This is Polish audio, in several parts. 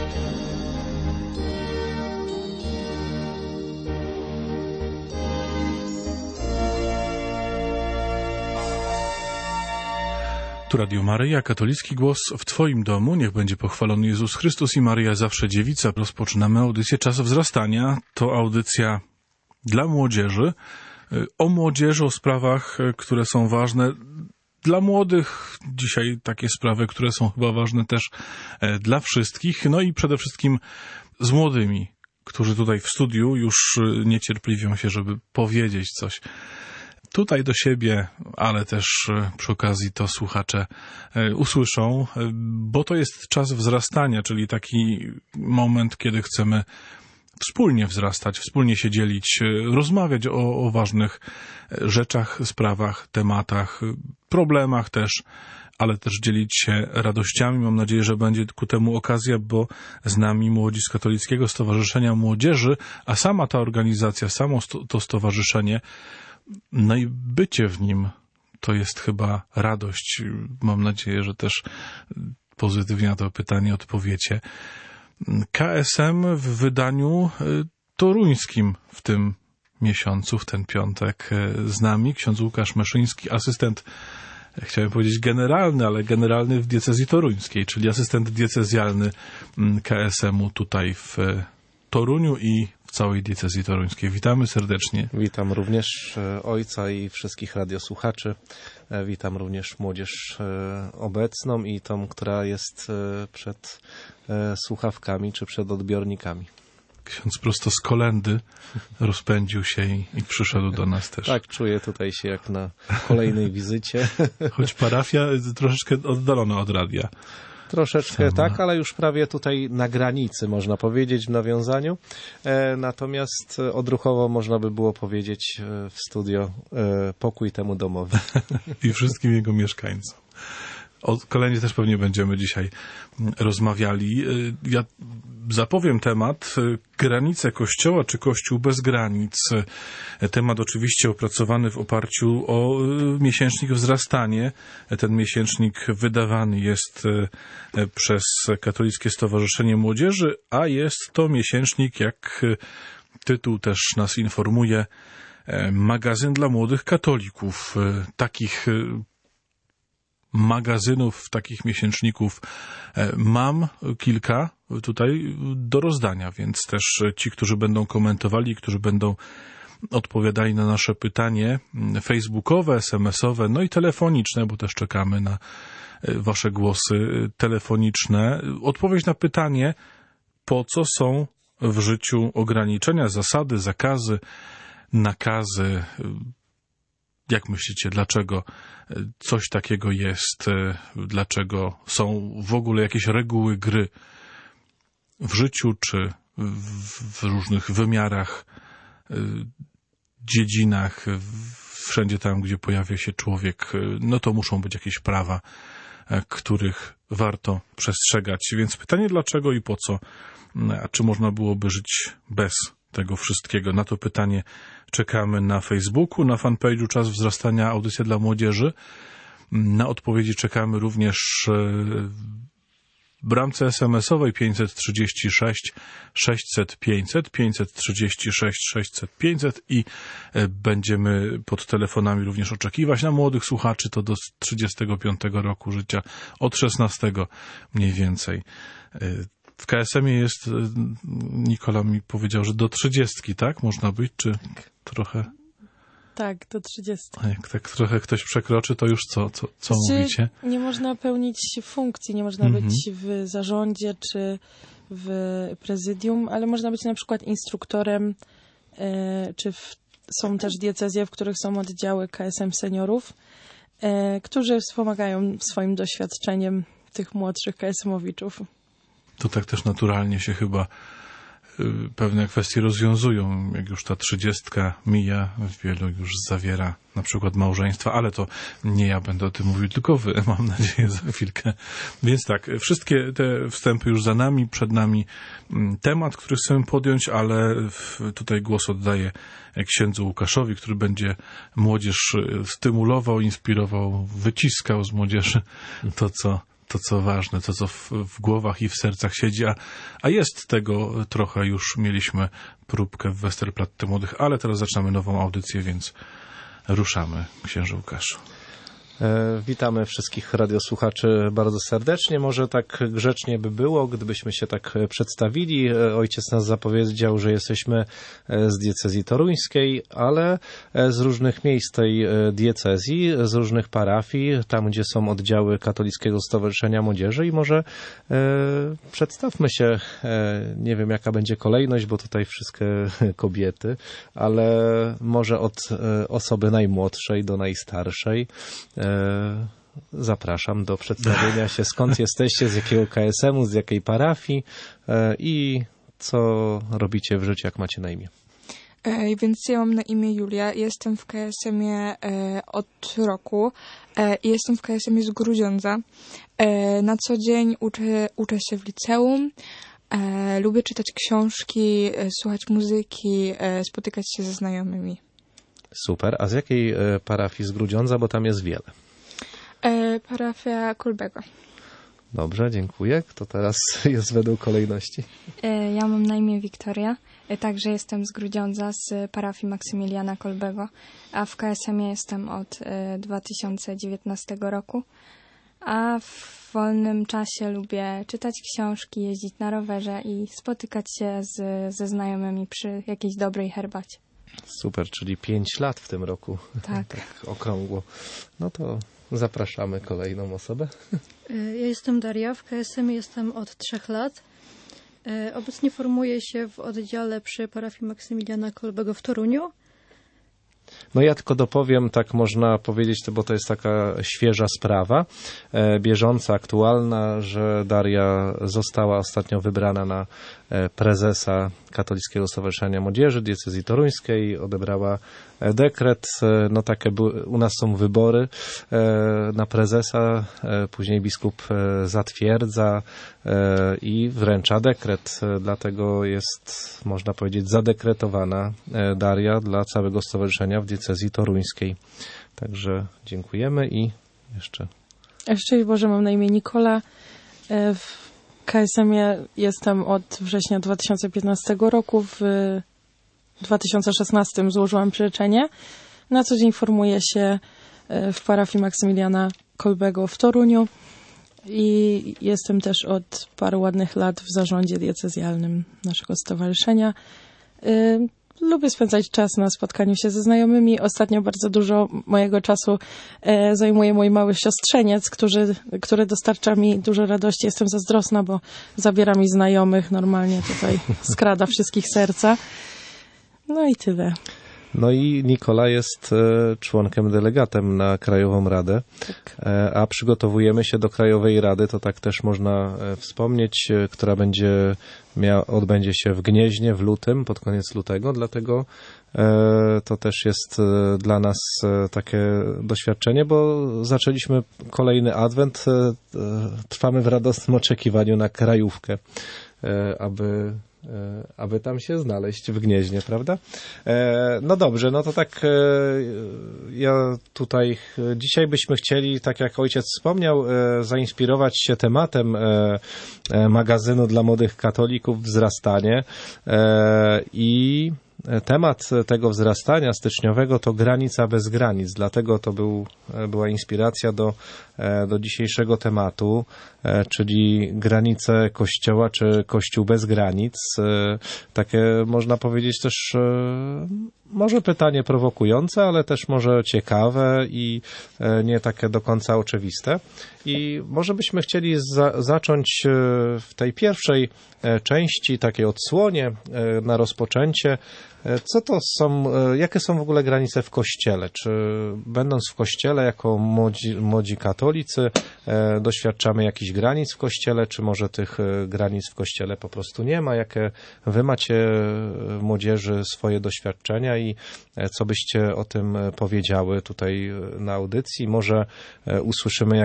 Tu Radio Maryja, katolicki głos w Twoim domu. Niech będzie pochwalony Jezus Chrystus i Maryja zawsze dziewica. Rozpoczynamy audycję Czas wzrastania. To audycja dla młodzieży, o młodzieży, o sprawach, które są ważne dla młodych. Dzisiaj takie sprawy, które są chyba ważne też dla wszystkich. No i przede wszystkim z młodymi, którzy tutaj w studiu już niecierpliwią się, żeby powiedzieć coś tutaj do siebie, ale też przy okazji to słuchacze usłyszą, bo to jest czas wzrastania, czyli taki moment, kiedy chcemy wspólnie wzrastać, wspólnie się dzielić, rozmawiać o ważnych rzeczach, sprawach, tematach, problemach też, ale też dzielić się radościami. Mam nadzieję, że będzie ku temu okazja, bo z nami młodzi z Katolickiego Stowarzyszenia Młodzieży, a sama ta organizacja, samo to stowarzyszenie, no i bycie w nim to jest chyba radość. Mam nadzieję, że też pozytywnie na to pytanie odpowiecie. KSM w wydaniu toruńskim w tym miesiącu, w ten piątek z nami. Ksiądz Łukasz Meszyński, asystent, chciałem powiedzieć generalny, ale generalny w diecezji toruńskiej, czyli asystent diecezjalny KSM-u tutaj w Toruniu i w całej diecezji toruńskiej. Witamy serdecznie. Witam również ojca i wszystkich radiosłuchaczy. Witam również młodzież obecną i tą, która jest przed słuchawkami czy przed odbiornikami. Ksiądz prosto z kolędy rozpędził się i przyszedł do nas też. Tak, czuję tutaj się jak na kolejnej wizycie. Choć parafia troszeczkę oddalona od radia. Troszeczkę tak, ale już prawie tutaj na granicy, można powiedzieć, w nawiązaniu. Natomiast odruchowo można by było powiedzieć w studio pokój temu domowi. I wszystkim jego mieszkańcom. O kolędzie też pewnie będziemy dzisiaj rozmawiali. Ja zapowiem temat granice Kościoła czy Kościół bez granic. Temat oczywiście opracowany w oparciu o miesięcznik Wzrastanie. Ten miesięcznik wydawany jest przez Katolickie Stowarzyszenie Młodzieży, a jest to miesięcznik, jak tytuł też nas informuje, magazyn dla młodych katolików. Takich magazynów, takich miesięczników mam kilka tutaj do rozdania, więc też ci, którzy będą komentowali, którzy będą odpowiadali na nasze pytanie facebookowe, SMS-owe, no i telefoniczne, bo też czekamy na wasze głosy telefoniczne. Odpowiedź na pytanie, po co są w życiu ograniczenia, zasady, zakazy, nakazy. Jak myślicie, dlaczego coś takiego jest? Dlaczego są w ogóle jakieś reguły gry w życiu czy w różnych wymiarach, dziedzinach, wszędzie tam, gdzie pojawia się człowiek, no to muszą być jakieś prawa, których warto przestrzegać. Więc pytanie dlaczego i po co? A czy można byłoby żyć bez tego wszystkiego? Na to pytanie czekamy na Facebooku, na fanpage'u Czas Wzrastania, audycja dla młodzieży. Na odpowiedzi czekamy również w bramce SMS-owej 536 600 500, 536 600 500 i będziemy pod telefonami również oczekiwać na młodych słuchaczy, to do 35 roku życia, od 16 mniej więcej. W KSM-ie jest, Nikola mi powiedział, że do 30, tak? Można być, czy trochę? Tak, do 30. A jak tak trochę ktoś przekroczy, to już co mówicie? Nie można pełnić funkcji, nie można być w zarządzie czy w prezydium, ale można być na przykład instruktorem, czy są też diecezje, w których są oddziały KSM seniorów, którzy wspomagają swoim doświadczeniem tych młodszych KSM-owiczów. To tak też naturalnie się chyba pewne kwestie rozwiązują, jak już ta 30 mija, wielu już zawiera na przykład małżeństwa, ale to nie ja będę o tym mówił, tylko wy, mam nadzieję, za chwilkę. Więc tak, wszystkie te wstępy już za nami, przed nami temat, który chcemy podjąć, ale tutaj głos oddaję księdzu Łukaszowi, który będzie młodzież stymulował, inspirował, wyciskał z młodzieży to, co ważne, to, co w głowach i w sercach siedzi, a jest tego trochę, już mieliśmy próbkę w Westerplatte Młodych, ale teraz zaczynamy nową audycję, więc ruszamy, księże Łukaszu. Witamy wszystkich radiosłuchaczy bardzo serdecznie. Może tak grzecznie by było, gdybyśmy się tak przedstawili. Ojciec nas zapowiedział, że jesteśmy z diecezji toruńskiej, ale z różnych miejsc tej diecezji, z różnych parafii, tam gdzie są oddziały Katolickiego Stowarzyszenia Młodzieży i może przedstawmy się, nie wiem jaka będzie kolejność, bo tutaj wszystkie kobiety, ale może od osoby najmłodszej do najstarszej. Zapraszam do przedstawienia się, skąd jesteście, z jakiego KSM-u, z jakiej parafii i co robicie w życiu, jak macie na imię. Więc ja mam na imię Julia, jestem w KSM-ie od roku i jestem w KSM-ie z Grudziądza. Na co dzień uczę się w liceum, lubię czytać książki, słuchać muzyki, spotykać się ze znajomymi. Super, a z jakiej parafii z Grudziądza, bo tam jest wiele? Parafia Kolbego. Dobrze, dziękuję. Kto teraz jest według kolejności? Ja mam na imię Wiktoria, także jestem z Grudziądza, z parafii Maksymiliana Kolbego, a w KSM-ie jestem od 2019 roku, a w wolnym czasie lubię czytać książki, jeździć na rowerze i spotykać się ze znajomymi przy jakiejś dobrej herbacie. Super, czyli 5 lat w tym roku. Tak. Tak okrągło. No to zapraszamy kolejną osobę. Ja jestem Daria, w KSM jestem od 3 lat. Obecnie formuję się w oddziale przy parafii Maksymiliana Kolbego w Toruniu. No ja tylko dopowiem, tak można powiedzieć, bo to jest taka świeża sprawa, bieżąca, aktualna, że Daria została ostatnio wybrana na prezesa Katolickiego Stowarzyszenia Młodzieży diecezji toruńskiej, odebrała dekret, no takie u nas są wybory na prezesa, później biskup zatwierdza i wręcza dekret, dlatego jest, można powiedzieć, zadekretowana Daria dla całego stowarzyszenia w diecezji toruńskiej. Także dziękujemy i jeszcze... Szczęść Boże, mam na imię Nikola. W KSM-ie jestem od września 2015 roku. W 2016 złożyłam przyrzeczenie. Na co dzień formuję się w parafii Maksymiliana Kolbego w Toruniu i jestem też od paru ładnych lat w zarządzie diecezjalnym naszego stowarzyszenia. Lubię spędzać czas na spotkaniu się ze znajomymi. Ostatnio bardzo dużo mojego czasu zajmuje mój mały siostrzeniec, który dostarcza mi dużo radości. Jestem zazdrosna, bo zabiera mi znajomych. Normalnie tutaj skrada wszystkich serca. No i tyle. No i Nikola jest członkiem, delegatem na Krajową Radę, Tak. A przygotowujemy się do Krajowej Rady, to tak też można wspomnieć, która odbędzie się w Gnieźnie w lutym, pod koniec lutego, dlatego to też jest dla nas takie doświadczenie, bo zaczęliśmy kolejny adwent, trwamy w radosnym oczekiwaniu na krajówkę, aby tam się znaleźć w Gnieźnie, prawda? No dobrze, no to tak ja tutaj dzisiaj byśmy chcieli, tak jak ojciec wspomniał, zainspirować się tematem magazynu dla młodych katolików Wzrastanie i temat tego wzrastania styczniowego to granica bez granic, dlatego to była inspiracja do dzisiejszego tematu, czyli granice Kościoła, czy Kościół bez granic. Takie można powiedzieć też może pytanie prowokujące, ale też może ciekawe i nie takie do końca oczywiste. I może byśmy chcieli zacząć w tej pierwszej części, takiej odsłonie na rozpoczęcie. Co to są, jakie są w ogóle granice w Kościele? Czy będąc w Kościele jako młodzi katolicy doświadczamy jakichś granic w Kościele, czy może tych granic w Kościele po prostu nie ma? Jakie wy macie w młodzieży swoje doświadczenia i co byście o tym powiedziały tutaj na audycji? Może usłyszymy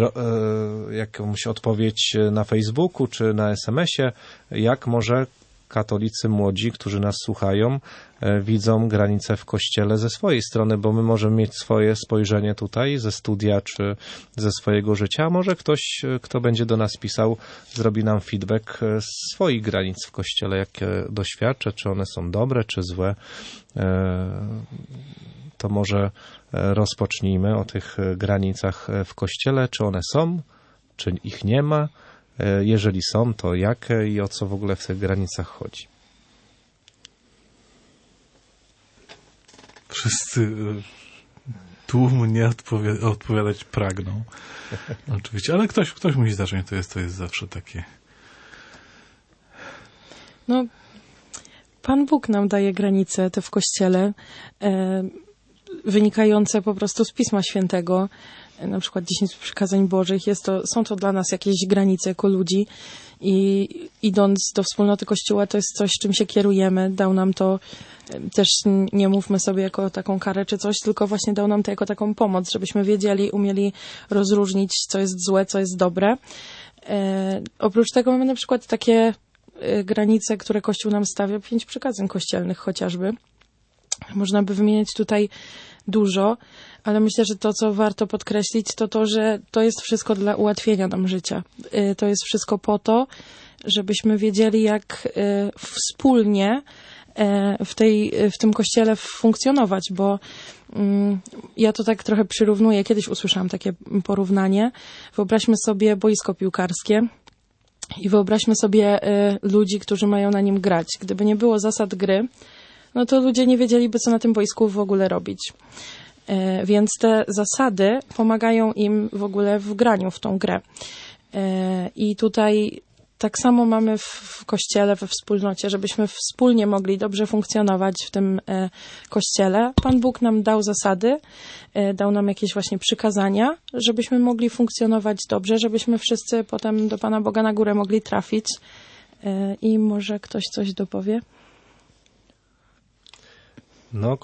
jakąś odpowiedź na Facebooku czy na SMS-ie, jak może katolicy młodzi, którzy nas słuchają, widzą granicę w Kościele ze swojej strony, bo my możemy mieć swoje spojrzenie tutaj ze studia czy ze swojego życia, a może ktoś, kto będzie do nas pisał, zrobi nam feedback swoich granic w Kościele, jakie doświadcza, czy one są dobre, czy złe. To może rozpocznijmy o tych granicach w Kościele, czy one są, czy ich nie ma. Jeżeli są, to jakie i o co w ogóle w tych granicach chodzi? Wszyscy tłumnie odpowiadać pragną. Oczywiście, ale ktoś musi zacząć, to jest zawsze takie... No, Pan Bóg nam daje granice te w Kościele, wynikające po prostu z Pisma Świętego, na przykład 10 przykazań Bożych. Są to dla nas jakieś granice jako ludzi i idąc do wspólnoty Kościoła, to jest coś, czym się kierujemy. Dał nam to, też nie mówmy sobie jako taką karę czy coś, tylko właśnie dał nam to jako taką pomoc, żebyśmy wiedzieli, umieli rozróżnić, co jest złe, co jest dobre. Oprócz tego mamy na przykład takie granice, które Kościół nam stawia, 5 przykazań kościelnych chociażby. Można by wymieniać tutaj dużo, ale myślę, że to, co warto podkreślić, to, że to jest wszystko dla ułatwienia nam życia. To jest wszystko po to, żebyśmy wiedzieli, jak wspólnie w tym Kościele funkcjonować, bo ja to tak trochę przyrównuję. Kiedyś usłyszałam takie porównanie. Wyobraźmy sobie boisko piłkarskie i wyobraźmy sobie ludzi, którzy mają na nim grać. Gdyby nie było zasad gry, no to ludzie nie wiedzieliby, co na tym boisku w ogóle robić. Więc te zasady pomagają im w ogóle w graniu w tą grę. I tutaj tak samo mamy w Kościele, we wspólnocie, żebyśmy wspólnie mogli dobrze funkcjonować w tym Kościele. Pan Bóg nam dał zasady, dał nam jakieś właśnie przykazania, żebyśmy mogli funkcjonować dobrze, żebyśmy wszyscy potem do Pana Boga na górę mogli trafić. I może ktoś coś dopowie? No,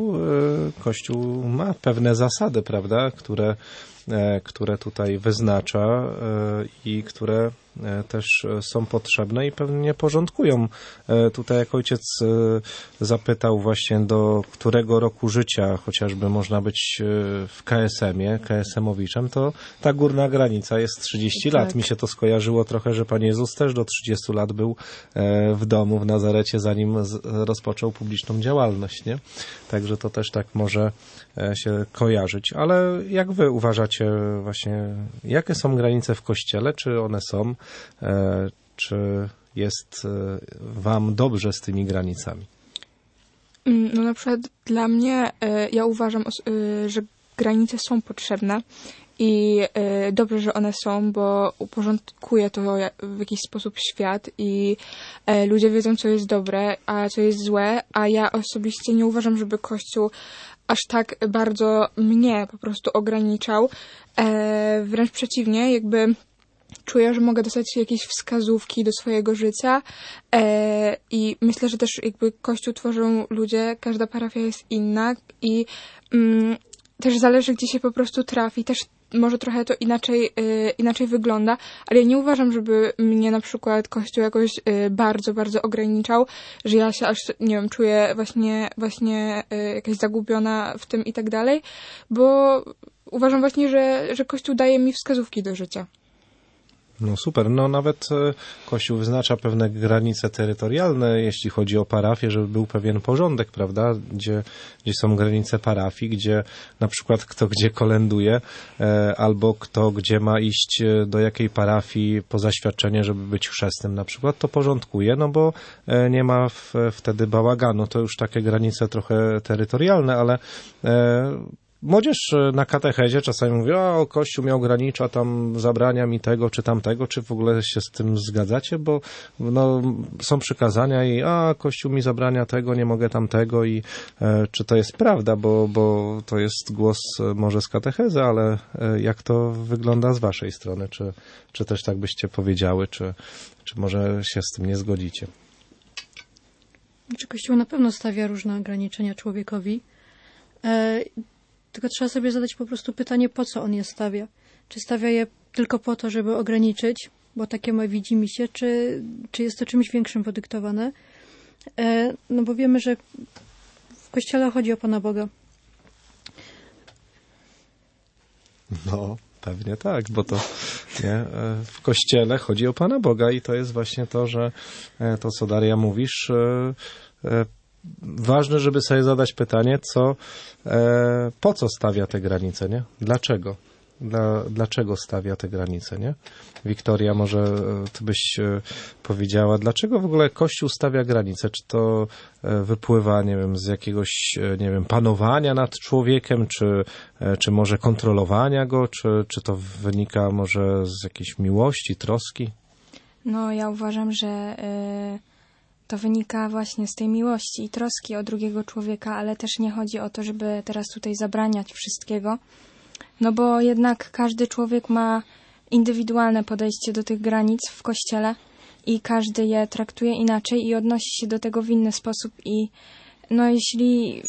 Kościół ma pewne zasady, prawda, które tutaj wyznacza i które też są potrzebne i pewnie porządkują. Tutaj jak ojciec zapytał właśnie do którego roku życia chociażby można być w KSM-ie, KSM-owiczem, to ta górna granica jest 30 lat. Mi się to skojarzyło trochę, że Pan Jezus też do 30 lat był w domu w Nazarecie, zanim rozpoczął publiczną działalność, nie? Także to też tak może się kojarzyć. Ale jak wy uważacie właśnie, jakie są granice w Kościele? Czy one są? Czy jest wam dobrze z tymi granicami? No na przykład dla mnie, ja uważam, że granice są potrzebne i dobrze, że one są, bo uporządkuje to w jakiś sposób świat i ludzie wiedzą, co jest dobre, a co jest złe, a ja osobiście nie uważam, żeby Kościół aż tak bardzo mnie po prostu ograniczał. Wręcz przeciwnie, jakby czuję, że mogę dostać jakieś wskazówki do swojego życia i myślę, że też jakby Kościół tworzą ludzie, każda parafia jest inna i też zależy, gdzie się po prostu trafi, też może trochę to inaczej wygląda, ale ja nie uważam, żeby mnie na przykład Kościół jakoś bardzo, bardzo ograniczał, że ja się aż, nie wiem, czuję właśnie jakaś zagubiona w tym i tak dalej, bo uważam właśnie, że Kościół daje mi wskazówki do życia. No super, no nawet Kościół wyznacza pewne granice terytorialne, jeśli chodzi o parafię, żeby był pewien porządek, prawda, gdzie są granice parafii, gdzie na przykład kto gdzie kolęduje, albo kto gdzie ma iść do jakiej parafii po zaświadczenie, żeby być chrzestnym na przykład, to porządkuje, no bo nie ma wtedy bałaganu. To już takie granice trochę terytorialne, ale młodzież na katechezie czasami mówi, o, Kościół mnie ogranicza, tam zabrania mi tego czy tamtego, czy w ogóle się z tym zgadzacie, bo no, są przykazania i Kościół mi zabrania tego, nie mogę tamtego i czy to jest prawda, bo to jest głos może z katechezy, ale jak to wygląda z waszej strony, czy też tak byście powiedziały, czy może się z tym nie zgodzicie? Czy Kościół na pewno stawia różne ograniczenia człowiekowi, tylko trzeba sobie zadać po prostu pytanie, po co on je stawia. Czy stawia je tylko po to, żeby ograniczyć, bo takie ma widzimisię, czy jest to czymś większym podyktowane. No bo wiemy, że w Kościele chodzi o Pana Boga. No, pewnie tak, bo to nie, w Kościele chodzi o Pana Boga i to jest właśnie to, że to, co Daria mówisz, ważne, żeby sobie zadać pytanie, po co stawia te granice, nie? Dlaczego? Dlaczego stawia te granice, nie? Wiktoria, może ty byś powiedziała, dlaczego w ogóle Kościół stawia granice? Czy to wypływa, nie wiem, z jakiegoś, nie wiem, panowania nad człowiekiem, czy może kontrolowania go, czy to wynika może z jakiejś miłości, troski? No, ja uważam, że to wynika właśnie z tej miłości i troski o drugiego człowieka, ale też nie chodzi o to, żeby teraz tutaj zabraniać wszystkiego, no bo jednak każdy człowiek ma indywidualne podejście do tych granic w Kościele i każdy je traktuje inaczej i odnosi się do tego w inny sposób i no jeśli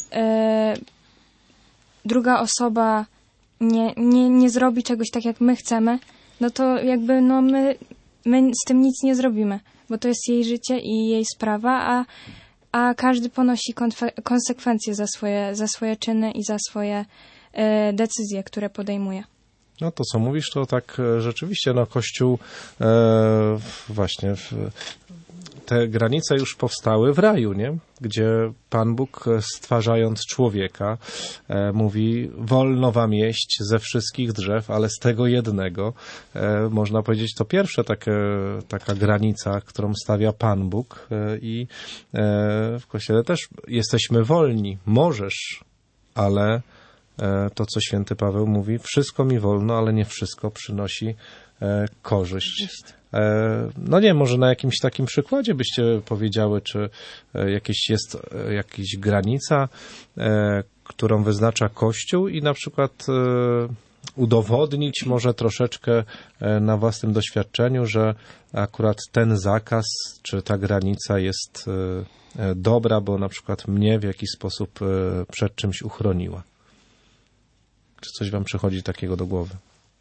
druga osoba nie zrobi czegoś tak, jak my chcemy, no to jakby no my z tym nic nie zrobimy, bo to jest jej życie i jej sprawa, a każdy ponosi konsekwencje za swoje czyny i za swoje decyzje, które podejmuje. No to co mówisz, to tak rzeczywiście, no Kościół właśnie te granice już powstały w raju, nie? Gdzie Pan Bóg, stwarzając człowieka, mówi, wolno wam jeść ze wszystkich drzew, ale z tego jednego. Można powiedzieć, to pierwsza taka granica, którą stawia Pan Bóg i w Kościele też jesteśmy wolni. Możesz, ale to, co święty Paweł mówi, wszystko mi wolno, ale nie wszystko przynosi korzyść. No nie, może na jakimś takim przykładzie byście powiedziały, czy jest jakaś granica, którą wyznacza Kościół i na przykład udowodnić może troszeczkę na własnym doświadczeniu, że akurat ten zakaz, czy ta granica jest dobra, bo na przykład mnie w jakiś sposób przed czymś uchroniła. Czy coś wam przychodzi takiego do głowy?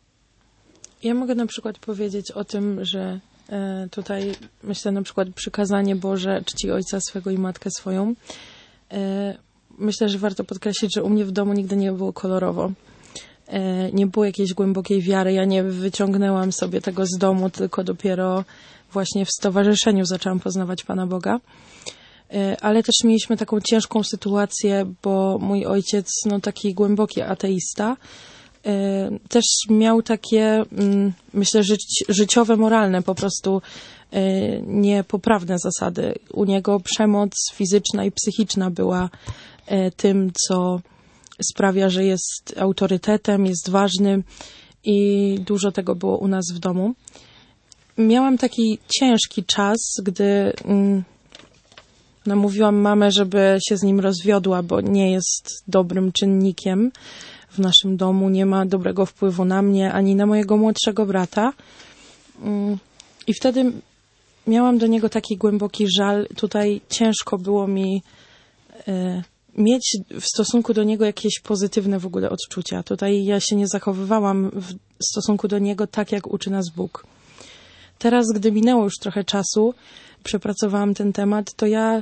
Ja mogę na przykład powiedzieć o tym, że tutaj myślę na przykład przykazanie Boże, czci ojca swego i matkę swoją. Myślę, że warto podkreślić, że u mnie w domu nigdy nie było kolorowo. Nie było jakiejś głębokiej wiary. Ja nie wyciągnęłam sobie tego z domu, tylko dopiero właśnie w stowarzyszeniu zaczęłam poznawać Pana Boga. Ale też mieliśmy taką ciężką sytuację, bo mój ojciec, no taki głęboki ateista, też miał takie, myślę, życiowe, moralne, po prostu niepoprawne zasady. U niego przemoc fizyczna i psychiczna była tym, co sprawia, że jest autorytetem, jest ważnym i dużo tego było u nas w domu. Miałam taki ciężki czas, gdy namówiłam mamę, żeby się z nim rozwiodła, bo nie jest dobrym czynnikiem w naszym domu, nie ma dobrego wpływu na mnie, ani na mojego młodszego brata. I wtedy miałam do niego taki głęboki żal. Tutaj ciężko było mi mieć w stosunku do niego jakieś pozytywne w ogóle odczucia. Tutaj ja się nie zachowywałam w stosunku do niego tak, jak uczy nas Bóg. Teraz, gdy minęło już trochę czasu, przepracowałam ten temat, to ja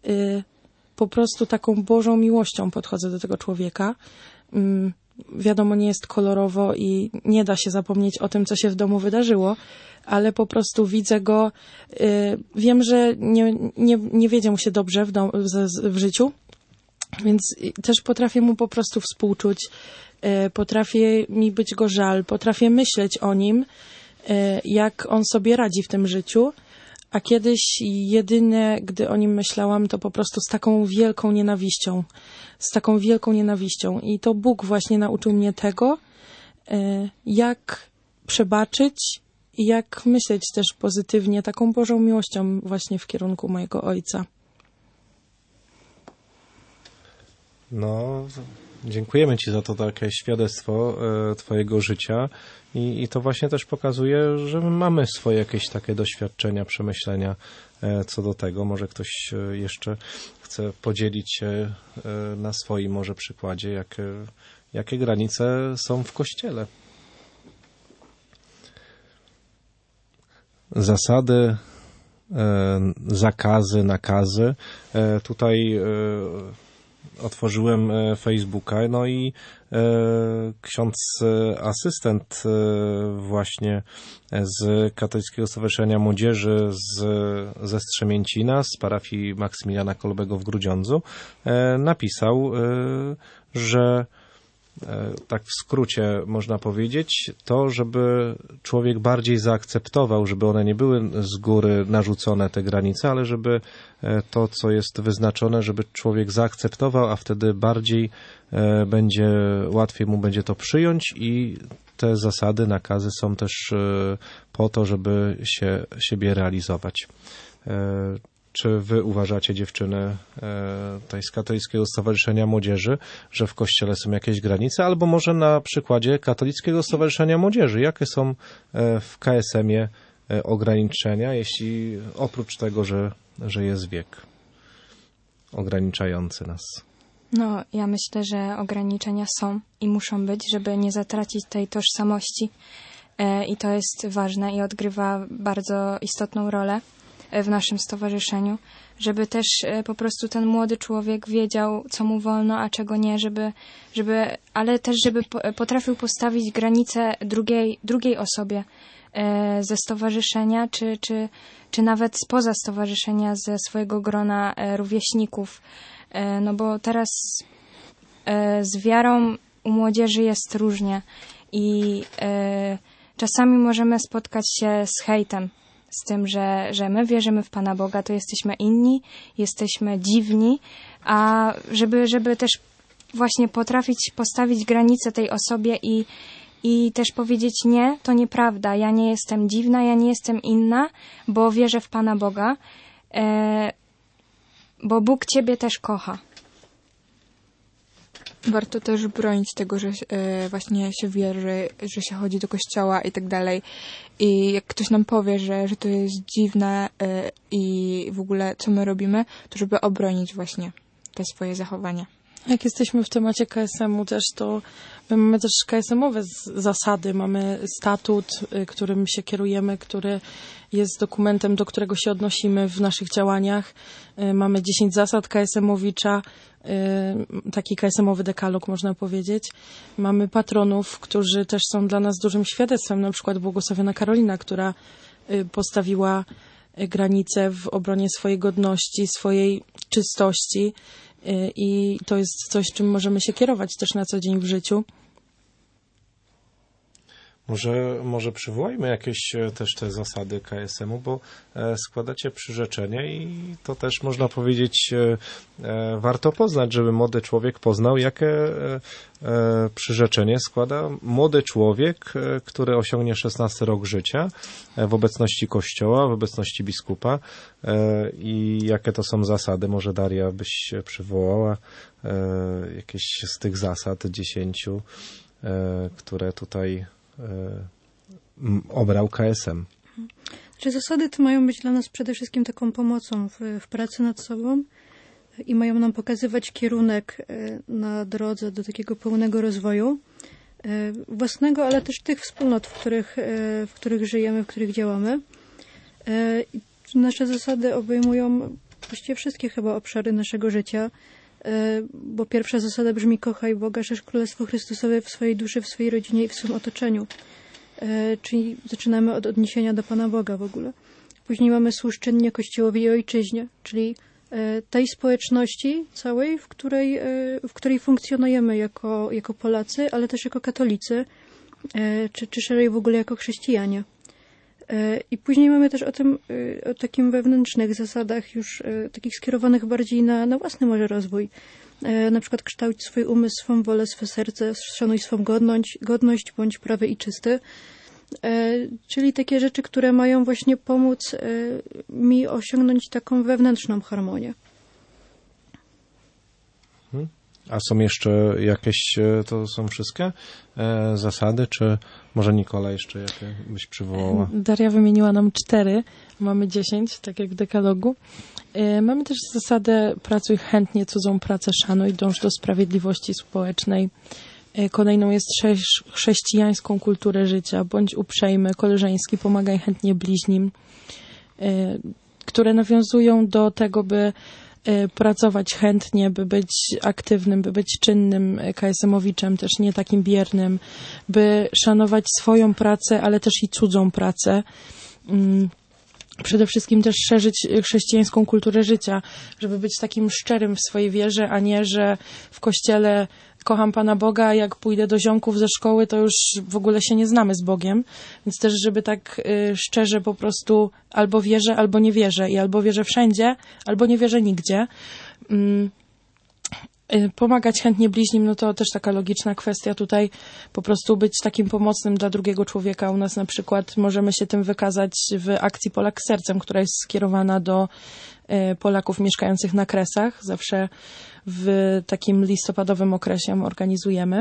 po prostu taką Bożą miłością podchodzę do tego człowieka. Wiadomo, nie jest kolorowo i nie da się zapomnieć o tym, co się w domu wydarzyło, ale po prostu widzę go, wiem, że nie wiedzie mu się dobrze w życiu, więc też potrafię mu po prostu współczuć, potrafię mi być go żal, potrafię myśleć o nim, jak on sobie radzi w tym życiu, a kiedyś jedyne, gdy o nim myślałam, to po prostu z taką wielką nienawiścią. I to Bóg właśnie nauczył mnie tego, jak przebaczyć i jak myśleć też pozytywnie, taką Bożą miłością właśnie w kierunku mojego ojca. No, dziękujemy Ci za to takie świadectwo Twojego życia i to właśnie też pokazuje, że my mamy swoje jakieś takie doświadczenia, przemyślenia co do tego. Może ktoś jeszcze chce podzielić się na swoim może przykładzie, jakie granice są w Kościele. zasady, zakazy, nakazy. Tutaj otworzyłem Facebooka, no i ksiądz asystent właśnie z Katolickiego Stowarzyszenia Młodzieży ze Strzemięcina, z parafii Maksymiliana Kolbego w Grudziądzu, napisał, że tak w skrócie można powiedzieć, to, żeby człowiek bardziej zaakceptował, żeby one nie były z góry narzucone, te granice, ale żeby to, co jest wyznaczone, żeby człowiek zaakceptował, a wtedy bardziej łatwiej mu będzie to przyjąć i te zasady, nakazy są też po to, żeby siebie realizować. Czy wy uważacie, dziewczyny tutaj z Katolickiego Stowarzyszenia Młodzieży, że w Kościele są jakieś granice? Albo może na przykładzie Katolickiego Stowarzyszenia Młodzieży. Jakie są w KSM-ie ograniczenia, jeśli oprócz tego, że jest wiek ograniczający nas? No, ja myślę, że ograniczenia są i muszą być, żeby nie zatracić tej tożsamości. I to jest ważne i odgrywa bardzo istotną rolę w naszym stowarzyszeniu, żeby też po prostu ten młody człowiek wiedział, co mu wolno, a czego nie, ale też żeby potrafił postawić granicę drugiej osobie ze stowarzyszenia, czy nawet spoza stowarzyszenia, ze swojego grona rówieśników. No bo teraz z wiarą u młodzieży jest różnie i czasami możemy spotkać się z hejtem, z tym, że my wierzymy w Pana Boga, to jesteśmy inni, jesteśmy dziwni, a żeby też właśnie potrafić postawić granicę tej osobie i też powiedzieć nie, to nieprawda, ja nie jestem dziwna, ja nie jestem inna, bo wierzę w Pana Boga, bo Bóg Ciebie też kocha. Warto też bronić tego, że właśnie się wierzy, że się chodzi do kościoła i tak dalej. I jak ktoś nam powie, że to jest dziwne i w ogóle co my robimy, to żeby obronić właśnie te swoje zachowania. Jak jesteśmy w temacie KSM-u też, to my mamy też KSM-owe zasady. Mamy statut, którym się kierujemy, który jest dokumentem, do którego się odnosimy w naszych działaniach. Mamy 10 zasad KSM-owicza, taki KSM-owy dekalog, można powiedzieć. Mamy patronów, którzy też są dla nas dużym świadectwem, na przykład błogosławiona Karolina, która postawiła granice w obronie swojej godności, swojej czystości i to jest coś, czym możemy się kierować też na co dzień w życiu. Może przywołajmy jakieś też te zasady KSM-u, bo składacie przyrzeczenie i to też można powiedzieć warto poznać, żeby młody człowiek poznał, jakie przyrzeczenie składa młody człowiek, który osiągnie 16 rok życia w obecności Kościoła, w obecności biskupa i jakie to są zasady. Może Daria byś przywołała jakieś z tych zasad 10, które tutaj obrał KSM. Zasady te mają być dla nas przede wszystkim taką pomocą w pracy nad sobą i mają nam pokazywać kierunek na drodze do takiego pełnego rozwoju własnego, ale też tych wspólnot, w których żyjemy, w których działamy. Nasze zasady obejmują właściwie wszystkie chyba obszary naszego życia, bo pierwsza zasada brzmi: kochaj Boga, szerz Królestwo Chrystusowe w swojej duszy, w swojej rodzinie i w swoim otoczeniu. Czyli zaczynamy od odniesienia do Pana Boga w ogóle. Później mamy służ czynnie Kościołowi i Ojczyźnie, czyli tej społeczności całej, w której funkcjonujemy jako Polacy, ale też jako katolicy, czy szerzej w ogóle jako chrześcijanie. I później mamy też o takim wewnętrznych zasadach już takich skierowanych bardziej na własny może rozwój. Na przykład kształć swój umysł, swą wolę, swe serce, szanuj swą godność, bądź prawy i czysty. Czyli takie rzeczy, które mają właśnie pomóc mi osiągnąć taką wewnętrzną harmonię. A są jeszcze jakieś, to są wszystkie zasady, czy może Nikola jeszcze jakie byś przywołała? Daria wymieniła nam 4, mamy 10, tak jak w dekalogu. Mamy też zasadę: pracuj chętnie, cudzą pracę szanuj, dąż do sprawiedliwości społecznej. Kolejną jest chrześcijańską kulturę życia. Bądź uprzejmy, koleżeński, pomagaj chętnie bliźnim, które nawiązują do tego, by pracować chętnie, by być aktywnym, by być czynnym KSM-owiczem, też nie takim biernym, by szanować swoją pracę, ale też i cudzą pracę. Przede wszystkim też szerzyć chrześcijańską kulturę życia, żeby być takim szczerym w swojej wierze, a nie, że w kościele kocham Pana Boga, a jak pójdę do ziomków ze szkoły, to już w ogóle się nie znamy z Bogiem. Więc też, żeby tak szczerze po prostu albo wierzę, albo nie wierzę. I albo wierzę wszędzie, albo nie wierzę nigdzie. Pomagać chętnie bliźnim, no to też taka logiczna kwestia tutaj, po prostu być takim pomocnym dla drugiego człowieka. U nas na przykład możemy się tym wykazać w akcji Polak z sercem, która jest skierowana do Polaków mieszkających na Kresach. Zawsze w takim listopadowym okresie ją organizujemy.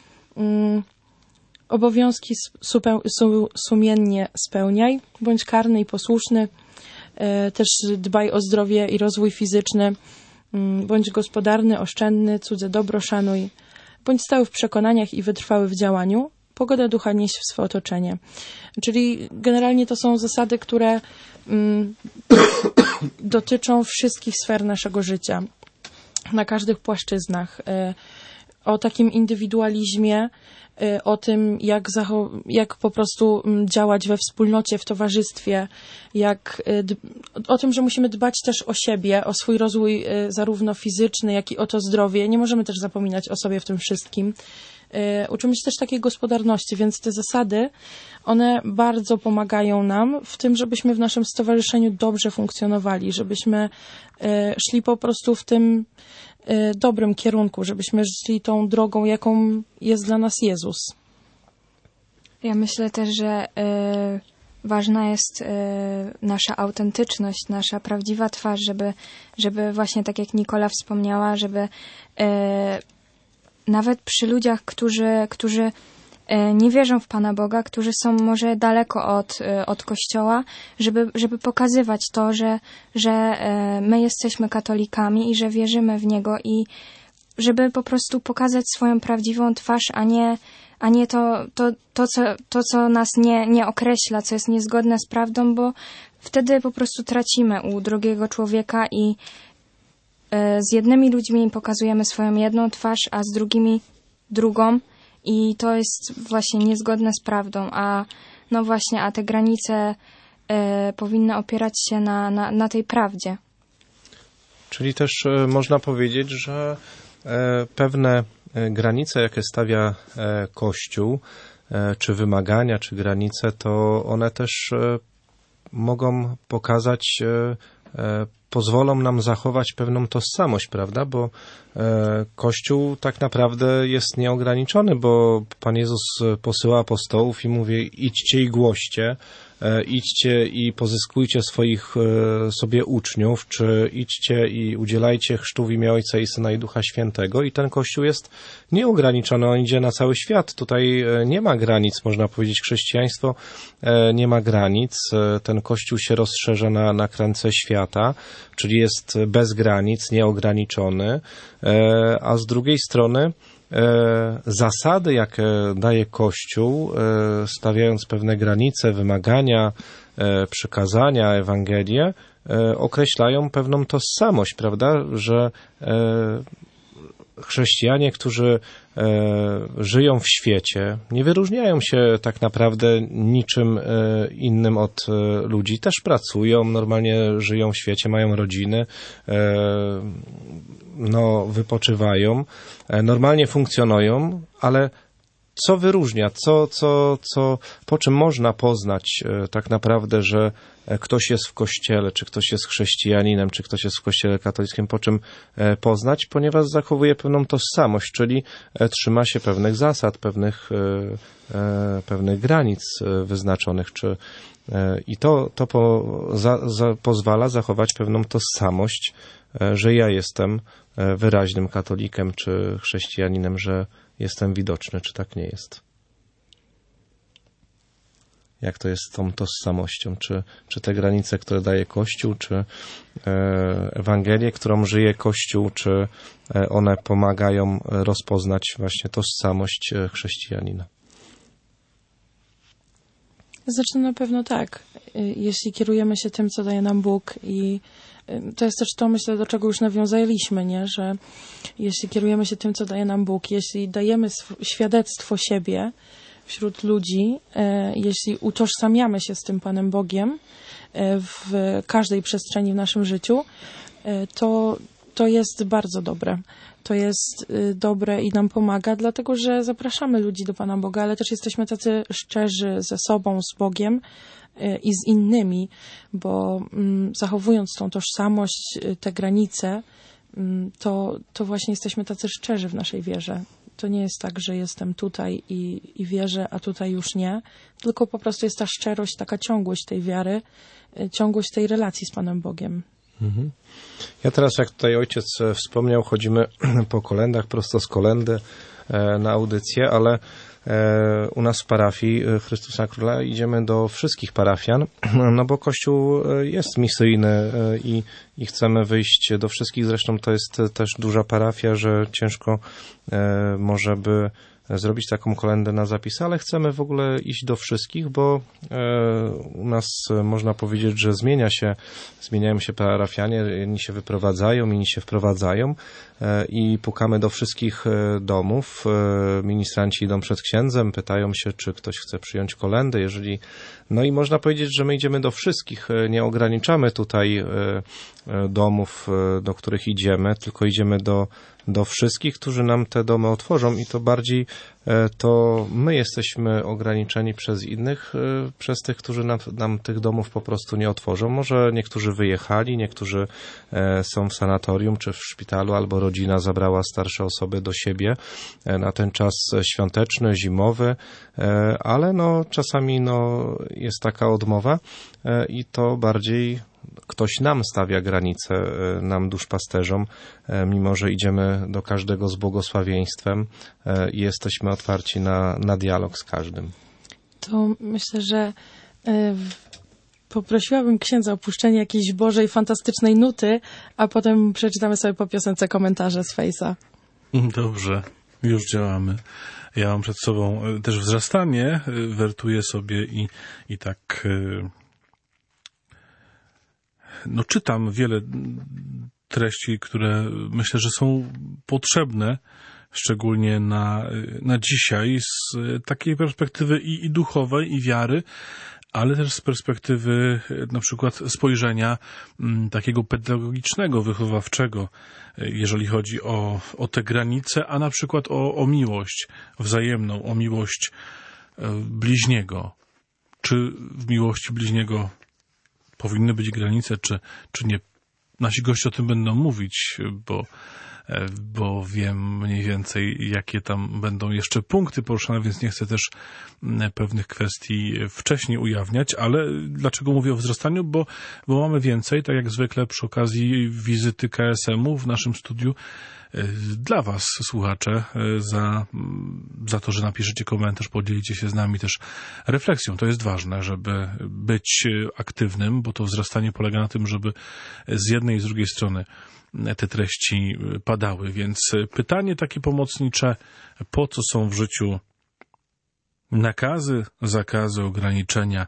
Obowiązki sumiennie spełniaj, bądź karny i posłuszny. Też dbaj o zdrowie i rozwój fizyczny. Bądź gospodarny, oszczędny, cudze dobro szanuj. Bądź stały w przekonaniach i wytrwały w działaniu. Pogoda ducha nieś w swoje otoczenie. Czyli generalnie to są zasady, które dotyczą wszystkich sfer naszego życia. Na każdych płaszczyznach. O takim indywidualizmie, o tym, jak po prostu działać we wspólnocie, w towarzystwie, o tym, że musimy dbać też o siebie, o swój rozwój zarówno fizyczny, jak i o to zdrowie. Nie możemy też zapominać o sobie w tym wszystkim. Uczymy się też takiej gospodarności, więc te zasady, one bardzo pomagają nam w tym, żebyśmy w naszym stowarzyszeniu dobrze funkcjonowali, żebyśmy szli po prostu w tym dobrym kierunku, żebyśmy szli tą drogą, jaką jest dla nas Jezus. Ja myślę też, że ważna jest nasza autentyczność, nasza prawdziwa twarz, żeby właśnie tak jak Nikola wspomniała, żeby nawet przy ludziach, którzy nie wierzą w Pana Boga, którzy są może daleko od Kościoła, żeby pokazywać to, że my jesteśmy katolikami i że wierzymy w Niego i żeby po prostu pokazać swoją prawdziwą twarz, a nie to, co nas nie określa, co jest niezgodne z prawdą, bo wtedy po prostu tracimy u drugiego człowieka i z jednymi ludźmi pokazujemy swoją jedną twarz, a z drugimi drugą i to jest właśnie niezgodne z prawdą, a te granice powinny opierać się na tej prawdzie. Czyli też można powiedzieć, że pewne granice, jakie stawia Kościół, czy wymagania, czy granice, to one też mogą pokazać, pozwolą nam zachować pewną tożsamość, prawda? Bo Kościół tak naprawdę jest nieograniczony, bo Pan Jezus posyła apostołów i mówi: idźcie i głoście, idźcie i pozyskujcie swoich sobie uczniów, czy idźcie i udzielajcie chrztu w imię Ojca i Syna i Ducha Świętego. I ten Kościół jest nieograniczony, on idzie na cały świat. Tutaj nie ma granic, można powiedzieć. Chrześcijaństwo nie ma granic. Ten Kościół się rozszerza na krańce świata, czyli jest bez granic, nieograniczony. A z drugiej strony zasady, jakie daje Kościół, stawiając pewne granice, wymagania, przykazania, Ewangelię, określają pewną tożsamość, prawda, że chrześcijanie, którzy żyją w świecie, nie wyróżniają się tak naprawdę niczym innym od ludzi. Też pracują, normalnie żyją w świecie, mają rodziny, wypoczywają, normalnie funkcjonują, ale co wyróżnia, po czym można poznać tak naprawdę, że ktoś jest w Kościele, czy ktoś jest chrześcijaninem, czy ktoś jest w Kościele katolickim, po czym poznać, ponieważ zachowuje pewną tożsamość, czyli trzyma się pewnych zasad, pewnych granic wyznaczonych, i to pozwala zachować pewną tożsamość, że ja jestem wyraźnym katolikiem, czy chrześcijaninem, że jestem widoczny, czy tak nie jest. jak to jest z tą tożsamością, czy te granice, które daje Kościół, czy Ewangelię, którą żyje Kościół, czy one pomagają rozpoznać właśnie tożsamość chrześcijanina. Znaczy na pewno tak. Jeśli kierujemy się tym, co daje nam Bóg i to jest też to, myślę, do czego już nawiązaliśmy, nie? Że jeśli kierujemy się tym, co daje nam Bóg, jeśli dajemy świadectwo siebie wśród ludzi, jeśli utożsamiamy się z tym Panem Bogiem w każdej przestrzeni w naszym życiu, to jest bardzo dobre. To jest dobre i nam pomaga, dlatego że zapraszamy ludzi do Pana Boga, ale też jesteśmy tacy szczerzy ze sobą, z Bogiem i z innymi, bo zachowując tą tożsamość, te granice, to właśnie jesteśmy tacy szczerzy w naszej wierze. To nie jest tak, że jestem tutaj i wierzę, a tutaj już nie, tylko po prostu jest ta szczerość, taka ciągłość tej wiary, ciągłość tej relacji z Panem Bogiem. Ja teraz, jak tutaj ojciec wspomniał, chodzimy po kolendach, prosto z kolendy na audycję, ale u nas w parafii Chrystusa Króla idziemy do wszystkich parafian, no bo Kościół jest misyjny i chcemy wyjść do wszystkich. Zresztą to jest też duża parafia, że ciężko może by zrobić taką kolendę na zapis, ale chcemy w ogóle iść do wszystkich, bo u nas można powiedzieć, że zmieniają się parafianie, inni się wyprowadzają, inni się wprowadzają i pukamy do wszystkich domów. Ministranci idą przed księdzem, pytają się, czy ktoś chce przyjąć kolendę, no i można powiedzieć, że my idziemy do wszystkich, nie ograniczamy tutaj domów, do których idziemy, tylko idziemy do wszystkich, którzy nam te domy otworzą i to bardziej to my jesteśmy ograniczeni przez innych, przez tych, którzy nam tych domów po prostu nie otworzą. Może niektórzy wyjechali, niektórzy są w sanatorium czy w szpitalu, albo rodzina zabrała starsze osoby do siebie na ten czas świąteczny, zimowy, ale czasami jest taka odmowa i to bardziej ktoś nam stawia granice, nam duszpasterzom, mimo że idziemy do każdego z błogosławieństwem i jesteśmy otwarci na dialog z każdym. To myślę, że poprosiłabym księdza o puszczenie jakiejś Bożej, fantastycznej nuty, a potem przeczytamy sobie po piosence komentarze z Face'a. Dobrze, już działamy. Ja mam przed sobą też wzrastanie, wertuję sobie i tak... czytam wiele treści, które myślę, że są potrzebne, szczególnie na dzisiaj, z takiej perspektywy i duchowej, i wiary, ale też z perspektywy na przykład spojrzenia takiego pedagogicznego, wychowawczego, jeżeli chodzi o te granice, a na przykład o miłość wzajemną, o miłość bliźniego. Czy w miłości bliźniego powinny być granice, czy nie? Nasi goście o tym będą mówić, bo wiem mniej więcej, jakie tam będą jeszcze punkty poruszane, więc nie chcę też pewnych kwestii wcześniej ujawniać, ale dlaczego mówię o wzrastaniu? Bo mamy więcej, tak jak zwykle przy okazji wizyty KSM-u w naszym studiu, dla was, słuchacze, za to, że napiszecie komentarz, podzielicie się z nami też refleksją. To jest ważne, żeby być aktywnym, bo to wzrastanie polega na tym, żeby z jednej i z drugiej strony te treści padały. Więc pytanie takie pomocnicze, po co są w życiu nakazy, zakazy, ograniczenia,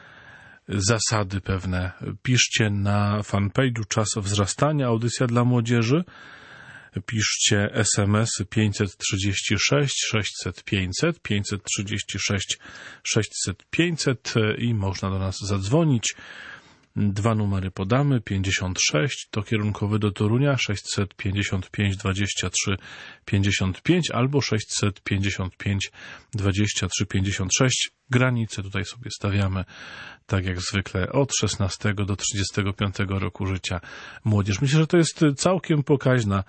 zasady pewne. Piszcie na fanpage'u Czas Wzrastania, audycja dla młodzieży. Piszcie SMS-y 536 600 500, 536 600 500 i można do nas zadzwonić. 2 numery podamy, 56 to kierunkowy do Torunia, 655 23 55 albo 655 23 56. Granice tutaj sobie stawiamy, tak jak zwykle, od 16 do 35 roku życia młodzież. Myślę, że to jest całkiem pokaźna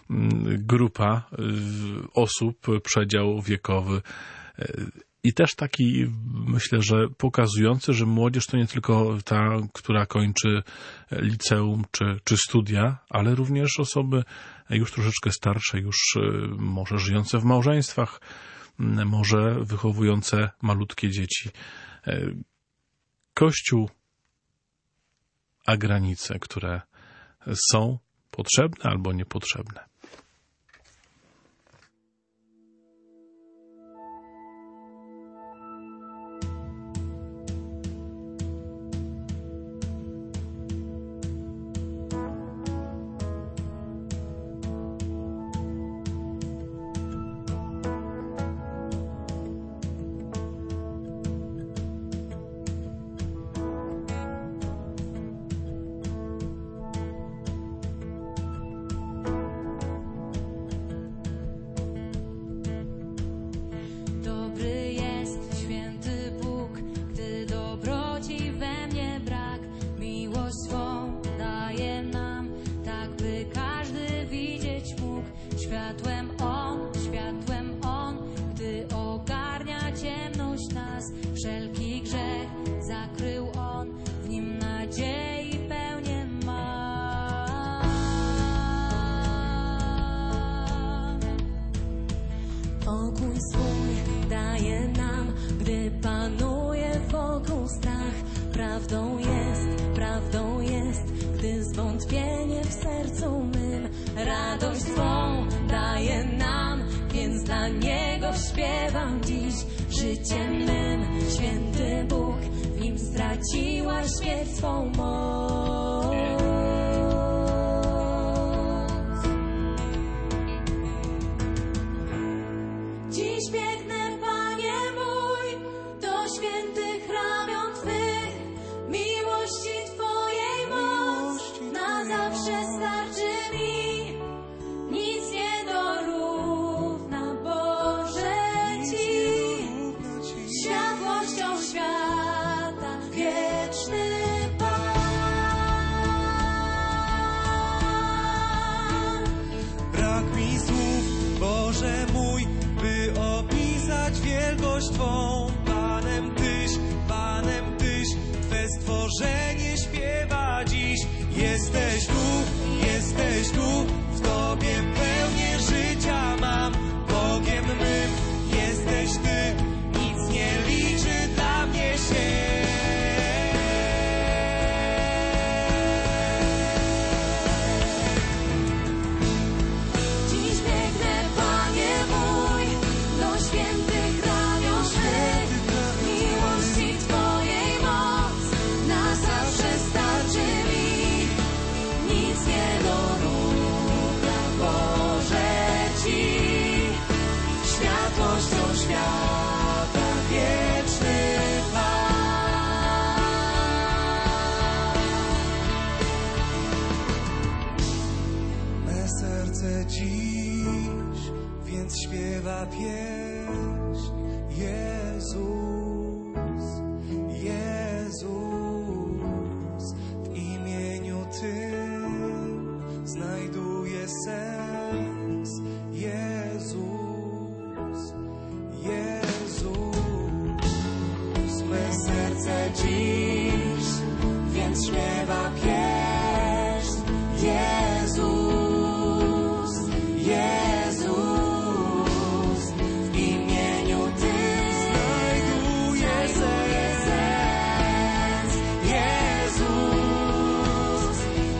grupa osób, przedział wiekowy. I też taki, myślę, że pokazujący, że młodzież to nie tylko ta, która kończy liceum czy studia, ale również osoby już troszeczkę starsze, już może żyjące w małżeństwach, może wychowujące malutkie dzieci. Kościół, a granice, które są potrzebne albo niepotrzebne. Pokój swój daje nam, gdy panuje wokół strach. Prawdą jest, gdy zwątpienie w sercu mym. Radość swą daje nam, więc dla Niego śpiewam dziś. Życiem mym, święty Bóg, w Nim straciła śmierć swą moc. Dziś biegnę, Panie mój, do świętych ramion Twych. Miłości Twojej moc na zawsze starczy mi. Nic nie dorówna, Boże, Ci. Światłością świata wieczny Pan. Brak mi słów, Boże mój, by opisać wielkość Twą. Panem Tyś, Twe stworzenie śpiewa dziś. Jesteś tu, w Tobie pełnię życia mam. Bogiem mym jesteś Ty, nic nie liczy dla mnie się. Dziś biegnę, Panie mój, do świętych ramion Twych. Miłości Twojej moc na zawsze starczy mi. Nic nie dorówna, Boże, Ci. Światłością świata wieczny Pan. Me serce dziś więc śpiewa pieśń. Jezus, w imieniu Tym znajduje sens. Jezus, me serce dziś więc śpiewa pieśń. Jezus, w imieniu Tym znajduje sens. Jezus.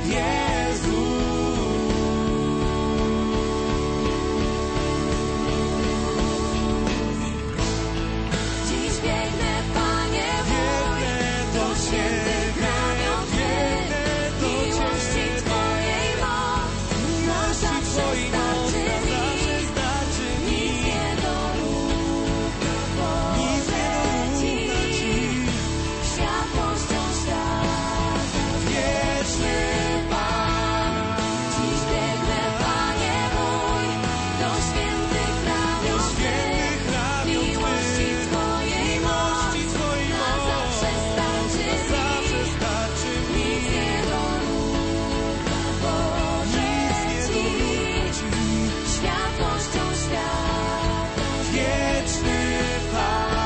Dziś biegnę, Panie mój, do świętych ramion Twych. Miłości Twojej moc na zawsze starczy mi. Nic nie dorówna, Boże, Ci. Światłością świata wieczny Pan. Dziś biegnę, Panie mój, do świętych ramion Twych. Miłości Twojej moc na zawsze starczy mi. Nic nie dorówna, Boże, Ci. Światłością świata wieczny Pan.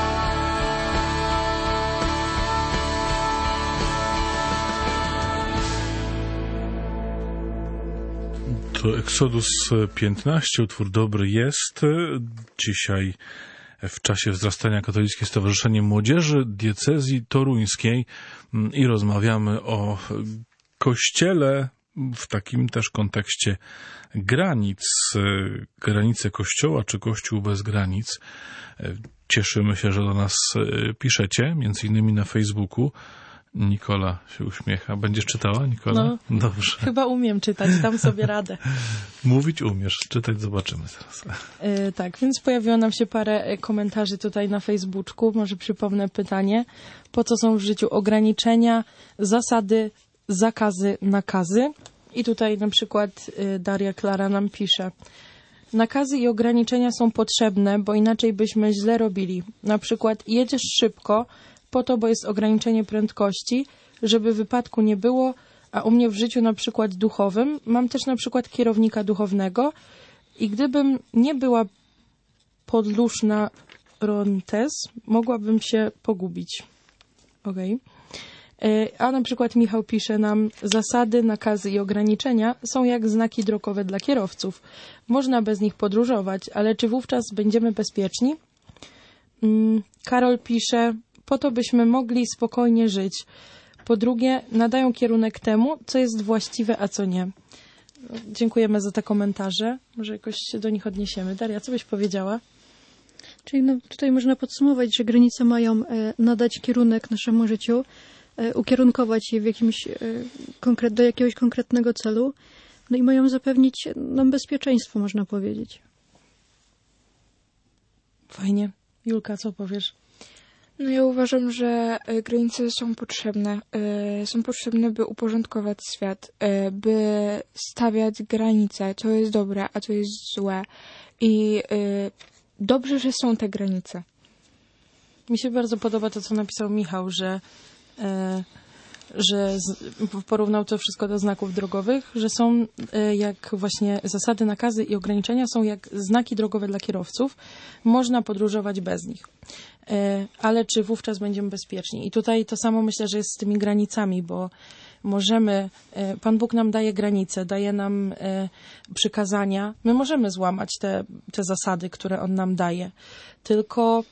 To Exodus 15, utwór Dobry jest. Dzisiaj w czasie wzrastania Katolickie Stowarzyszenie Młodzieży Diecezji Toruńskiej i rozmawiamy o Kościele w takim też kontekście granice Kościoła czy Kościół bez granic. Cieszymy się, że do nas piszecie, między innymi na Facebooku. Nikola się uśmiecha. Będziesz czytała, Nikola? No, dobrze. Chyba umiem czytać, dam sobie radę. Mówić umiesz, czytać zobaczymy teraz. Tak, więc pojawiło nam się parę komentarzy tutaj na Facebooku. Może przypomnę pytanie. Po co są w życiu ograniczenia, zasady, zakazy, nakazy? I tutaj na przykład Daria Klara nam pisze. Nakazy i ograniczenia są potrzebne, bo inaczej byśmy źle robili. Na przykład jedziesz szybko, po to, bo jest ograniczenie prędkości, żeby wypadku nie było, a u mnie w życiu na przykład duchowym mam też na przykład kierownika duchownego i gdybym nie była podluszna rontes, mogłabym się pogubić. Okej. A na przykład Michał pisze nam, zasady, nakazy i ograniczenia są jak znaki drogowe dla kierowców. Można bez nich podróżować, ale czy wówczas będziemy bezpieczni? Karol pisze, po to byśmy mogli spokojnie żyć. Po drugie, nadają kierunek temu, co jest właściwe, a co nie. Dziękujemy za te komentarze. Może jakoś się do nich odniesiemy. Daria, co byś powiedziała? Czyli tutaj można podsumować, że granice mają nadać kierunek naszemu życiu, ukierunkować je w do jakiegoś konkretnego celu, no i mają zapewnić nam bezpieczeństwo, można powiedzieć. Fajnie. Julka, co powiesz? No ja uważam, że granice są potrzebne. Są potrzebne, by uporządkować świat, by stawiać granice, co jest dobre, a co jest złe. I dobrze, że są te granice. Mi się bardzo podoba to, co napisał Michał, że porównał to wszystko do znaków drogowych, że są jak właśnie zasady, nakazy i ograniczenia są jak znaki drogowe dla kierowców. Można podróżować bez nich. Ale czy wówczas będziemy bezpieczni? I tutaj to samo myślę, że jest z tymi granicami, bo możemy, Pan Bóg nam daje granice, daje nam przykazania. My możemy złamać te zasady, które On nam daje. Tylko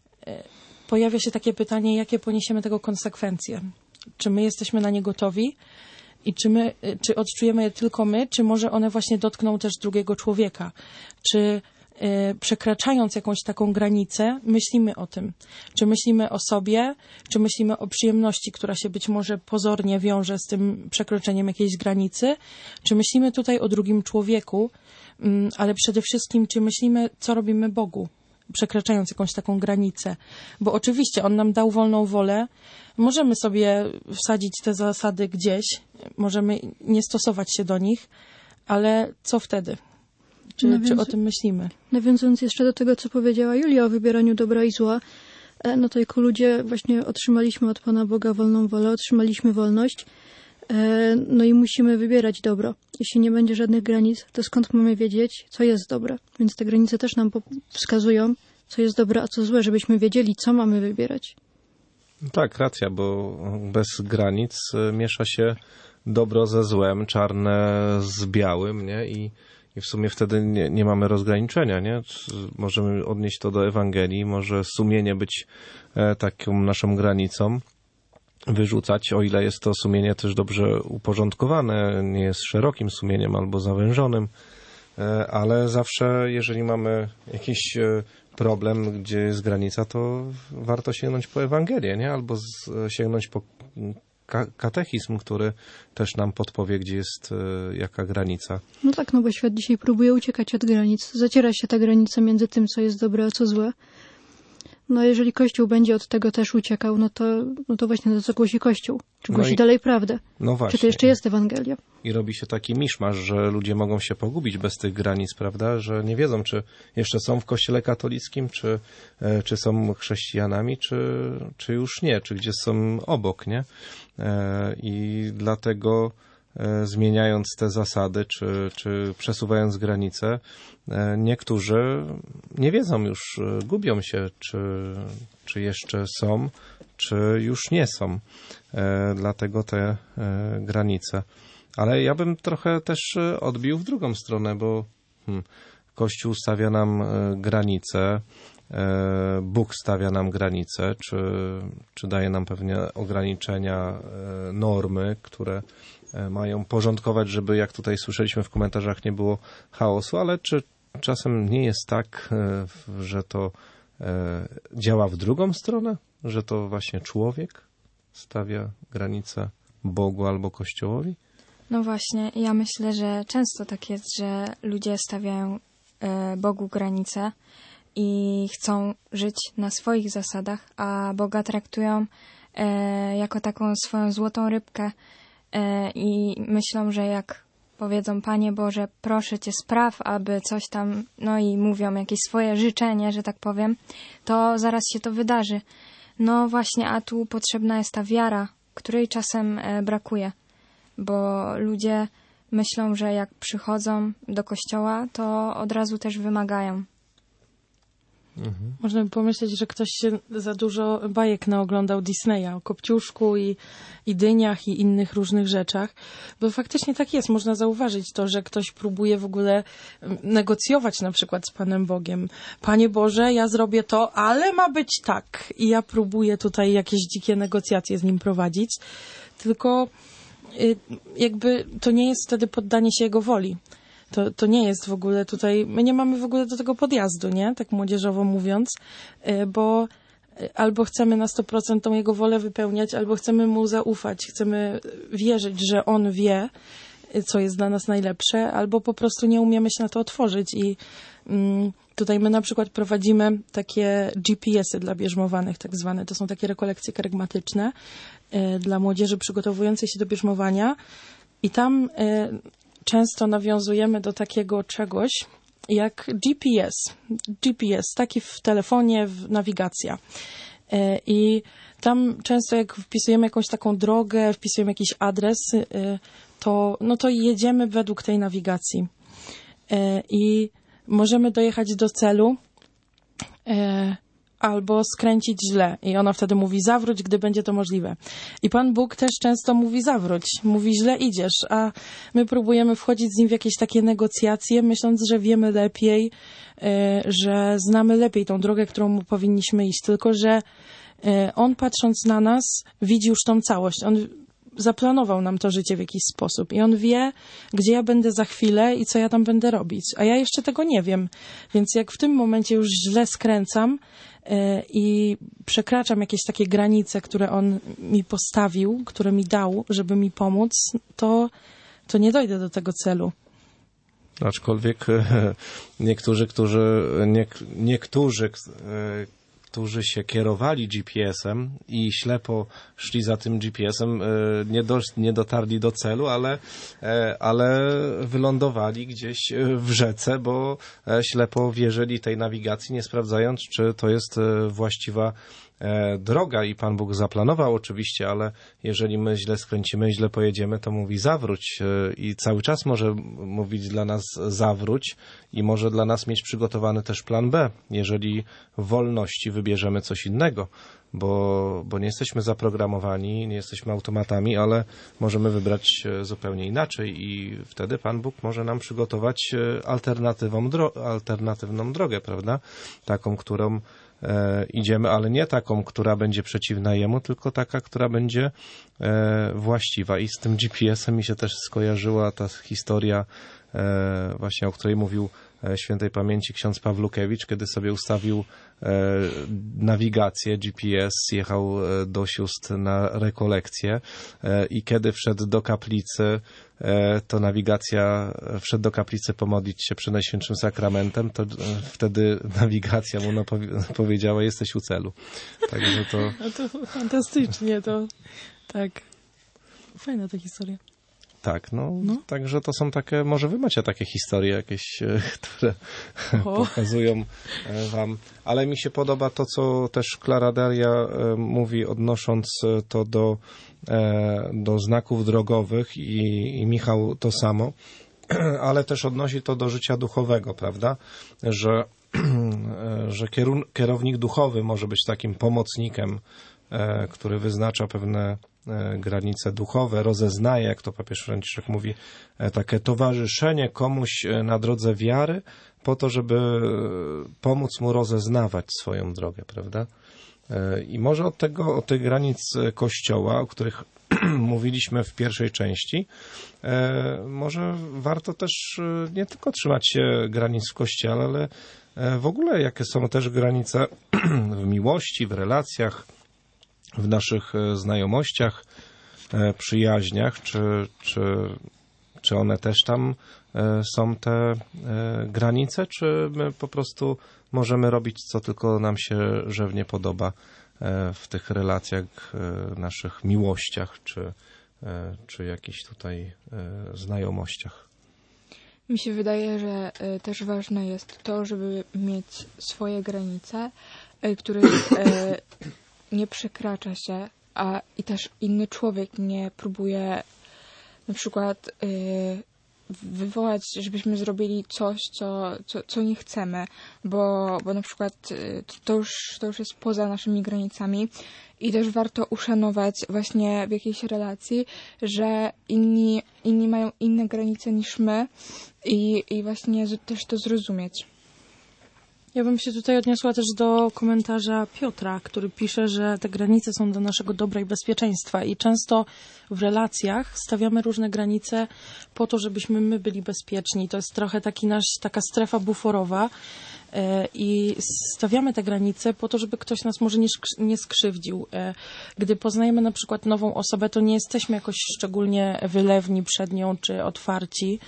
pojawia się takie pytanie, jakie poniesiemy tego konsekwencje? Czy my jesteśmy na nie gotowi? I czy odczujemy je tylko my, czy może one właśnie dotkną też drugiego człowieka? Czy przekraczając jakąś taką granicę, myślimy o tym? Czy myślimy o sobie? Czy myślimy o przyjemności, która się być może pozornie wiąże z tym przekroczeniem jakiejś granicy? Czy myślimy tutaj o drugim człowieku? Ale przede wszystkim, czy myślimy, co robimy Bogu, przekraczając jakąś taką granicę? Bo oczywiście On nam dał wolną wolę. Możemy sobie wsadzić te zasady gdzieś, możemy nie stosować się do nich, ale co wtedy? Czy o tym myślimy? Nawiązując jeszcze do tego, co powiedziała Julia o wybieraniu dobra i zła, no to jako ludzie właśnie otrzymaliśmy od Pana Boga wolną wolę, otrzymaliśmy wolność, no i musimy wybierać dobro. Jeśli nie będzie żadnych granic, to skąd mamy wiedzieć, co jest dobre? Więc te granice też nam wskazują, co jest dobre, a co złe, żebyśmy wiedzieli, co mamy wybierać. Tak, racja, bo bez granic miesza się dobro ze złem, czarne z białym, nie? I w sumie wtedy nie mamy rozgraniczenia, nie? Możemy odnieść to do Ewangelii, może sumienie być taką naszą granicą, wyrzucać, o ile jest to sumienie też dobrze uporządkowane, nie jest szerokim sumieniem albo zawężonym, ale zawsze, jeżeli mamy jakiś problem, gdzie jest granica, to warto sięgnąć po Ewangelię, nie? Albo sięgnąć po katechizm, który też nam podpowie, gdzie jest jaka granica. No tak, no bo świat dzisiaj próbuje uciekać od granic. Zaciera się ta granica między tym, co jest dobre, a co złe. No jeżeli Kościół będzie od tego też uciekał, no to właśnie to co głosi Kościół. Czy głosi dalej prawdę? No właśnie. Czy to jeszcze jest Ewangelia? I robi się taki miszmasz, że ludzie mogą się pogubić bez tych granic, prawda? Że nie wiedzą, czy jeszcze są w Kościele katolickim, czy są chrześcijanami, czy już nie, czy gdzieś są obok, nie? I dlatego zmieniając te zasady, czy przesuwając granice, niektórzy nie wiedzą już, gubią się, czy jeszcze są, czy już nie są. Dlatego te granice. Ale ja bym trochę też odbił w drugą stronę, bo Kościół stawia nam granice, Bóg stawia nam granice, czy daje nam pewne ograniczenia, normy, które mają porządkować, żeby, jak tutaj słyszeliśmy w komentarzach, nie było chaosu, ale czy czasem nie jest tak, że to działa w drugą stronę, że to właśnie człowiek stawia granice Bogu albo Kościołowi? No właśnie, ja myślę, że często tak jest, że ludzie stawiają Bogu granice i chcą żyć na swoich zasadach, a Boga traktują jako taką swoją złotą rybkę i myślą, że jak powiedzą: Panie Boże, proszę Cię, spraw, aby coś tam, no i mówią jakieś swoje życzenie, że tak powiem, to zaraz się to wydarzy. No właśnie, a tu potrzebna jest ta wiara, której czasem brakuje, bo ludzie myślą, że jak przychodzą do kościoła, to od razu też wymagają. Można by pomyśleć, że ktoś się za dużo bajek naoglądał Disneya o Kopciuszku i dyniach i innych różnych rzeczach, bo faktycznie tak jest. Można zauważyć to, że ktoś próbuje w ogóle negocjować na przykład z Panem Bogiem. Panie Boże, ja zrobię to, ale ma być tak. I ja próbuję tutaj jakieś dzikie negocjacje z Nim prowadzić, tylko jakby to nie jest wtedy poddanie się Jego woli. To nie jest w ogóle tutaj, my nie mamy w ogóle do tego podjazdu, nie? Tak młodzieżowo mówiąc, bo albo chcemy na 100% tą Jego wolę wypełniać, albo chcemy Mu zaufać, chcemy wierzyć, że On wie, co jest dla nas najlepsze, albo po prostu nie umiemy się na to otworzyć i tutaj my na przykład prowadzimy takie GPS-y dla bierzmowanych tak zwane, to są takie rekolekcje kerygmatyczne dla młodzieży przygotowującej się do bierzmowania i tam często nawiązujemy do takiego czegoś jak GPS, taki w telefonie, nawigacja. I tam często jak wpisujemy jakąś taką drogę, wpisujemy jakiś adres, to jedziemy według tej nawigacji. I możemy dojechać do celu albo skręcić źle. I ona wtedy mówi: zawróć, gdy będzie to możliwe. I Pan Bóg też często mówi: zawróć. Mówi: źle idziesz. A my próbujemy wchodzić z Nim w jakieś takie negocjacje, myśląc, że wiemy lepiej, że znamy lepiej tą drogę, którą powinniśmy iść. Tylko że On, patrząc na nas, widzi już tą całość. On zaplanował nam to życie w jakiś sposób i On wie, gdzie ja będę za chwilę i co ja tam będę robić. A ja jeszcze tego nie wiem. Więc jak w tym momencie już źle skręcam i przekraczam jakieś takie granice, które On mi postawił, które mi dał, żeby mi pomóc, to nie dojdę do tego celu. Aczkolwiek niektórzy, którzy się kierowali GPS-em i ślepo szli za tym GPS-em, nie dotarli do celu, ale wylądowali gdzieś w rzece, bo ślepo wierzyli tej nawigacji, nie sprawdzając, czy to jest właściwa droga i Pan Bóg zaplanował oczywiście, ale jeżeli my źle skręcimy, źle pojedziemy, to mówi: zawróć i cały czas może mówić dla nas: zawróć i może dla nas mieć przygotowany też plan B, jeżeli w wolności wybierzemy coś innego, bo nie jesteśmy zaprogramowani, nie jesteśmy automatami, ale możemy wybrać zupełnie inaczej i wtedy Pan Bóg może nam przygotować alternatywną drogę, prawda? Taką, którą idziemy, ale nie taką, która będzie przeciwna Jemu, tylko taka, która będzie właściwa. I z tym GPS-em mi się też skojarzyła ta historia właśnie, o której mówił świętej pamięci ksiądz Pawlukiewicz, kiedy sobie ustawił nawigację, GPS, jechał do sióstr na rekolekcję i kiedy wszedł do kaplicy, to nawigacja, wszedł do kaplicy pomodlić się przed Najświętszym Sakramentem, to wtedy nawigacja mu powiedziała: jesteś u celu. Także to... No to fantastycznie, to tak. Fajna ta historia. Tak, no. Także to są takie, może wy macie takie historie jakieś, które pokazują wam, ale mi się podoba to, co też Klara Daria mówi, odnosząc to do znaków drogowych i Michał to samo, ale też odnosi to do życia duchowego, prawda, że kierownik duchowy może być takim pomocnikiem, który wyznacza pewne granice duchowe, rozeznaje, jak to papież Franciszek mówi, takie towarzyszenie komuś na drodze wiary, po to, żeby pomóc mu rozeznawać swoją drogę, prawda? I może od tych granic Kościoła, o których mówiliśmy w pierwszej części, może warto też nie tylko trzymać się granic w Kościele, ale w ogóle jakie są też granice w miłości, w relacjach, w naszych znajomościach, przyjaźniach, czy one też tam są te granice, czy my po prostu możemy robić, co tylko nam się żywnie podoba w tych relacjach, naszych miłościach, czy jakichś tutaj znajomościach. Mi się wydaje, że też ważne jest to, żeby mieć swoje granice, których nie przekracza się, a i też inny człowiek nie próbuje na przykład wywołać, żebyśmy zrobili coś, co nie chcemy, bo na przykład to już jest poza naszymi granicami i też warto uszanować właśnie w jakiejś relacji, że inni mają inne granice niż my i właśnie też to zrozumieć. Ja bym się tutaj odniosła też do komentarza Piotra, który pisze, że te granice są dla naszego dobra i bezpieczeństwa i często w relacjach stawiamy różne granice po to, żebyśmy my byli bezpieczni. To jest trochę taka strefa buforowa i stawiamy te granice po to, żeby ktoś nas może nie skrzywdził. Gdy poznajemy na przykład nową osobę, to nie jesteśmy jakoś szczególnie wylewni przed nią czy otwarci.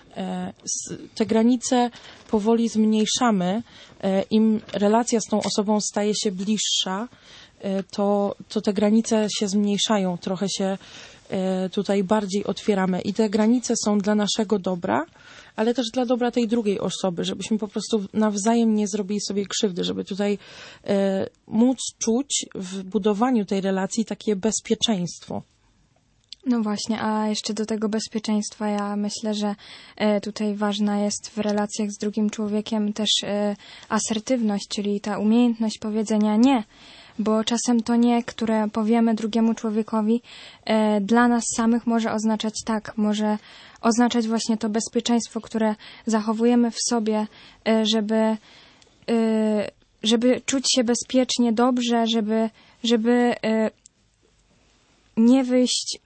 Te granice powoli zmniejszamy. Im relacja z tą osobą staje się bliższa, to te granice się zmniejszają, trochę się tutaj bardziej otwieramy. I te granice są dla naszego dobra, ale też dla dobra tej drugiej osoby, żebyśmy po prostu nawzajem nie zrobili sobie krzywdy, żeby tutaj móc czuć w budowaniu tej relacji takie bezpieczeństwo. No właśnie, a jeszcze do tego bezpieczeństwa ja myślę, że tutaj ważna jest w relacjach z drugim człowiekiem też asertywność, czyli ta umiejętność powiedzenia nie, bo czasem to nie, które powiemy drugiemu człowiekowi, dla nas samych może oznaczać tak, może oznaczać właśnie to bezpieczeństwo, które zachowujemy w sobie, żeby czuć się bezpiecznie, dobrze, żeby nie wyjść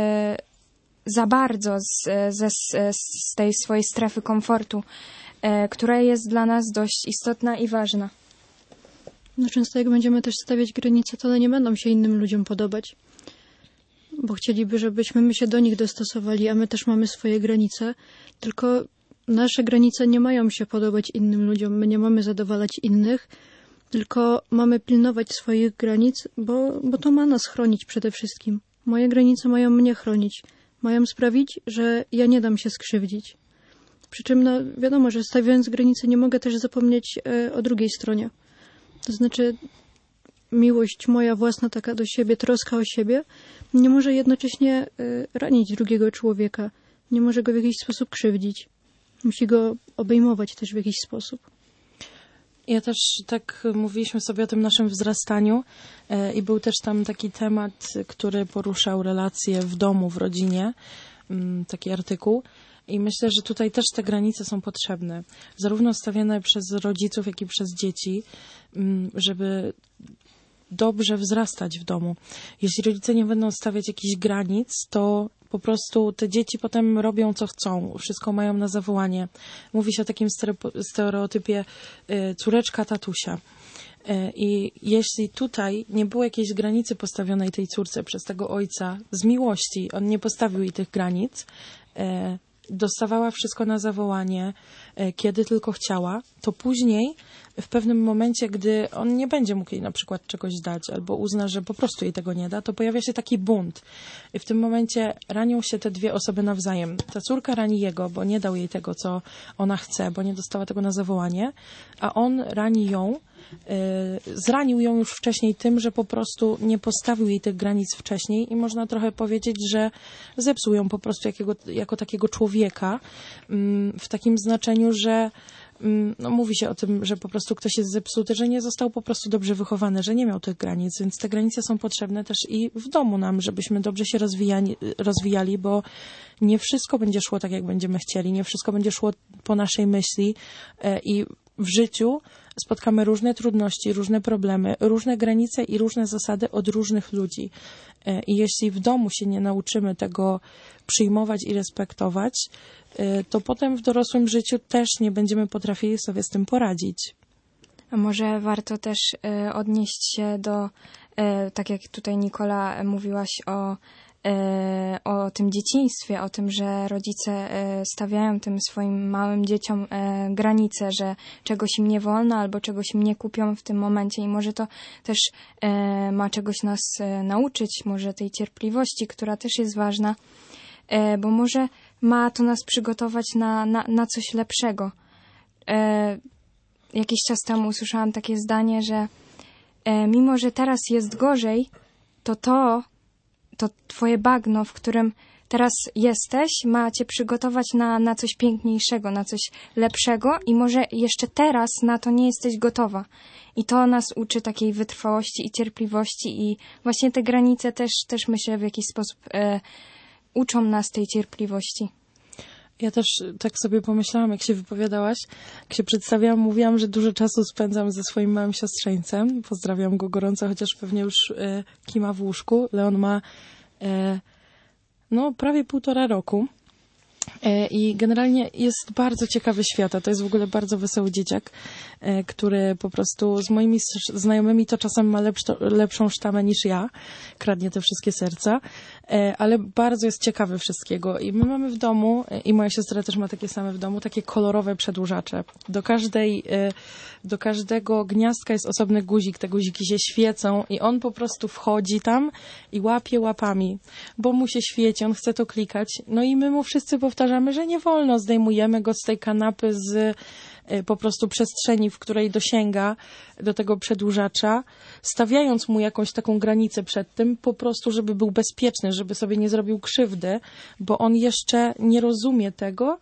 za bardzo z tej swojej strefy komfortu, która jest dla nas dość istotna i ważna. No często jak będziemy też stawiać granice, to one nie będą się innym ludziom podobać, bo chcieliby, żebyśmy my się do nich dostosowali, a my też mamy swoje granice, tylko nasze granice nie mają się podobać innym ludziom, my nie mamy zadowalać innych, tylko mamy pilnować swoich granic, bo to ma nas chronić przede wszystkim. Moje granice mają mnie chronić. Mają sprawić, że ja nie dam się skrzywdzić. Przy czym no, wiadomo, że stawiając granice nie mogę też zapomnieć o drugiej stronie. To znaczy miłość moja własna taka do siebie, troska o siebie nie może jednocześnie ranić drugiego człowieka. Nie może go w jakiś sposób krzywdzić. Musi go obejmować też w jakiś sposób. Ja też tak mówiliśmy sobie o tym naszym wzrastaniu i był też tam taki temat, który poruszał relacje w domu, w rodzinie, taki artykuł. I myślę, że tutaj też te granice są potrzebne, zarówno stawiane przez rodziców, jak i przez dzieci, żeby dobrze wzrastać w domu. Jeśli rodzice nie będą stawiać jakichś granic, to po prostu te dzieci potem robią, co chcą. Wszystko mają na zawołanie. Mówi się o takim stereotypie córeczka tatusia. I jeśli tutaj nie było jakiejś granicy postawionej tej córce przez tego ojca z miłości, on nie postawił jej tych granic, dostawała wszystko na zawołanie, kiedy tylko chciała, to później w pewnym momencie, gdy on nie będzie mógł jej na przykład czegoś dać albo uzna, że po prostu jej tego nie da, to pojawia się taki bunt. I w tym momencie ranią się te dwie osoby nawzajem. Ta córka rani jego, bo nie dał jej tego, co ona chce, bo nie dostała tego na zawołanie, a on rani ją, zranił ją już wcześniej tym, że po prostu nie postawił jej tych granic wcześniej i można trochę powiedzieć, że zepsuł ją po prostu jako takiego człowieka w takim znaczeniu, że no, mówi się o tym, że po prostu ktoś jest zepsuty, że nie został po prostu dobrze wychowany, że nie miał tych granic, więc te granice są potrzebne też i w domu nam, żebyśmy dobrze się rozwijali, bo nie wszystko będzie szło tak, jak będziemy chcieli, nie wszystko będzie szło po naszej myśli i w życiu spotkamy różne trudności, różne problemy, różne granice i różne zasady od różnych ludzi. I jeśli w domu się nie nauczymy tego przyjmować i respektować, to potem w dorosłym życiu też nie będziemy potrafili sobie z tym poradzić. A może warto też odnieść się do, tak jak tutaj Nikola mówiłaś o tym dzieciństwie, o tym, że rodzice stawiają tym swoim małym dzieciom granice, że czegoś im nie wolno albo czegoś im nie kupią w tym momencie i może to też ma czegoś nas nauczyć, może tej cierpliwości, która też jest ważna, bo może ma to nas przygotować na coś lepszego. Jakiś czas temu usłyszałam takie zdanie, że mimo, że teraz jest gorzej, to twoje bagno, w którym teraz jesteś, ma cię przygotować na coś piękniejszego, na coś lepszego i może jeszcze teraz na to nie jesteś gotowa. I to nas uczy takiej wytrwałości i cierpliwości i właśnie te granice też myślę w jakiś sposób uczą nas tej cierpliwości. Ja też tak sobie pomyślałam, jak się wypowiadałaś, jak się przedstawiałam, mówiłam, że dużo czasu spędzam ze swoim małym siostrzeńcem. Pozdrawiam go gorąco, chociaż pewnie już kima w łóżku. Leon ma prawie 1,5 roku. I generalnie jest bardzo ciekawy świata. To jest w ogóle bardzo wesoły dzieciak, który po prostu z moimi znajomymi to czasem ma lepszą sztamę niż ja. Kradnie te wszystkie serca, ale bardzo jest ciekawy wszystkiego. I my mamy w domu, i moja siostra też ma takie same w domu, takie kolorowe przedłużacze. Do każdego gniazdka jest osobny guzik. Te guziki się świecą i on po prostu wchodzi tam i łapie łapami, bo mu się świeci, on chce to klikać. No i my mu wszyscy powtarzamy, że nie wolno, zdejmujemy go z tej kanapy, z po prostu przestrzeni, w której dosięga do tego przedłużacza, stawiając mu jakąś taką granicę przed tym, po prostu, żeby był bezpieczny, żeby sobie nie zrobił krzywdy, bo on jeszcze nie rozumie tego,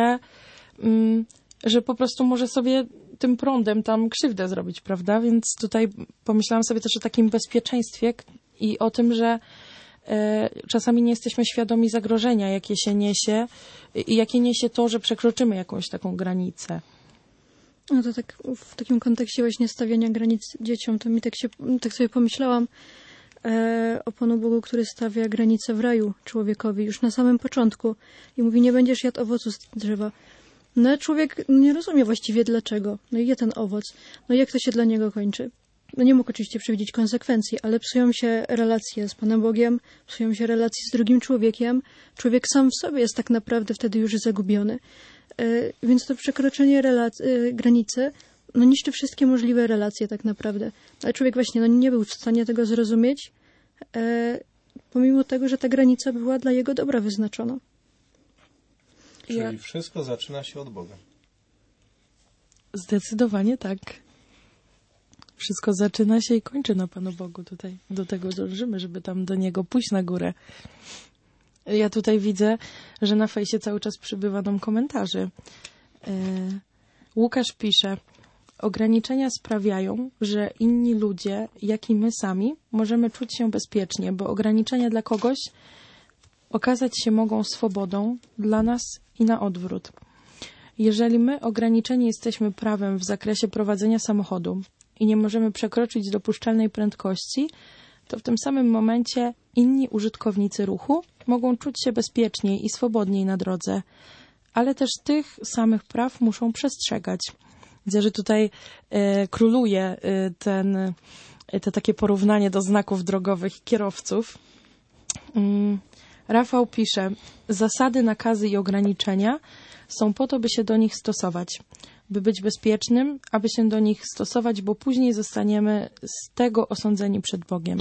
że po prostu może sobie tym prądem tam krzywdę zrobić, prawda? Więc tutaj pomyślałam sobie też o takim bezpieczeństwie i o tym, że czasami nie jesteśmy świadomi zagrożenia, jakie się niesie i jakie niesie to, że przekroczymy jakąś taką granicę. No to tak w takim kontekście właśnie stawiania granic dzieciom, to mi tak sobie pomyślałam o Panu Bogu, który stawia granice w raju człowiekowi już na samym początku i mówi, nie będziesz jadł owocu z drzewa. No człowiek nie rozumie właściwie dlaczego. No i je ten owoc. No i jak to się dla niego kończy? No nie mógł oczywiście przewidzieć konsekwencji, ale psują się relacje z Panem Bogiem, psują się relacje z drugim człowiekiem. Człowiek sam w sobie jest tak naprawdę wtedy już zagubiony. Więc to przekroczenie granicy niszczy wszystkie możliwe relacje tak naprawdę. Ale człowiek właśnie nie był w stanie tego zrozumieć, pomimo tego, że ta granica była dla jego dobra wyznaczona. Czyli wszystko zaczyna się od Boga. Zdecydowanie tak. Wszystko zaczyna się i kończy na Panu Bogu tutaj. Do tego dążymy, żeby tam do Niego pójść na górę. Ja tutaj widzę, że na fejsie cały czas przybywa nam komentarzy. Łukasz pisze, ograniczenia sprawiają, że inni ludzie, jak i my sami, możemy czuć się bezpiecznie, bo ograniczenia dla kogoś okazać się mogą swobodą dla nas i na odwrót. Jeżeli my ograniczeni jesteśmy prawem w zakresie prowadzenia samochodu i nie możemy przekroczyć dopuszczalnej prędkości, to w tym samym momencie inni użytkownicy ruchu mogą czuć się bezpieczniej i swobodniej na drodze, ale też tych samych praw muszą przestrzegać. Widzę, że tutaj króluje to takie porównanie do znaków drogowych i kierowców. Rafał pisze, zasady, nakazy i ograniczenia są po to, by się do nich stosować, by być bezpiecznym, aby się do nich stosować, bo później zostaniemy z tego osądzeni przed Bogiem.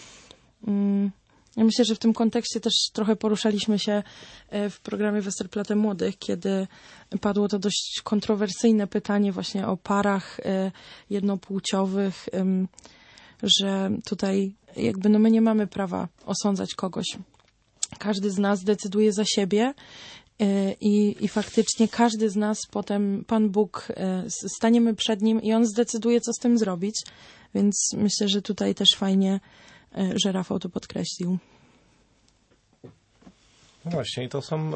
Ja myślę, że w tym kontekście też trochę poruszaliśmy się w programie Westerplatte Młodych, kiedy padło to dość kontrowersyjne pytanie właśnie o parach jednopłciowych, że tutaj jakby my nie mamy prawa osądzać kogoś. Każdy z nas decyduje za siebie I faktycznie każdy z nas potem, Pan Bóg, staniemy przed Nim i On zdecyduje, co z tym zrobić. Więc myślę, że tutaj też fajnie, że Rafał to podkreślił. No właśnie, i to są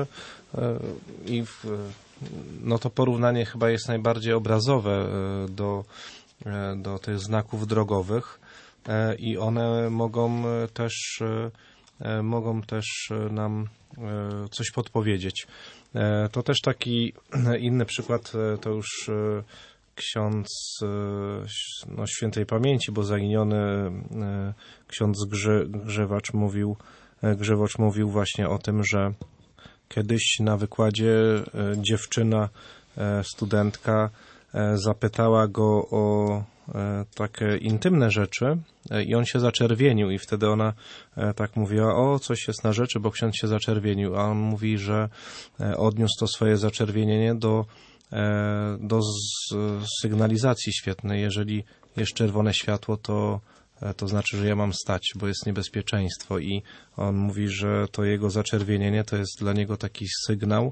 no to porównanie chyba jest najbardziej obrazowe do tych znaków drogowych i one mogą też nam coś podpowiedzieć. To też taki inny przykład, to już ksiądz świętej pamięci, bo zaginiony ksiądz Grzewacz mówił właśnie o tym, że kiedyś na wykładzie dziewczyna, studentka zapytała go o takie intymne rzeczy i on się zaczerwienił i wtedy ona tak mówiła, o, coś jest na rzeczy, bo ksiądz się zaczerwienił, a on mówi, że odniósł to swoje zaczerwienienie do sygnalizacji świetnej. Jeżeli jest czerwone światło, to znaczy, że ja mam stać, bo jest niebezpieczeństwo i on mówi, że to jego zaczerwienienie to jest dla niego taki sygnał,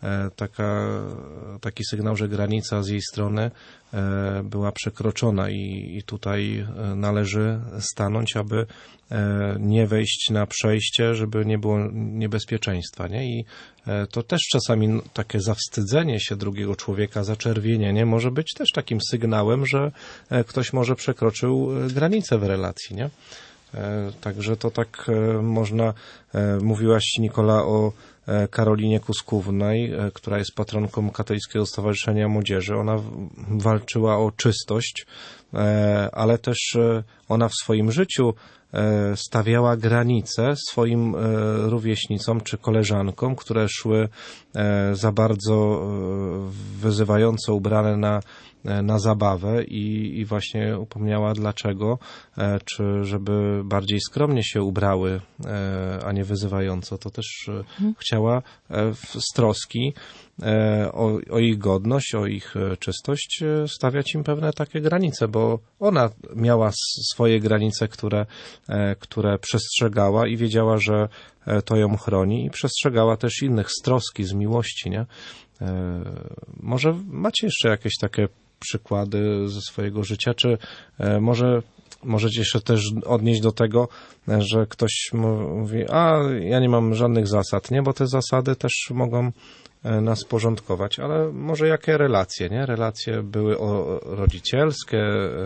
taki sygnał, że granica z jej strony była przekroczona i tutaj należy stanąć, aby nie wejść na przejście, żeby nie było niebezpieczeństwa, nie? I to też czasami takie zawstydzenie się drugiego człowieka, zaczerwienienie może być też takim sygnałem, że ktoś może przekroczył granicę w relacji, nie? Także to tak można, mówiłaś, Nikola, o Karolinie Kuskównej, która jest patronką Katolickiego Stowarzyszenia Młodzieży. Ona walczyła o czystość, ale też ona w swoim życiu stawiała granice swoim rówieśnicom czy koleżankom, które szły za bardzo wyzywająco ubrane na zabawę i właśnie upomniała dlaczego, czy żeby bardziej skromnie się ubrały, a nie wyzywająco. To też chciała z troski o ich godność, o ich czystość stawiać im pewne takie granice, bo ona miała swoje granice, które przestrzegała i wiedziała, że to ją chroni i przestrzegała też innych z troski, z miłości, nie? Może macie jeszcze jakieś takie przykłady ze swojego życia, czy możecie się też odnieść do tego, że ktoś mówi, ja nie mam żadnych zasad, nie? Bo te zasady też mogą nas porządkować, ale może jakie relacje, nie? Relacje były rodzicielskie,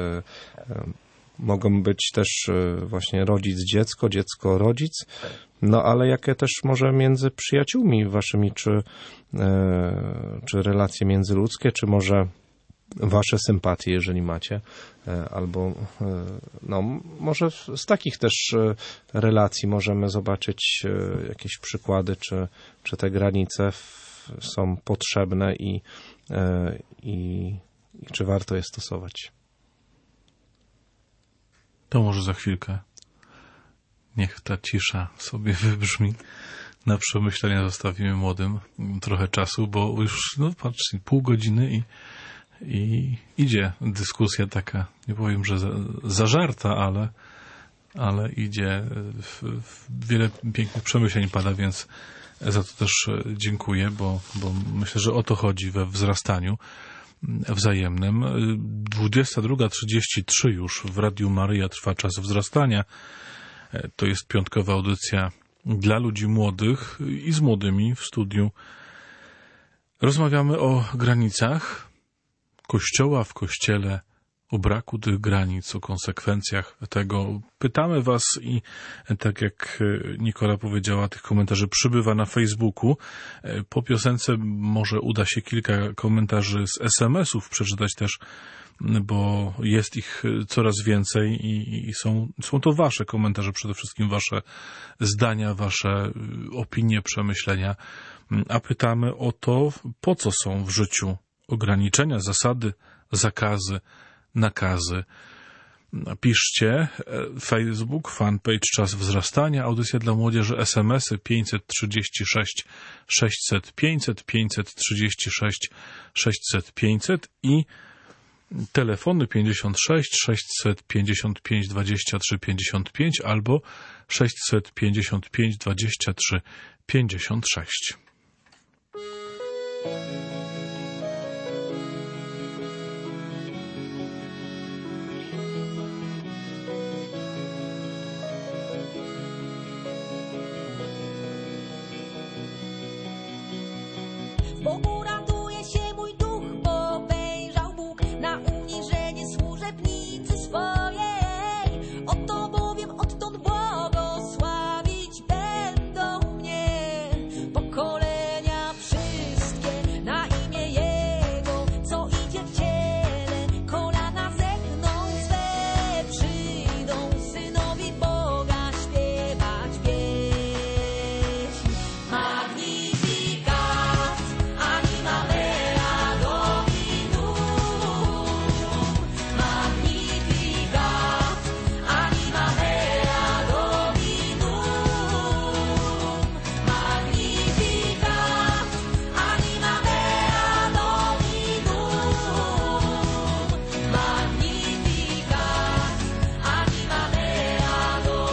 mogą być też właśnie rodzic-dziecko, dziecko-rodzic, no ale jakie też może między przyjaciółmi waszymi, czy relacje międzyludzkie, czy może wasze sympatie, jeżeli macie, albo no może z takich też relacji możemy zobaczyć jakieś przykłady, czy te granice są potrzebne i czy warto je stosować. To może za chwilkę. Niech ta cisza sobie wybrzmi. Na przemyślenia zostawimy młodym trochę czasu, bo już, patrzcie, pół godziny i idzie dyskusja taka, nie powiem, że zażarta, ale idzie, wiele pięknych przemyśleń pada, więc za to też dziękuję, bo myślę, że o to chodzi we wzrastaniu wzajemnym. 22:33 już w Radiu Maryja trwa czas wzrastania. To jest piątkowa audycja dla ludzi młodych i z młodymi w studiu. Rozmawiamy o granicach Kościoła w Kościele, o braku tych granic, o konsekwencjach tego. Pytamy was i tak jak Nikola powiedziała, tych komentarzy przybywa na Facebooku. Po piosence może uda się kilka komentarzy z SMS-ów przeczytać też, bo jest ich coraz więcej i są to wasze komentarze, przede wszystkim wasze zdania, wasze opinie, przemyślenia. A pytamy o to, po co są w życiu ograniczenia, zasady, zakazy, nakazy. Piszcie, Facebook, fanpage Czas Wzrastania, audycja dla młodzieży, SMS-y 536 600 500, 536 600 500 i telefony 56 655 23 55 albo 655 23 56. bo uratuje się mój duch, bo wejrzał Bóg na uniżenie służebnicy swojej. Oto bowiem odtąd błogosławić będą mnie pokolenia wszystkie na imię Jego, co idzie w ciele, kolana zegną swe, przyjdą synowi Boga śpiewać pieśń. Magnificat, anima mea Dominum. Magnificat, anima mea Dominum. Magnificat, anima mea Dominum. Magnificat, anima mea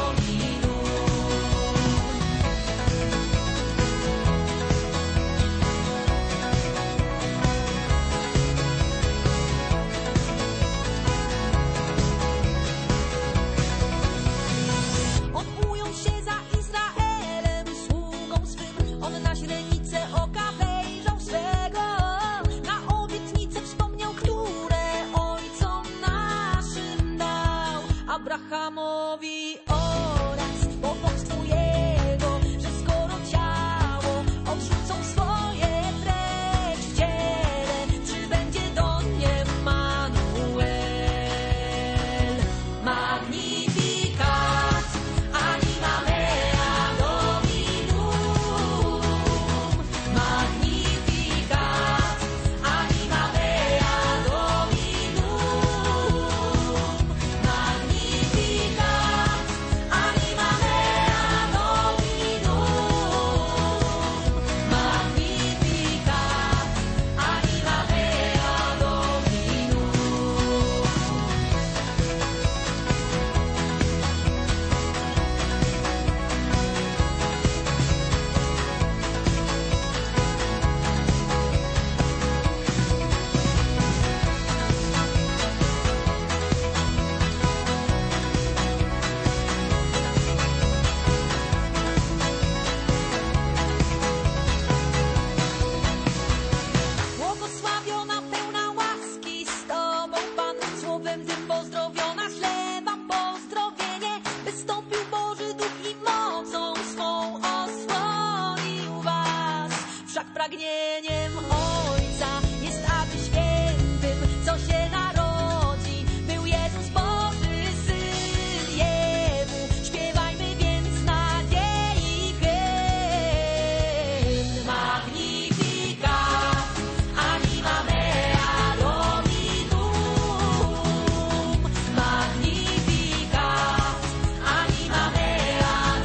On ujął się za Izraelem, sługą swym. On na źrenicę oka wejrzał swego, na obietnice wspomniał, które ojcom naszym dał, Abrahamowi oraz potomstwu jego, że skoro ciało odrzucą swoje precz w ciele, przybędzie do mnie Emmanuel. Magnificat, anima mea Dominum. Magnificat, anima mea Dominum. Magnificat, anima mea Dominum. Magnificat, anima mea Błogosławiona, pełna łaski z Tobą, Pan, słowem tym pozdrowiona, ślewam pozdrowienie. Wystąpił Boży Duch i mocą swą osłonił was. Wszak pragnieniem Ojca jest, aby świętym, co się narodzi, był Jezus Boży Syn. Jemu śpiewajmy więc nadziei hymn. Magnificat, anima mea Dominum. Magnificat, anima mea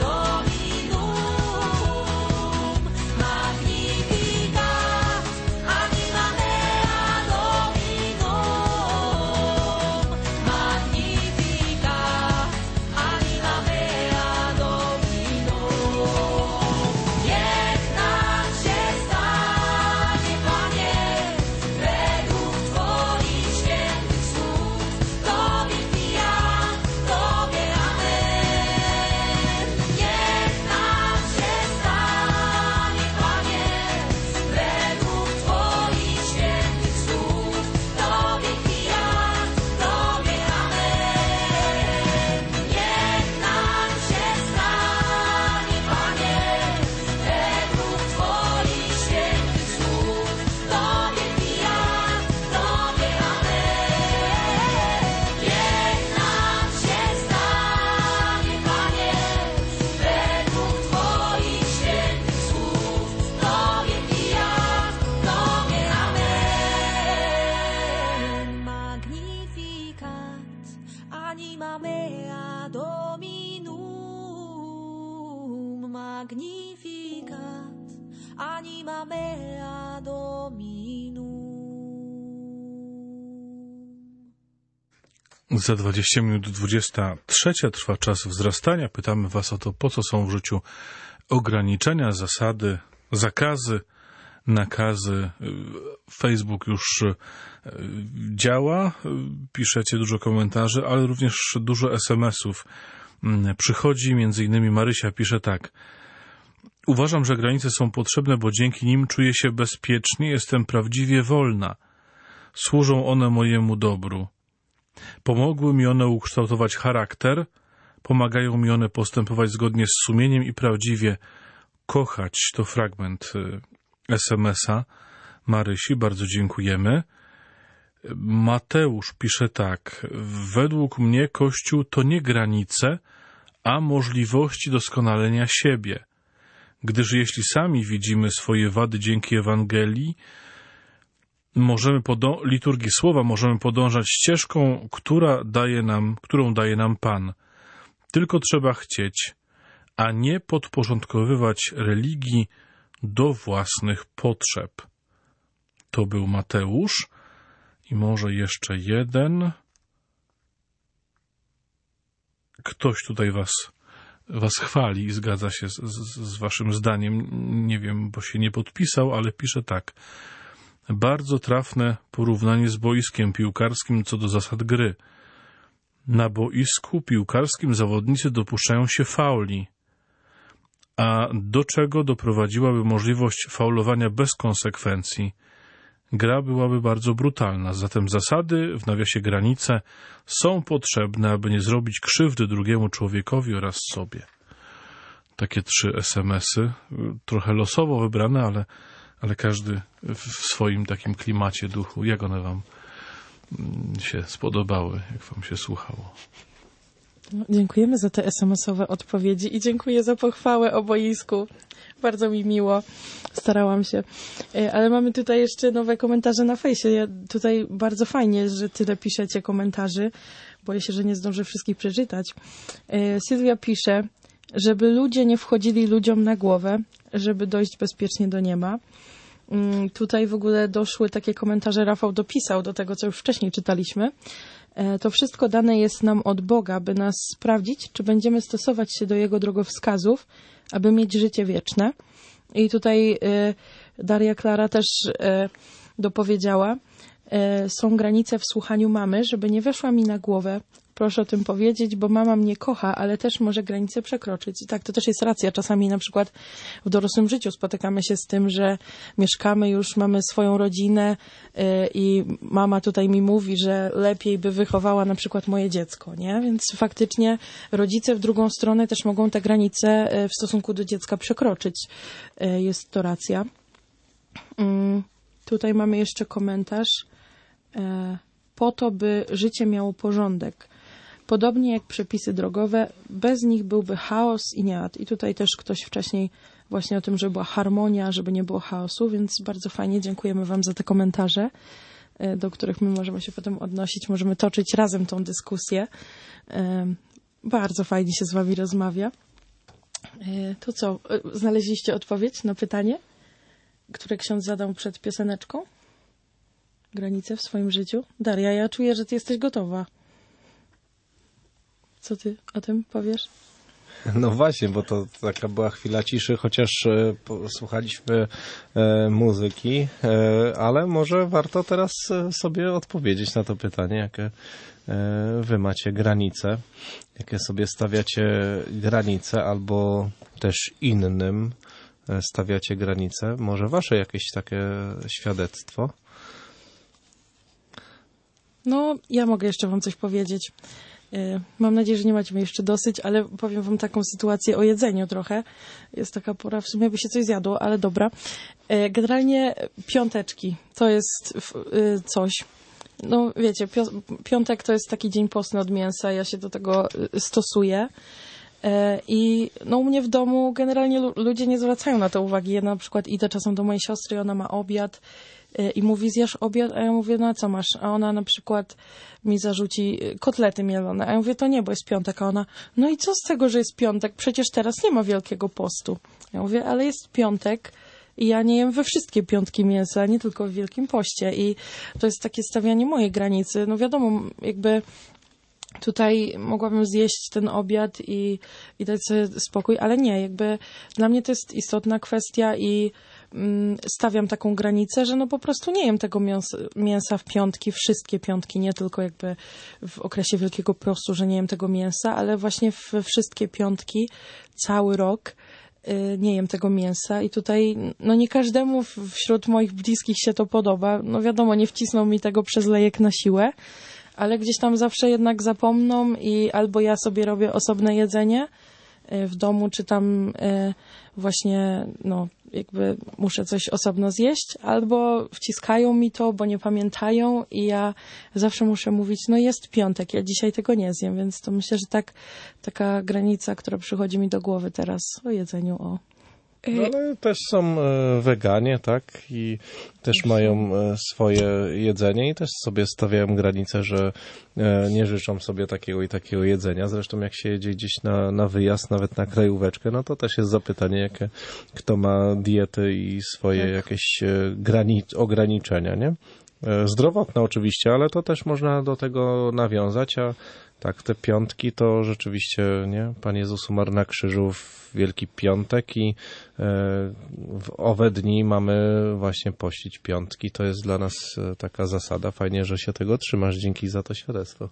Dominum. Magnificat, anima mea Dominum. Magnificat, anima mea Dominum. Niech nam się stanie, Panie, według Twoich świętych słów. Tobie chwila, Tobie amen. Niech nam się stanie, Panie, według Twoich świętych słów. Tobie chwila, Tobie amen. Niech nam się stanie, Panie, według Twoich świętych słów. Tobie chwila, Tobie amen. Niech nam się stanie, Panie, według Twoich świętych słów. Tobie chwila, Tobie amen. Magnificat, anima mea Dominum. Magnificat, anima mea Dominum. Za 20 minut 23 trwa czas wzrastania. Pytamy Was o to, po co są w życiu ograniczenia, zasady, zakazy, nakazy. Facebook już działa, piszecie dużo komentarzy, ale również dużo SMS-ów przychodzi. Między innymi Marysia pisze tak: Uważam, że granice są potrzebne, bo dzięki nim czuję się bezpiecznie, jestem prawdziwie wolna. Służą one mojemu dobru. Pomogły mi one ukształtować charakter, pomagają mi one postępować zgodnie z sumieniem i prawdziwie kochać. To fragment SMS-a Marysi, bardzo dziękujemy. Mateusz pisze tak: według mnie Kościół to nie granice, a możliwości doskonalenia siebie. Gdyż jeśli sami widzimy swoje wady dzięki Ewangelii, liturgii słowa, możemy podążać ścieżką, którą daje nam Pan. Tylko trzeba chcieć, a nie podporządkowywać religii do własnych potrzeb. To był Mateusz. I może jeszcze jeden. Ktoś tutaj was chwali i zgadza się z waszym zdaniem. Nie wiem, bo się nie podpisał, ale pisze tak. Bardzo trafne porównanie z boiskiem piłkarskim co do zasad gry. Na boisku piłkarskim zawodnicy dopuszczają się fauli. A do czego doprowadziłaby możliwość faulowania bez konsekwencji? Gra byłaby bardzo brutalna, zatem zasady, w nawiasie granice, są potrzebne, aby nie zrobić krzywdy drugiemu człowiekowi oraz sobie. Takie 3 SMS-y, trochę losowo wybrane, ale każdy w swoim takim klimacie, duchu. Jak one wam się spodobały, jak wam się słuchało? Dziękujemy za te SMS-owe odpowiedzi i dziękuję za pochwałę o boisku. Bardzo mi miło. Starałam się. Ale mamy tutaj jeszcze nowe komentarze na fejsie. Tutaj bardzo fajnie, że tyle piszecie komentarzy. Boję się, że nie zdążę wszystkich przeczytać. Sylwia pisze, żeby ludzie nie wchodzili ludziom na głowę, żeby dojść bezpiecznie do nieba. Tutaj w ogóle doszły takie komentarze, Rafał dopisał do tego, co już wcześniej czytaliśmy. To wszystko dane jest nam od Boga, by nas sprawdzić, czy będziemy stosować się do Jego drogowskazów, aby mieć życie wieczne. I tutaj Daria Klara też dopowiedziała, są granice w słuchaniu mamy, żeby nie weszła mi na głowę. Proszę o tym powiedzieć, bo mama mnie kocha, ale też może granice przekroczyć. I tak, to też jest racja. Czasami na przykład w dorosłym życiu spotykamy się z tym, że mieszkamy już, mamy swoją rodzinę i mama tutaj mi mówi, że lepiej by wychowała na przykład moje dziecko, nie? Więc faktycznie rodzice w drugą stronę też mogą te granice w stosunku do dziecka przekroczyć. Jest to racja. Tutaj mamy jeszcze komentarz. Po to, by życie miało porządek. Podobnie jak przepisy drogowe, bez nich byłby chaos i nieład. I tutaj też ktoś wcześniej właśnie o tym, żeby była harmonia, żeby nie było chaosu, więc bardzo fajnie dziękujemy wam za te komentarze, do których my możemy się potem odnosić, możemy toczyć razem tą dyskusję. Bardzo fajnie się z wami rozmawia. To co, znaleźliście odpowiedź na pytanie, które ksiądz zadał przed pioseneczką? Granice w swoim życiu? Daria, ja czuję, że ty jesteś gotowa. Co ty o tym powiesz? No właśnie, bo to taka była chwila ciszy, chociaż słuchaliśmy muzyki, ale może warto teraz sobie odpowiedzieć na to pytanie, jakie wy macie granice, jakie sobie stawiacie granice, albo też innym stawiacie granice. Może wasze jakieś takie świadectwo? No, ja mogę jeszcze wam coś powiedzieć. Mam nadzieję, że nie macie mnie jeszcze dosyć, ale powiem wam taką sytuację o jedzeniu trochę. Jest taka pora, w sumie by się coś zjadło, ale dobra. Generalnie piąteczki to jest coś. No wiecie, piątek to jest taki dzień postny od mięsa, ja się do tego stosuję. I no u mnie w domu generalnie ludzie nie zwracają na to uwagi. Ja na przykład idę czasem do mojej siostry i ona ma obiad i mówi, zjesz obiad, a ja mówię, no a co masz? A ona na przykład mi zarzuci kotlety mielone, a ja mówię, to nie, bo jest piątek, a ona, no i co z tego, że jest piątek? Przecież teraz nie ma Wielkiego Postu. Ja mówię, ale jest piątek i ja nie jem we wszystkie piątki mięsa, nie tylko w Wielkim Poście i to jest takie stawianie mojej granicy. No wiadomo, jakby tutaj mogłabym zjeść ten obiad i dać sobie spokój, ale nie, jakby dla mnie to jest istotna kwestia i stawiam taką granicę, że no po prostu nie jem tego mięsa w piątki, wszystkie piątki, nie tylko jakby w okresie Wielkiego Postu, że nie jem tego mięsa, ale właśnie w wszystkie piątki, cały rok nie jem tego mięsa i tutaj no nie każdemu wśród moich bliskich się to podoba. No wiadomo, nie wcisną mi tego przez lejek na siłę, ale gdzieś tam zawsze jednak zapomną i albo ja sobie robię osobne jedzenie w domu, czy tam właśnie no jakby muszę coś osobno zjeść, albo wciskają mi to, bo nie pamiętają i ja zawsze muszę mówić, no jest piątek, ja dzisiaj tego nie zjem, więc to myślę, że taka granica, która przychodzi mi do głowy teraz o jedzeniu, No, ale też są weganie, tak? I też mają swoje jedzenie i też sobie stawiają granicę, że nie życzą sobie takiego i takiego jedzenia. Zresztą jak się jedzie gdzieś na wyjazd, nawet na krajóweczkę, no to też jest zapytanie, kto ma diety i swoje jakieś ograniczenia, nie? Zdrowotne oczywiście, ale to też można do tego nawiązać, a tak, te piątki to rzeczywiście, nie? Pan Jezus umarł na krzyżu w Wielki Piątek i w owe dni mamy właśnie pościć piątki. To jest dla nas taka zasada. Fajnie, że się tego trzymasz. Dzięki za to świadectwo.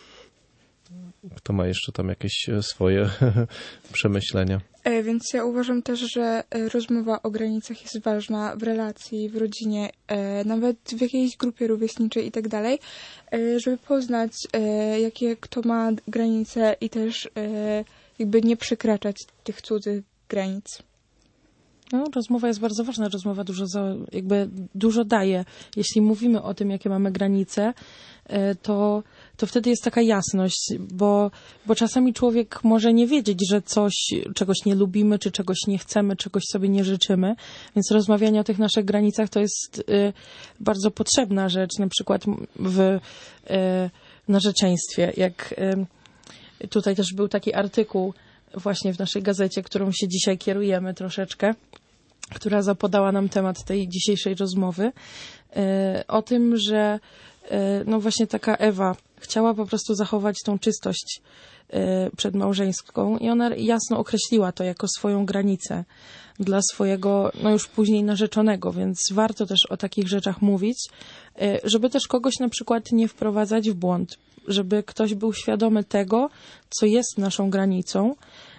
Kto ma jeszcze tam jakieś swoje przemyślenia? Więc ja uważam też, że rozmowa o granicach jest ważna w relacji, w rodzinie, nawet w jakiejś grupie rówieśniczej i tak dalej, żeby poznać, jakie kto ma granice i też jakby nie przekraczać tych cudzych granic. No, rozmowa jest bardzo ważna, rozmowa dużo daje. Jeśli mówimy o tym, jakie mamy granice, to wtedy jest taka jasność, bo czasami człowiek może nie wiedzieć, że czegoś nie lubimy, czy czegoś nie chcemy, czegoś sobie nie życzymy, więc rozmawianie o tych naszych granicach to jest bardzo potrzebna rzecz, na przykład w narzeczeństwie. Jak tutaj też był taki artykuł właśnie w naszej gazecie, którą się dzisiaj kierujemy troszeczkę, która zapodała nam temat tej dzisiejszej rozmowy, o tym, że no właśnie taka Ewa chciała po prostu zachować tą czystość przedmałżeńską i ona jasno określiła to jako swoją granicę dla swojego, no już później narzeczonego, więc warto też o takich rzeczach mówić, żeby też kogoś na przykład nie wprowadzać w błąd, żeby ktoś był świadomy tego, co jest naszą granicą.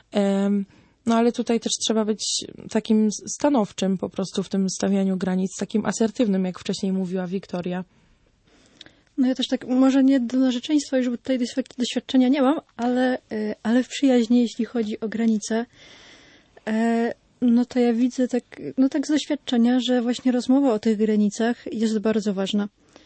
No ale tutaj też trzeba być takim stanowczym po prostu w tym stawianiu granic, takim asertywnym, jak wcześniej mówiła Wiktoria. No ja też tak, może nie do narzeczeństwa, już tutaj doświadczenia nie mam, ale w przyjaźni, jeśli chodzi o granice, no to ja widzę tak z doświadczenia, że właśnie rozmowa o tych granicach jest bardzo ważna.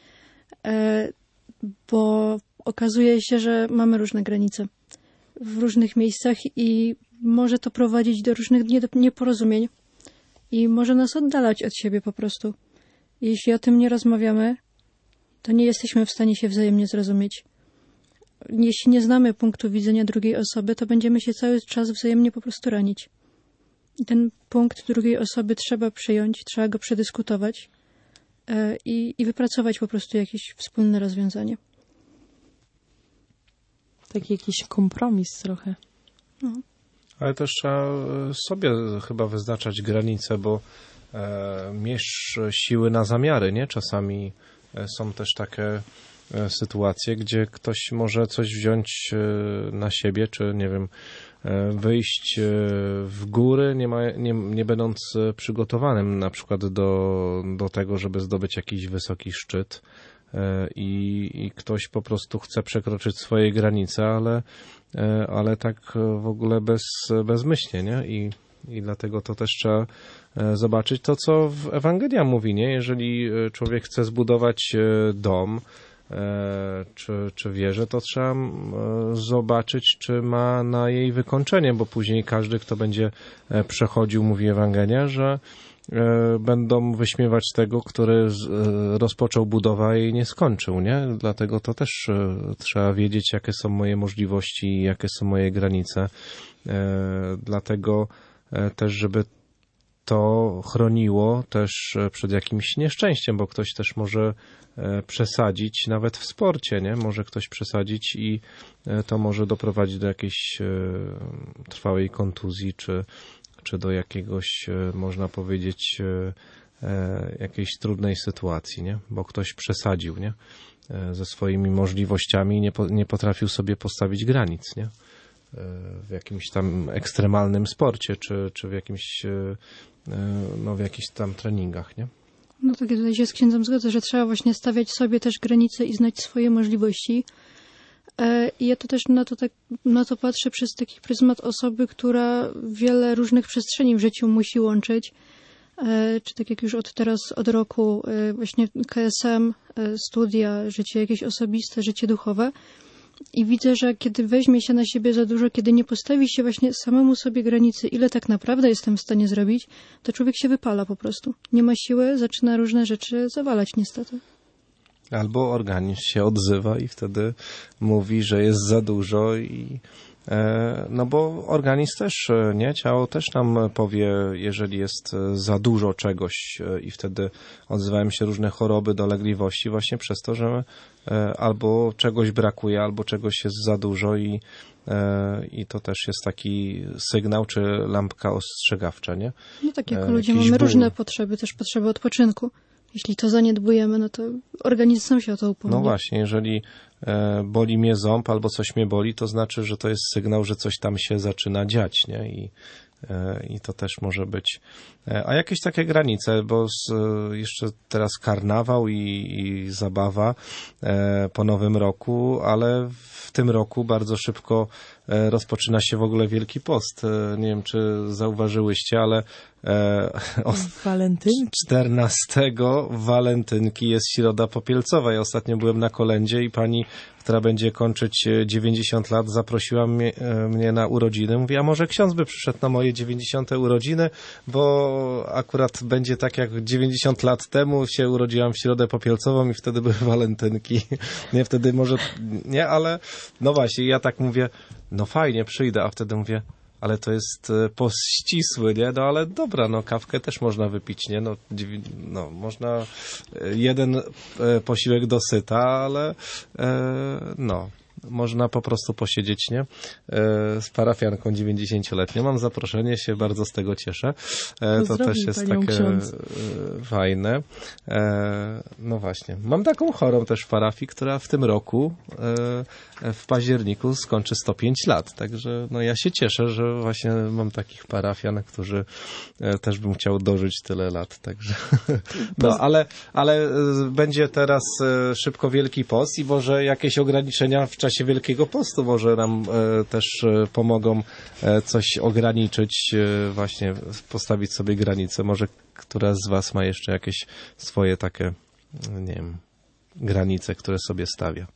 Bo okazuje się, że mamy różne granice w różnych miejscach i może to prowadzić do różnych nieporozumień i może nas oddalać od siebie po prostu. Jeśli o tym nie rozmawiamy, to nie jesteśmy w stanie się wzajemnie zrozumieć. Jeśli nie znamy punktu widzenia drugiej osoby, to będziemy się cały czas wzajemnie po prostu ranić. I ten punkt drugiej osoby trzeba przyjąć, trzeba go przedyskutować i wypracować po prostu jakieś wspólne rozwiązanie. Taki jakiś kompromis trochę. No. Ale też trzeba sobie chyba wyznaczać granice, bo mierz siły na zamiary, nie? Czasami są też takie sytuacje, gdzie ktoś może coś wziąć na siebie, czy nie wiem, wyjść w góry, nie będąc przygotowanym na przykład do tego, żeby zdobyć jakiś wysoki szczyt. I ktoś po prostu chce przekroczyć swoje granice, ale tak w ogóle bezmyślnie, nie? I dlatego to też trzeba zobaczyć to, co Ewangelia mówi, nie? Jeżeli człowiek chce zbudować dom czy wieżę, to trzeba zobaczyć, czy ma na jej wykończenie, bo później każdy, kto będzie przechodził, mówi Ewangelia, że będą wyśmiewać tego, który rozpoczął budowę, a jej nie skończył, nie? Dlatego to też trzeba wiedzieć, jakie są moje możliwości i jakie są moje granice. Dlatego też, żeby to chroniło też przed jakimś nieszczęściem, bo ktoś też może przesadzić, nawet w sporcie, nie? Może ktoś przesadzić i to może doprowadzić do jakiejś trwałej kontuzji, czy do jakiegoś, można powiedzieć, jakiejś trudnej sytuacji, nie? Bo ktoś przesadził, nie? Ze swoimi możliwościami i nie potrafił sobie postawić granic, nie? w jakimś tam ekstremalnym sporcie, czy w jakichś tam treningach, nie? No tak, ja tutaj się z księdzem zgodzę, że trzeba właśnie stawiać sobie też granice i znać swoje możliwości. I ja to też na to patrzę przez taki pryzmat osoby, która wiele różnych przestrzeni w życiu musi łączyć. Czy tak jak już od roku właśnie KSM, studia, życie jakieś osobiste, życie duchowe. I widzę, że kiedy weźmie się na siebie za dużo, kiedy nie postawi się właśnie samemu sobie granicy, ile tak naprawdę jestem w stanie zrobić, to człowiek się wypala po prostu. Nie ma siły, zaczyna różne rzeczy zawalać niestety. Albo organizm się odzywa i wtedy mówi, że jest za dużo no bo organizm też, nie? Ciało też nam powie, jeżeli jest za dużo czegoś i wtedy odzywają się różne choroby, dolegliwości właśnie przez to, że albo czegoś brakuje, albo czegoś jest za dużo i to też jest taki sygnał, czy lampka ostrzegawcza, nie? No tak, jako ludzie mamy różne potrzeby, też potrzeby odpoczynku. Jeśli to zaniedbujemy, no to organizm sam się o to upomni. No właśnie, jeżeli boli mnie ząb albo coś mnie boli, to znaczy, że to jest sygnał, że coś tam się zaczyna dziać, nie? I to też może być. A jakieś takie granice, bo jeszcze teraz karnawał i zabawa po Nowym Roku, ale w tym roku bardzo szybko rozpoczyna się w ogóle Wielki Post. Nie wiem, czy zauważyłyście, ale Walentynki. 14 walentynki jest Środa Popielcowa. Ja ostatnio byłem na kolędzie i pani, która będzie kończyć 90 lat, zaprosiła mnie na urodziny. Mówi, a może ksiądz by przyszedł na moje 90 urodziny, bo akurat będzie tak jak 90 lat temu się urodziłam w Środę Popielcową i wtedy były walentynki. Nie, wtedy może nie, ale no właśnie, ja tak mówię, no fajnie, przyjdę, a wtedy mówię, ale to jest post ścisły, nie? No ale dobra, no kawkę też można wypić, nie? No można jeden posiłek dosyta, ale no można po prostu posiedzieć, nie? Z parafianką 90-letnią. Mam zaproszenie, się bardzo z tego cieszę. To też jest takie fajne. No właśnie. Mam taką chorą też w parafii, która w tym roku w październiku skończy 105 lat. Także no ja się cieszę, że właśnie mam takich parafian, którzy też bym chciał dożyć tyle lat. Także no, ale będzie teraz szybko Wielki Post i może jakieś ograniczenia w czasie Wielkiego Postu może nam też pomogą coś ograniczyć, właśnie postawić sobie granice. Może która z was ma jeszcze jakieś swoje takie, nie wiem, granice, które sobie stawia?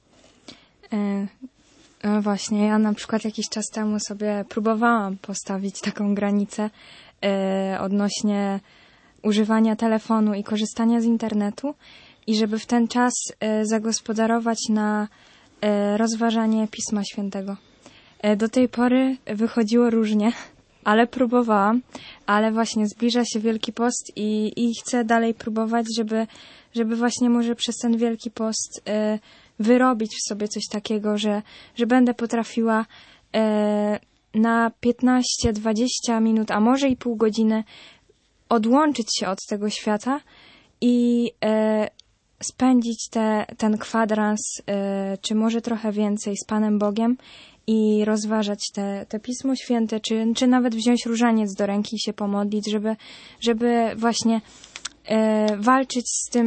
No właśnie, ja na przykład jakiś czas temu sobie próbowałam postawić taką granicę odnośnie używania telefonu i korzystania z internetu i żeby w ten czas zagospodarować na rozważanie Pisma Świętego. Do tej pory wychodziło różnie, ale próbowałam, ale właśnie zbliża się Wielki Post i chcę dalej próbować, żeby właśnie może przez ten Wielki Post wyrobić w sobie coś takiego, że będę potrafiła na 15-20 minut, a może i pół godziny odłączyć się od tego świata i spędzić ten kwadrans, czy może trochę więcej z Panem Bogiem i rozważać te Pismo Święte, czy nawet wziąć różaniec do ręki i się pomodlić, żeby właśnie walczyć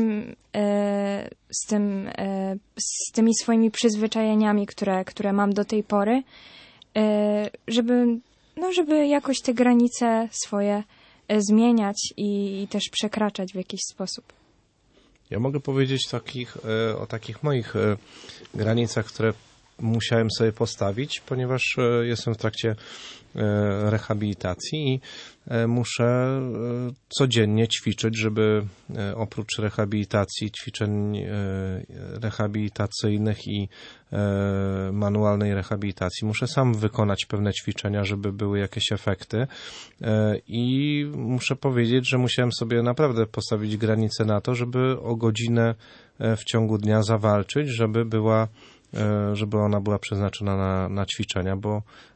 z tymi swoimi przyzwyczajeniami, które mam do tej pory, żeby jakoś te granice swoje zmieniać i też przekraczać w jakiś sposób. Ja mogę powiedzieć o takich moich granicach, które musiałem sobie postawić, ponieważ jestem w trakcie rehabilitacji i muszę codziennie ćwiczyć, żeby oprócz rehabilitacji, ćwiczeń rehabilitacyjnych i manualnej rehabilitacji, muszę sam wykonać pewne ćwiczenia, żeby były jakieś efekty i muszę powiedzieć, że musiałem sobie naprawdę postawić granicę na to, żeby o godzinę w ciągu dnia zawalczyć, żeby ona była przeznaczona na ćwiczenia, bo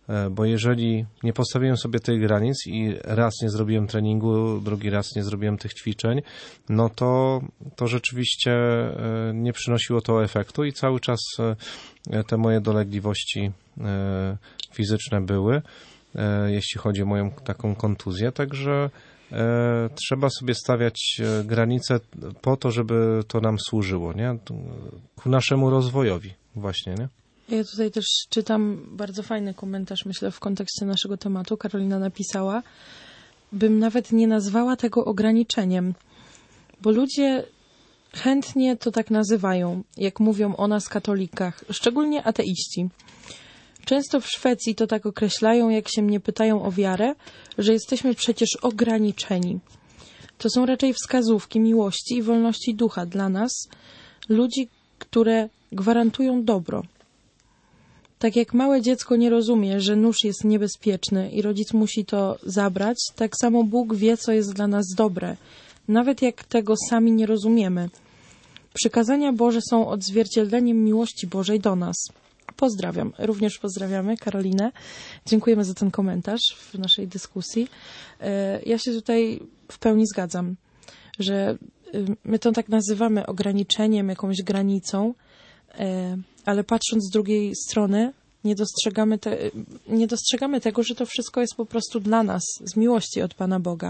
Bo jeżeli nie postawiłem sobie tych granic i raz nie zrobiłem treningu, drugi raz nie zrobiłem tych ćwiczeń, no to rzeczywiście nie przynosiło to efektu i cały czas te moje dolegliwości fizyczne były, jeśli chodzi o moją taką kontuzję. Także trzeba sobie stawiać granice po to, żeby to nam służyło, nie? Ku naszemu rozwojowi właśnie, nie? Ja tutaj też czytam bardzo fajny komentarz, myślę, w kontekście naszego tematu. Karolina napisała, bym nawet nie nazwała tego ograniczeniem, bo ludzie chętnie to tak nazywają, jak mówią o nas katolikach, szczególnie ateiści. Często w Szwecji to tak określają, jak się mnie pytają o wiarę, że jesteśmy przecież ograniczeni. To są raczej wskazówki miłości i wolności ducha dla nas, ludzi, które gwarantują dobro. Tak jak małe dziecko nie rozumie, że nóż jest niebezpieczny i rodzic musi to zabrać, tak samo Bóg wie, co jest dla nas dobre, nawet jak tego sami nie rozumiemy. Przykazania Boże są odzwierciedleniem miłości Bożej do nas. Pozdrawiam. Również pozdrawiamy Karolinę. Dziękujemy za ten komentarz w naszej dyskusji. Ja się tutaj w pełni zgadzam, że my to tak nazywamy ograniczeniem, jakąś granicą, ale patrząc z drugiej strony nie dostrzegamy tego, że to wszystko jest po prostu dla nas, z miłości od Pana Boga.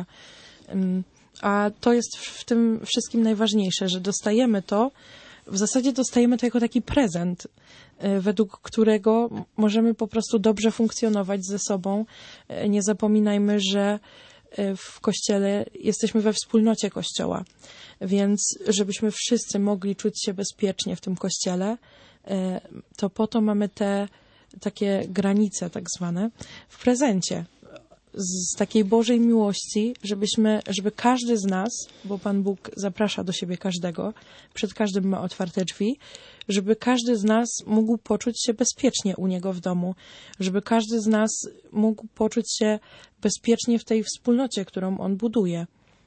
A to jest w tym wszystkim najważniejsze, że dostajemy to, w zasadzie dostajemy to jako taki prezent, według którego możemy po prostu dobrze funkcjonować ze sobą. Nie zapominajmy, że w Kościele jesteśmy we wspólnocie Kościoła, więc żebyśmy wszyscy mogli czuć się bezpiecznie w tym Kościele, to po to mamy te takie granice tak zwane w prezencie. Z takiej Bożej miłości, żeby każdy z nas, bo Pan Bóg zaprasza do siebie każdego, przed każdym ma otwarte drzwi, żeby każdy z nas mógł poczuć się bezpiecznie u Niego w domu, żeby każdy z nas mógł poczuć się bezpiecznie w tej wspólnocie, którą On buduje.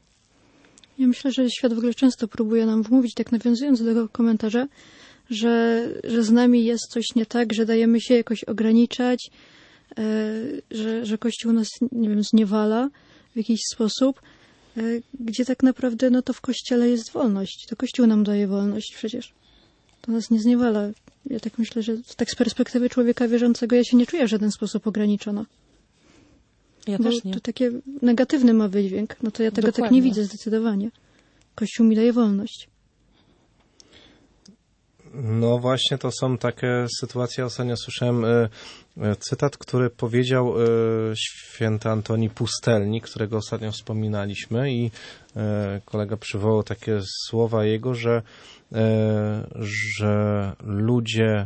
Ja myślę, że świat w ogóle często próbuje nam wmówić, tak nawiązując do tego komentarza, że z nami jest coś nie tak, że dajemy się jakoś ograniczać, że Kościół nas, nie wiem, zniewala w jakiś sposób, gdzie tak naprawdę no to w Kościele jest wolność. To Kościół nam daje wolność przecież. To nas nie zniewala. Ja tak myślę, że tak z perspektywy człowieka wierzącego ja się nie czuję w żaden sposób ograniczona. Ja bo też nie. To takie negatywny ma wydźwięk. No to ja tego Dokładnie. tak nie widzę zdecydowanie. Kościół mi daje wolność. No właśnie, to są takie sytuacje. Ostatnio słyszałem cytat, który powiedział święty Antoni Pustelnik, którego ostatnio wspominaliśmy i kolega przywołał takie słowa jego, że ludzie,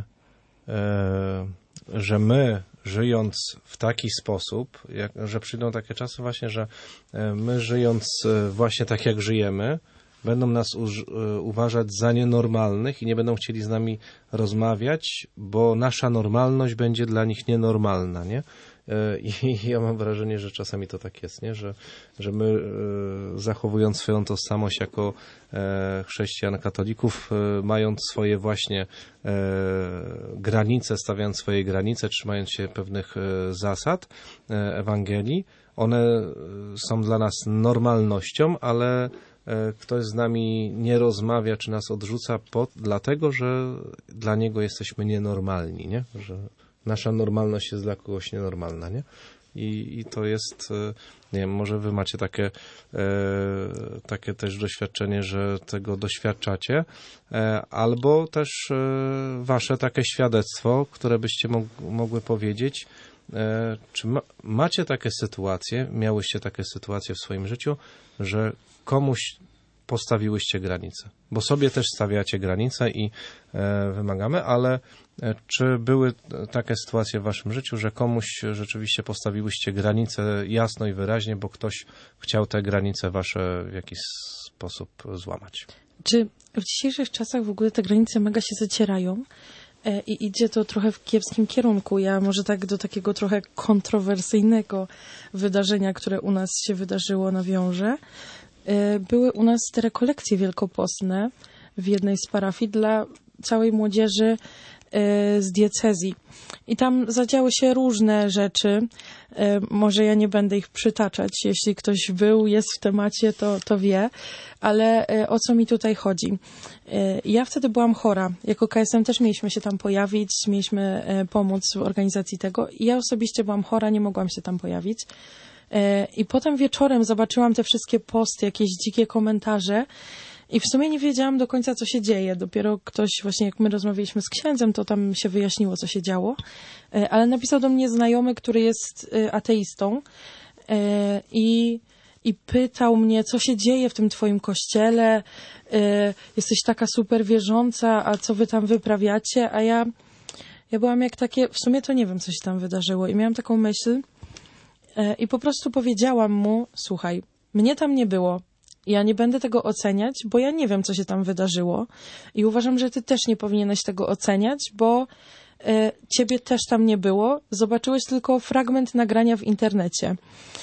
że my żyjąc w taki sposób, że przyjdą takie czasy właśnie, że my żyjąc właśnie tak jak żyjemy, będą nas uważać za nienormalnych i nie będą chcieli z nami rozmawiać, bo nasza normalność będzie dla nich nienormalna, nie? I ja mam wrażenie, że czasami to tak jest, nie? Że my zachowując swoją tożsamość jako chrześcijan, katolików, mając swoje właśnie granice, stawiając swoje granice, trzymając się pewnych zasad Ewangelii, one są dla nas normalnością, ale ktoś z nami nie rozmawia, czy nas odrzuca dlatego, że dla niego jesteśmy nienormalni, nie? Że nasza normalność jest dla kogoś nienormalna, nie? I to jest, nie wiem, może wy macie takie też doświadczenie, że tego doświadczacie, albo też wasze takie świadectwo, które byście mogły powiedzieć, czy macie takie sytuacje, miałyście takie sytuacje w swoim życiu, że komuś postawiłyście granice? Bo sobie też stawiacie granice i wymagamy, ale czy były takie sytuacje w waszym życiu, że komuś rzeczywiście postawiłyście granice jasno i wyraźnie, bo ktoś chciał te granice wasze w jakiś sposób złamać? Czy w dzisiejszych czasach w ogóle te granice mega się zacierają? I idzie to trochę w kiepskim kierunku. Ja może tak do takiego trochę kontrowersyjnego wydarzenia, które u nas się wydarzyło, nawiążę. Były u nas te rekolekcje wielkopostne w jednej z parafii dla całej młodzieży z diecezji. I tam zadziały się różne rzeczy. Może ja nie będę ich przytaczać. Jeśli ktoś jest w temacie, to wie. Ale o co mi tutaj chodzi? Ja wtedy byłam chora. Jako KSM też mieliśmy się tam pojawić, mieliśmy pomóc w organizacji tego. I ja osobiście byłam chora, nie mogłam się tam pojawić. I potem wieczorem zobaczyłam te wszystkie posty, jakieś dzikie komentarze i w sumie nie wiedziałam do końca, co się dzieje. Dopiero ktoś, właśnie jak my rozmawialiśmy z księdzem, to tam się wyjaśniło, co się działo. Ale napisał do mnie znajomy, który jest ateistą i pytał mnie, co się dzieje w tym twoim kościele. Jesteś taka super wierząca, a co wy tam wyprawiacie? A ja byłam jak takie, w sumie to nie wiem, co się tam wydarzyło. I miałam taką myśl i po prostu powiedziałam mu, słuchaj, mnie tam nie było. Ja nie będę tego oceniać, bo ja nie wiem, co się tam wydarzyło. I uważam, że ty też nie powinieneś tego oceniać, bo ciebie też tam nie było. Zobaczyłeś tylko fragment nagrania w internecie.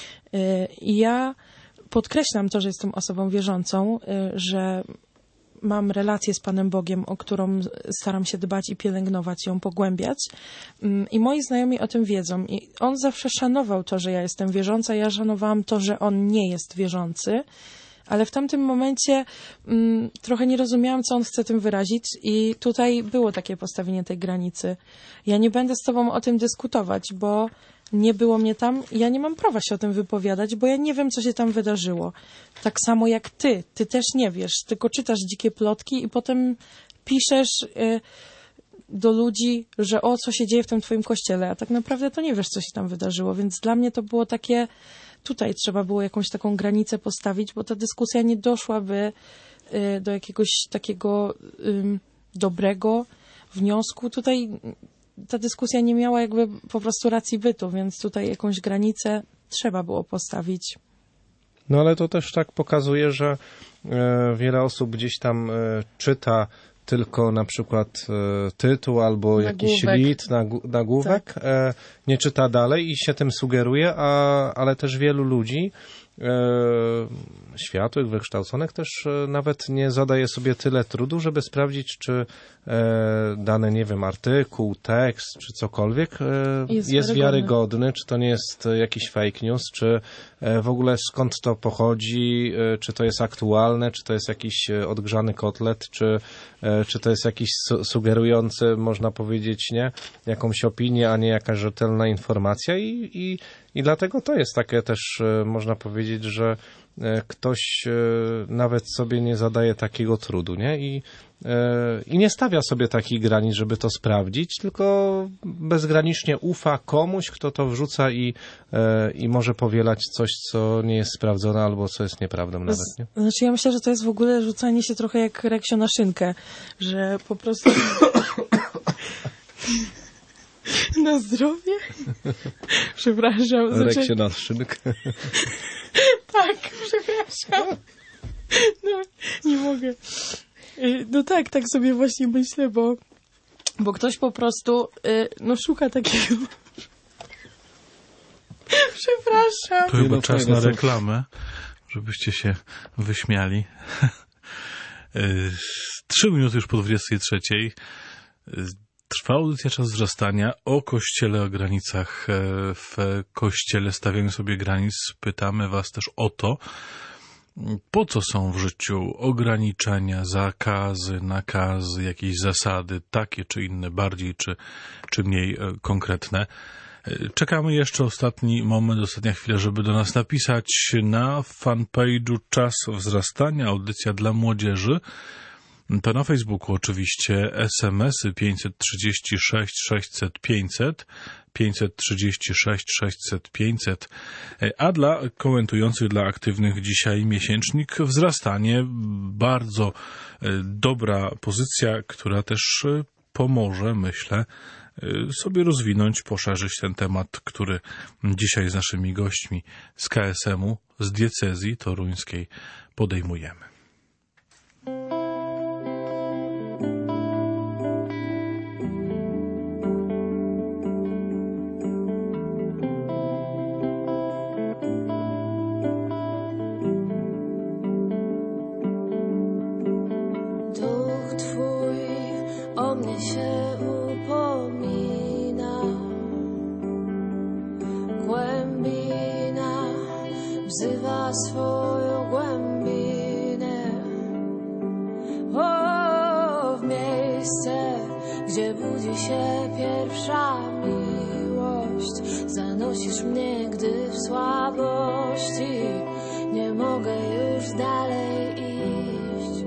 I ja podkreślam to, że jestem osobą wierzącą, że mam relację z Panem Bogiem, o którą staram się dbać i pielęgnować, ją pogłębiać. I moi znajomi o tym wiedzą. I on zawsze szanował to, że ja jestem wierząca. Ja szanowałam to, że on nie jest wierzący. Ale w tamtym momencie trochę nie rozumiałam, co on chce tym wyrazić i tutaj było takie postawienie tej granicy. Ja nie będę z tobą o tym dyskutować, bo nie było mnie tam. Ja nie mam prawa się o tym wypowiadać, bo ja nie wiem, co się tam wydarzyło. Tak samo jak ty. Ty też nie wiesz, tylko czytasz dzikie plotki i potem piszesz do ludzi, że co się dzieje w tym twoim kościele, a tak naprawdę to nie wiesz, co się tam wydarzyło. Więc dla mnie to było takie... Tutaj trzeba było jakąś taką granicę postawić, bo ta dyskusja nie doszłaby do jakiegoś takiego dobrego wniosku. Tutaj ta dyskusja nie miała jakby po prostu racji bytu, więc tutaj jakąś granicę trzeba było postawić. No ale to też tak pokazuje, że wiele osób gdzieś tam czyta tylko na przykład tytuł albo jakiś lead, nagłówek, tak. Nie czyta dalej i się tym sugeruje, ale też wielu ludzi światłych, wykształconych też nawet nie zadaje sobie tyle trudu, żeby sprawdzić, czy dany, nie wiem, artykuł, tekst, czy cokolwiek jest wiarygodny, czy to nie jest jakiś fake news, czy w ogóle skąd to pochodzi, czy to jest aktualne, czy to jest jakiś odgrzany kotlet, czy to jest jakiś sugerujący, można powiedzieć, nie, jakąś opinię, a nie jakaś rzetelna informacja i dlatego to jest takie też, można powiedzieć, że ktoś nawet sobie nie zadaje takiego trudu, nie? I nie stawia sobie takich granic, żeby to sprawdzić, tylko bezgranicznie ufa komuś, kto to wrzuca i może powielać coś, co nie jest sprawdzone albo co jest nieprawdą nawet, nie? Znaczy ja myślę, że to jest w ogóle rzucanie się trochę jak reksio na szynkę, że po prostu... Na zdrowie? Przepraszam. Reksio na szynkę. Tak, przepraszam. No, nie mogę. No tak sobie właśnie myślę, bo ktoś po prostu szuka takiego... Przepraszam. To chyba czas na reklamę, żebyście się wyśmiali. 3 minuty już po 23. Trwa audycja Czas Wzrastania o Kościele, o granicach w Kościele, stawiamy sobie granic. Pytamy was też o to, po co są w życiu ograniczenia, zakazy, nakazy, jakieś zasady, takie czy inne, bardziej czy mniej konkretne. Czekamy jeszcze ostatni moment, ostatnia chwila, żeby do nas napisać na fanpage'u Czas Wzrastania, audycja dla młodzieży. To na Facebooku oczywiście SMS-y 536 600 500, 536 600 500, a dla komentujących, dla aktywnych dzisiaj miesięcznik Wzrastanie. Bardzo dobra pozycja, która też pomoże, myślę, sobie rozwinąć, poszerzyć ten temat, który dzisiaj z naszymi gośćmi z KSM-u, z diecezji toruńskiej podejmujemy. Duch Twój o mnie się upomina. swoją głębinę, o, w miejsce, gdzie budzi się pierwsza miłość. Zanosisz mnie, gdy w słabości nie mogę już dalej iść.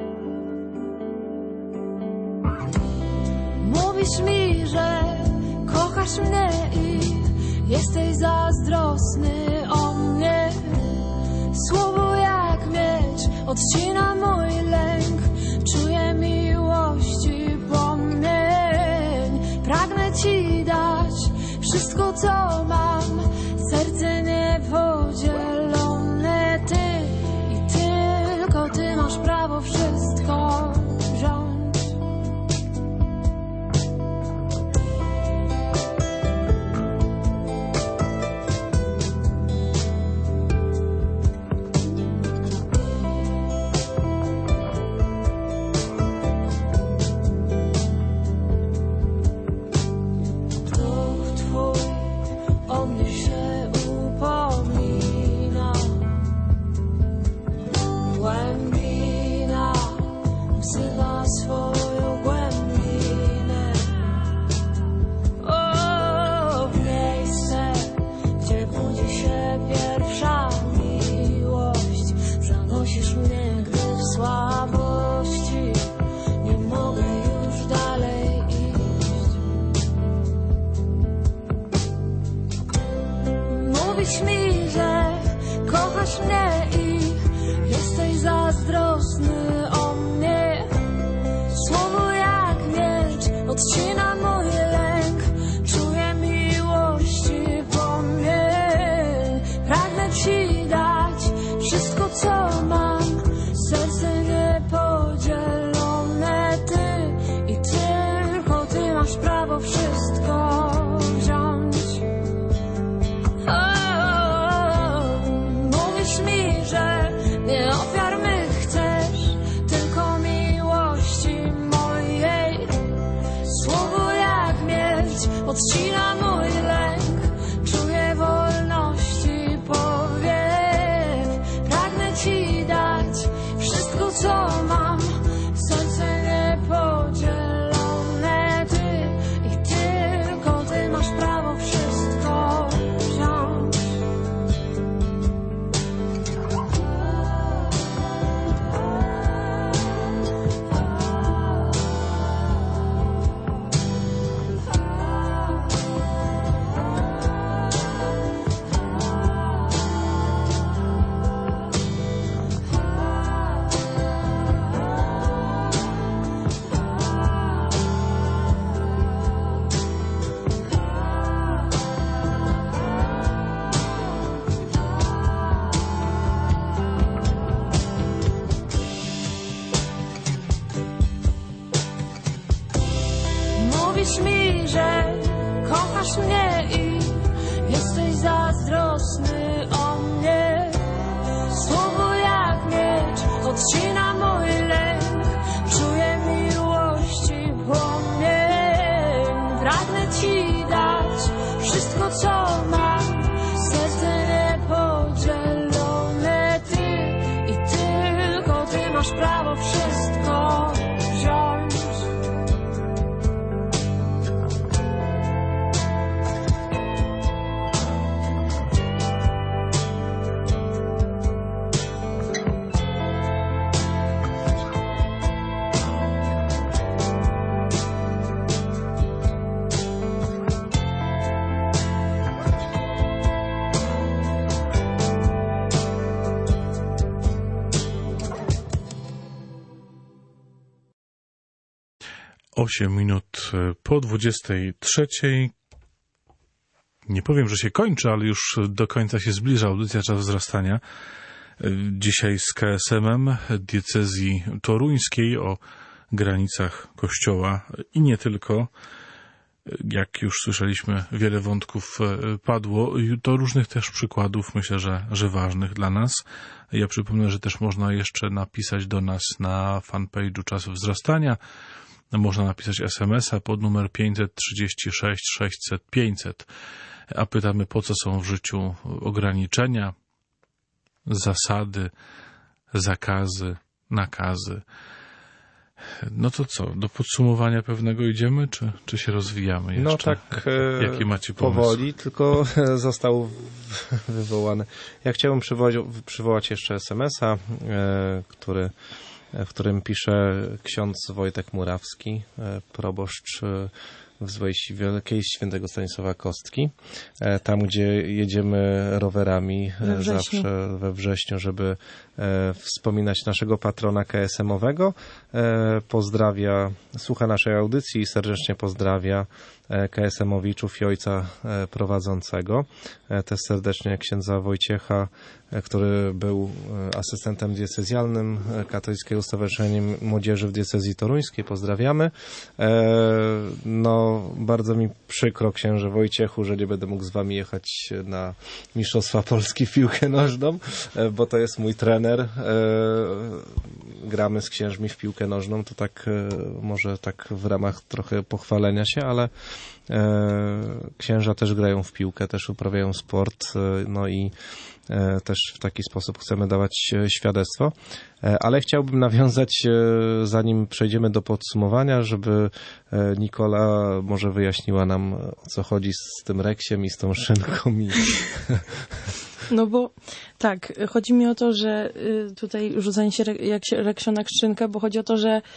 Mówisz mi, że kochasz mnie i jesteś zazdrosny o mnie. Słowo jak miecz odcina mój lęk. Czuję miłości płomień. Pragnę Ci dać wszystko, co mam. Serce niepodzielone, Ty i tylko Ty masz prawo wszystko wziąć. Mówisz mi, że kochasz mnie i jesteś zazdrosny o mnie. Słowo jak miecz odcina mój lęk. Czuję miłości płomień. Pragnę Ci dać wszystko, co mam. Serce niepodzielone, Ty i tylko Ty masz prawo wszystko wziąć. Mówisz mi, że nie ofiar mych chcesz, tylko miłości mojej. Słowo jak miecz odcina mój lęk. Czuję wolności powiew. Pragnę Ci dać wszystko, co mam. Serce niepodzielone, Ty i tylko Ty masz prawo wszystko wziąć. Mówisz mi, że kochasz mnie i jesteś zazdrosny o mnie. Słowo jak miecz odcina mój lęk. Czuję miłości płomień. Pragnę Ci dać wszystko, co mam. Serce niepodzielone, Ty i tylko Ty masz prawo wszystko wziąć. Osiem minut po 23. Nie powiem, że się kończy, ale już do końca się zbliża audycja Czas Wzrastania. Dzisiaj z KSM-em diecezji toruńskiej o granicach Kościoła i nie tylko. Jak już słyszeliśmy, wiele wątków padło i to różnych też przykładów, myślę, że ważnych dla nas. Ja przypomnę, że też można jeszcze napisać do nas na fanpage'u Czas Wzrastania. Można napisać SMS-a pod numer 536 600 500, a pytamy, po co są w życiu ograniczenia, zasady, zakazy, nakazy. No to co, do podsumowania pewnego idziemy, czy się rozwijamy jeszcze? No tak, Jakie macie pomysły? powoli, tylko został wywołany. Ja chciałbym przywołać jeszcze SMS-a, w którym pisze ksiądz Wojtek Murawski, proboszcz w Złejsi Wielkiej świętego Stanisława Kostki, tam gdzie jedziemy rowerami zawsze we wrześniu, żeby wspominać naszego patrona KSM-owego. Pozdrawia, słucha naszej audycji i serdecznie pozdrawia KSM-owiczów i ojca prowadzącego. Też serdecznie księdza Wojciecha, który był asystentem diecezjalnym Katolickiego Stowarzyszenia Młodzieży w diecezji toruńskiej. Pozdrawiamy. No, bardzo mi przykro, księże Wojciechu, że nie będę mógł z wami jechać na Mistrzostwa Polski w piłkę nożną, bo to jest mój trener. Gramy z księżmi w piłkę nożną, to tak może tak w ramach trochę pochwalenia się, ale księża też grają w piłkę, też uprawiają sport, no i też w taki sposób chcemy dawać świadectwo. Ale chciałbym nawiązać, zanim przejdziemy do podsumowania, żeby Nikola może wyjaśniła nam, o co chodzi z tym reksiem i z tą szynką. No bo tak, chodzi mi o to, że tutaj rzucanie się reksio na szynkę, bo chodzi o to, że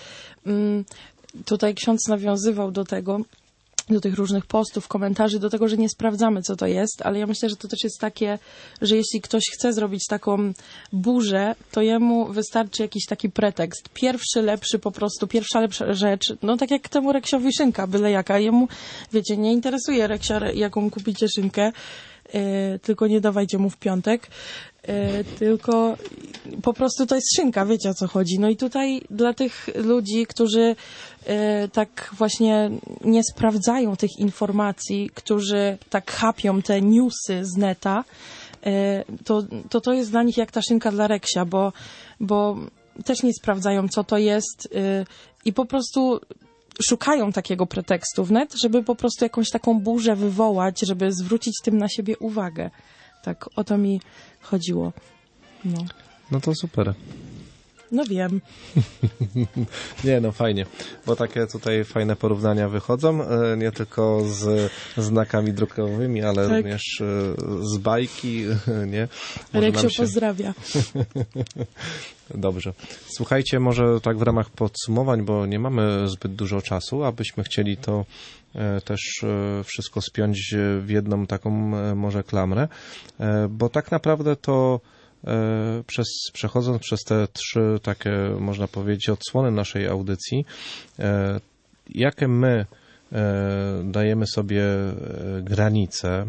tutaj ksiądz nawiązywał do tego, do tych różnych postów, komentarzy, do tego, że nie sprawdzamy, co to jest, ale ja myślę, że to też jest takie, że jeśli ktoś chce zrobić taką burzę, to jemu wystarczy jakiś taki pretekst. Pierwsza lepsza rzecz, no tak jak temu reksiowi szynka, byle jaka. Jemu, wiecie, nie interesuje reksia, jaką kupicie szynkę, tylko nie dawajcie mu w piątek, tylko po prostu to jest szynka, wiecie, o co chodzi. No i tutaj dla tych ludzi, którzy tak właśnie nie sprawdzają tych informacji, którzy tak chapią te newsy z neta, to jest dla nich jak ta szynka dla reksia, bo też nie sprawdzają, co to jest i po prostu szukają takiego pretekstu wnet, żeby po prostu jakąś taką burzę wywołać, żeby zwrócić tym na siebie uwagę. Tak, o to mi chodziło. No to super. No wiem. Nie, no fajnie, bo takie tutaj fajne porównania wychodzą, nie tylko z znakami drukowymi, ale tak, również z bajki, nie? Reksio pozdrawia. Dobrze. Słuchajcie, może tak w ramach podsumowań, bo nie mamy zbyt dużo czasu, abyśmy chcieli to też wszystko spiąć w jedną taką może klamrę, bo tak naprawdę to przechodząc przez te 3 takie, można powiedzieć, odsłony naszej audycji, jakie my dajemy sobie granice,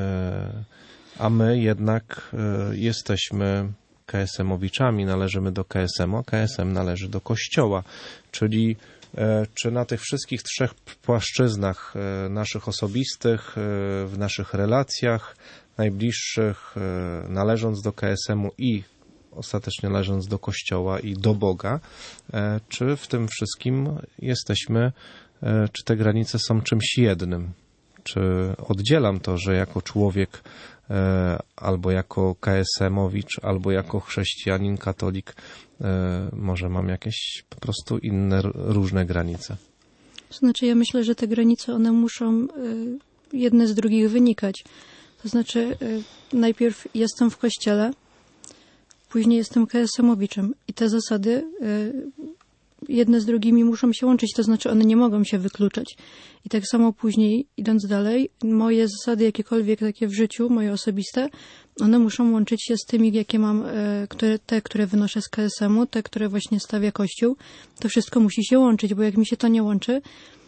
a my jednak jesteśmy KSM-owiczami, należymy do KSM-u, a KSM należy do Kościoła, czyli czy na tych wszystkich 3 płaszczyznach naszych osobistych, w naszych relacjach najbliższych, należąc do KSM-u i ostatecznie należąc do Kościoła i do Boga, czy w tym wszystkim jesteśmy, czy te granice są czymś jednym? Czy oddzielam to, że jako człowiek albo jako KSM-owicz, albo jako chrześcijanin, katolik, może mam jakieś po prostu inne, różne granice? To znaczy, ja myślę, że te granice, one muszą jedne z drugich wynikać. To znaczy, najpierw jestem w kościele, później jestem KSM-owiczem i te zasady jedne z drugimi muszą się łączyć, to znaczy one nie mogą się wykluczać. I tak samo później, idąc dalej, moje zasady jakiekolwiek takie w życiu, moje osobiste, one muszą łączyć się z tymi, jakie mam, które wynoszę z KSM-u, te, które właśnie stawia Kościół. To wszystko musi się łączyć, bo jak mi się to nie łączy,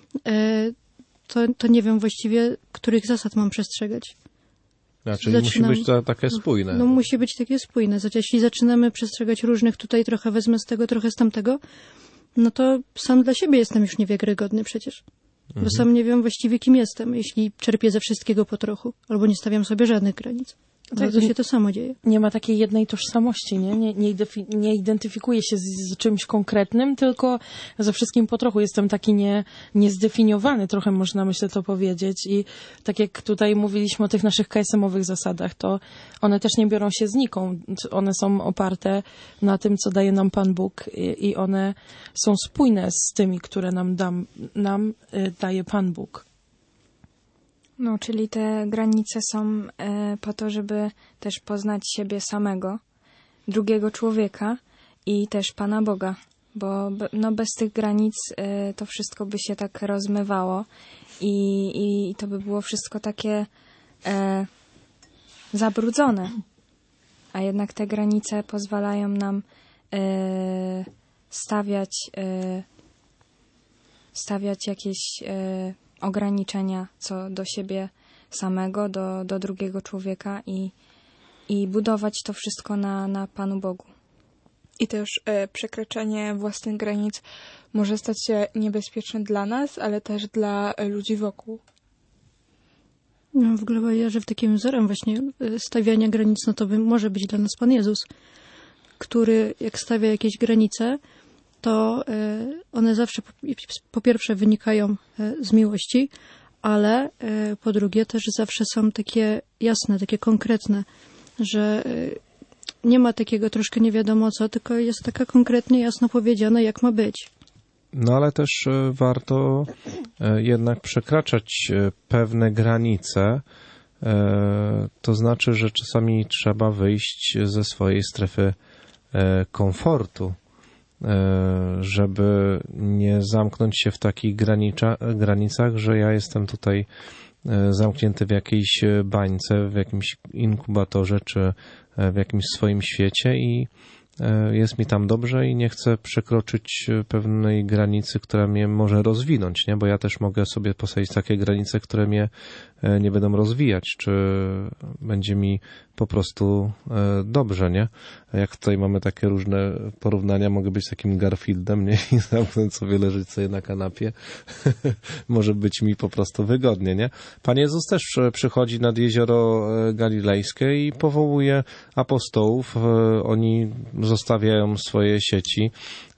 to nie wiem właściwie, których zasad mam przestrzegać. Czyli musi być to takie spójne. No musi być takie spójne. Jeśli zaczynamy przestrzegać różnych, tutaj trochę wezmę z tego, trochę z tamtego, no to sam dla siebie jestem już niewiarygodny przecież. Bo sam nie wiem właściwie, kim jestem, jeśli czerpię ze wszystkiego po trochu, albo nie stawiam sobie żadnych granic. Bardzo się to samo dzieje. Nie ma takiej jednej tożsamości, nie identyfikuję się z czymś konkretnym, tylko ze wszystkim po trochu. Jestem taki niezdefiniowany, trochę można, myślę, to powiedzieć. I tak jak tutaj mówiliśmy o tych naszych KSM-owych zasadach, to one też nie biorą się znikąd. One są oparte na tym, co daje nam Pan Bóg i one są spójne z tymi, które nam daje Pan Bóg. No, czyli te granice są po to, żeby też poznać siebie samego, drugiego człowieka i też Pana Boga, bo bez tych granic to wszystko by się tak rozmywało i to by było wszystko takie zabrudzone. A jednak te granice pozwalają nam stawiać jakieś ograniczenia co do siebie samego, do drugiego człowieka i budować to wszystko na Panu Bogu. I też przekraczanie własnych granic może stać się niebezpieczne dla nas, ale też dla ludzi wokół. No, w ogóle ja, że w takim wzorem właśnie stawiania granic, no to może być dla nas Pan Jezus, który jak stawia jakieś granice, to one zawsze po pierwsze wynikają z miłości, ale po drugie też zawsze są takie jasne, takie konkretne, że nie ma takiego troszkę nie wiadomo co, tylko jest taka konkretnie, jasno powiedziane, jak ma być. No ale też warto jednak przekraczać pewne granice. To znaczy, że czasami trzeba wyjść ze swojej strefy komfortu, żeby nie zamknąć się w takich granicach, że ja jestem tutaj zamknięty w jakiejś bańce, w jakimś inkubatorze, czy w jakimś swoim świecie i jest mi tam dobrze i nie chcę przekroczyć pewnej granicy, która mnie może rozwinąć, nie? Bo ja też mogę sobie postawić takie granice, które mnie nie będą rozwijać, czy będzie mi po prostu dobrze, nie? Jak tutaj mamy takie różne porównania, mogę być takim Garfieldem, nie? I zamknąć sobie, leżeć sobie na kanapie. Może być mi po prostu wygodnie, nie? Pan Jezus też przychodzi nad jezioro Galilejskie i powołuje apostołów. Oni zostawiają swoje sieci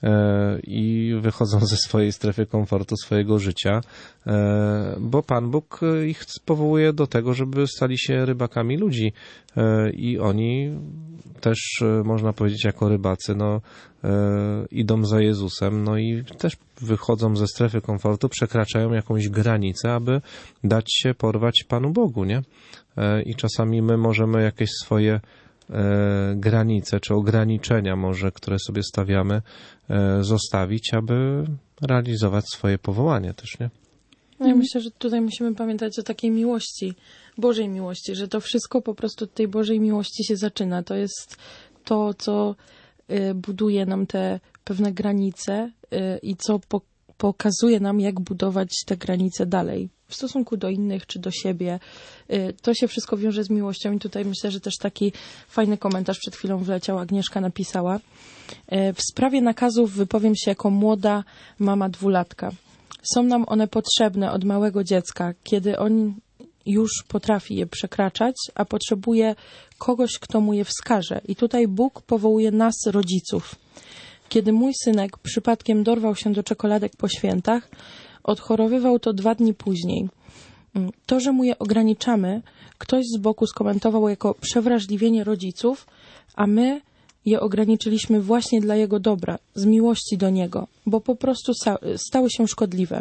i wychodzą ze swojej strefy komfortu, swojego życia, bo Pan Bóg ich powołuje do tego, żeby stali się rybakami ludzi i oni też, można powiedzieć, jako rybacy, idą za Jezusem, i też wychodzą ze strefy komfortu, przekraczają jakąś granicę, aby dać się porwać Panu Bogu, nie? I czasami my możemy jakieś swoje granice, czy ograniczenia może, które sobie stawiamy, zostawić, aby realizować swoje powołanie też, nie? No ja myślę, że tutaj musimy pamiętać o takiej miłości, Bożej miłości, że to wszystko po prostu od tej Bożej miłości się zaczyna. To jest to, co buduje nam te pewne granice i co pokazuje nam, jak budować te granice dalej w stosunku do innych czy do siebie. To się wszystko wiąże z miłością i tutaj myślę, że też taki fajny komentarz przed chwilą wleciał, Agnieszka napisała. W sprawie nakazów wypowiem się jako młoda mama 2-latka. Są nam one potrzebne od małego dziecka, kiedy on już potrafi je przekraczać, a potrzebuje kogoś, kto mu je wskaże. I tutaj Bóg powołuje nas, rodziców. Kiedy mój synek przypadkiem dorwał się do czekoladek po świętach, odchorowywał to 2 dni później. To, że mu je ograniczamy, ktoś z boku skomentował jako przewrażliwienie rodziców, a my je ograniczyliśmy właśnie dla jego dobra, z miłości do niego, bo po prostu stały się szkodliwe.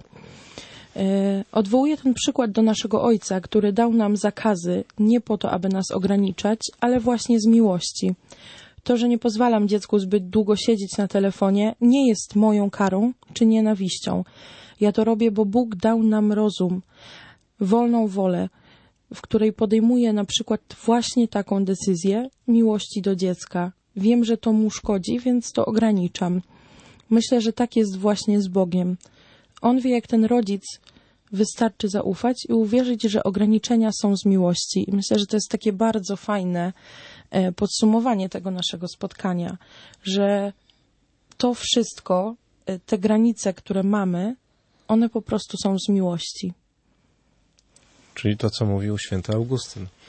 Odwołuję ten przykład do naszego ojca, który dał nam zakazy nie po to, aby nas ograniczać, ale właśnie z miłości. To, że nie pozwalam dziecku zbyt długo siedzieć na telefonie, nie jest moją karą czy nienawiścią. Ja to robię, bo Bóg dał nam rozum, wolną wolę, w której podejmuję na przykład właśnie taką decyzję miłości do dziecka. Wiem, że to mu szkodzi, więc to ograniczam. Myślę, że tak jest właśnie z Bogiem. On wie, jak ten rodzic, wystarczy zaufać i uwierzyć, że ograniczenia są z miłości. I myślę, że to jest takie bardzo fajne podsumowanie tego naszego spotkania, że to wszystko, te granice, które mamy, one po prostu są z miłości. Czyli to, co mówił święty Augustyn.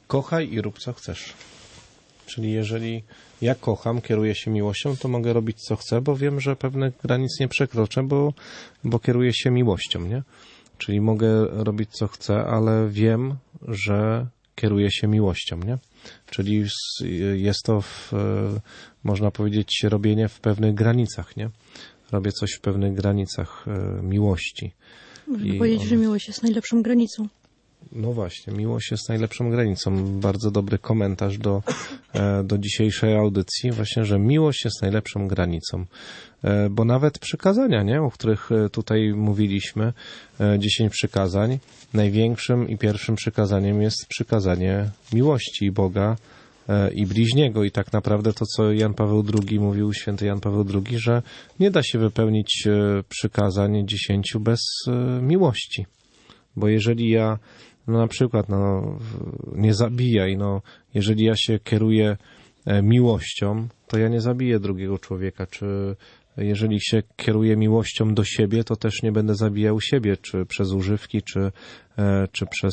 kochaj i rób co chcesz. Czyli jeżeli ja kocham, kieruję się miłością, to mogę robić co chcę, bo wiem, że pewnych granic nie przekroczę, bo kieruję się miłością, nie? Czyli mogę robić co chcę, ale wiem, że kieruję się miłością, nie? Czyli jest to, można powiedzieć, robienie w pewnych granicach, nie? Robię coś w pewnych granicach miłości. Można powiedzieć, że miłość jest najlepszą granicą. No właśnie, miłość jest najlepszą granicą. Bardzo dobry komentarz do dzisiejszej audycji, właśnie, że miłość jest najlepszą granicą. Bo nawet przykazania, nie? O których tutaj mówiliśmy, 10 przykazań, największym i pierwszym przykazaniem jest przykazanie miłości Boga i bliźniego. I tak naprawdę to, co Jan Paweł II mówił, święty Jan Paweł II, że nie da się wypełnić przykazań 10 bez miłości. Bo jeżeli ja, no na przykład, nie zabijaj, jeżeli ja się kieruję miłością, to ja nie zabiję drugiego człowieka, czy jeżeli się kieruję miłością do siebie, to też nie będę zabijał siebie, czy przez używki, czy przez,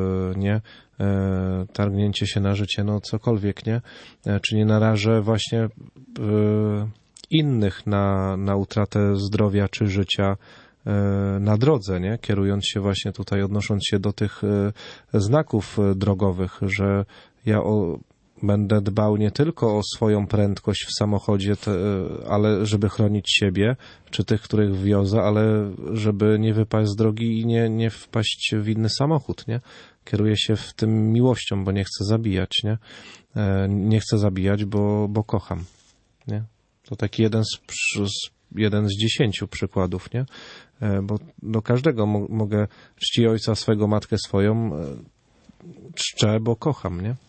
targnięcie się na życie, cokolwiek, nie? Czy nie narażę właśnie innych na utratę zdrowia czy życia na drodze, nie? Kierując się właśnie tutaj, odnosząc się do tych znaków drogowych, że ja będę dbał nie tylko o swoją prędkość w samochodzie, ale żeby chronić siebie, czy tych, których wiozę, ale żeby nie wypaść z drogi i nie wpaść w inny samochód, nie? Kieruję się w tym miłością, bo nie chcę zabijać, nie? Nie chcę zabijać, bo kocham, nie? To taki jeden z 10 przykładów, nie? Bo do każdego mogę czci ojca swego, matkę swoją, czczę, bo kocham, nie?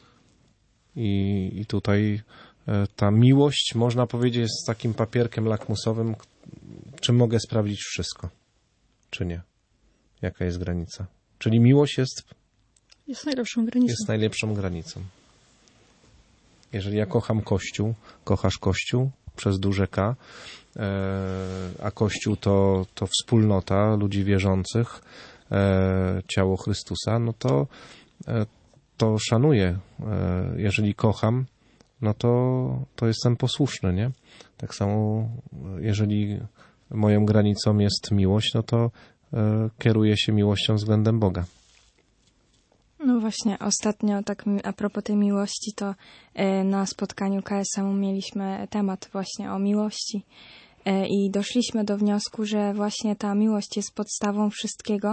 I tutaj ta miłość, można powiedzieć, jest takim papierkiem lakmusowym, czy mogę sprawdzić wszystko, czy nie. Jaka jest granica? Czyli miłość jest najlepszą granicą. Jest najlepszą granicą. Jeżeli ja kocham Kościół, kochasz Kościół przez duże K, a Kościół to wspólnota ludzi wierzących, ciało Chrystusa, no to szanuję. Jeżeli kocham, no to jestem posłuszny, nie? Tak samo, jeżeli moją granicą jest miłość, no to kieruję się miłością względem Boga. No właśnie, ostatnio tak a propos tej miłości, to na spotkaniu KSM-u mieliśmy temat właśnie o miłości i doszliśmy do wniosku, że właśnie ta miłość jest podstawą wszystkiego,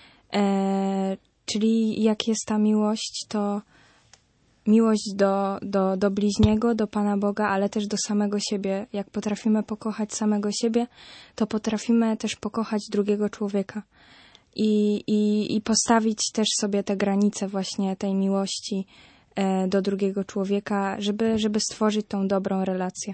czyli jak jest ta miłość, to miłość do bliźniego, do Pana Boga, ale też do samego siebie. Jak potrafimy pokochać samego siebie, to potrafimy też pokochać drugiego człowieka. I postawić też sobie te granice właśnie tej miłości do drugiego człowieka, żeby stworzyć tą dobrą relację.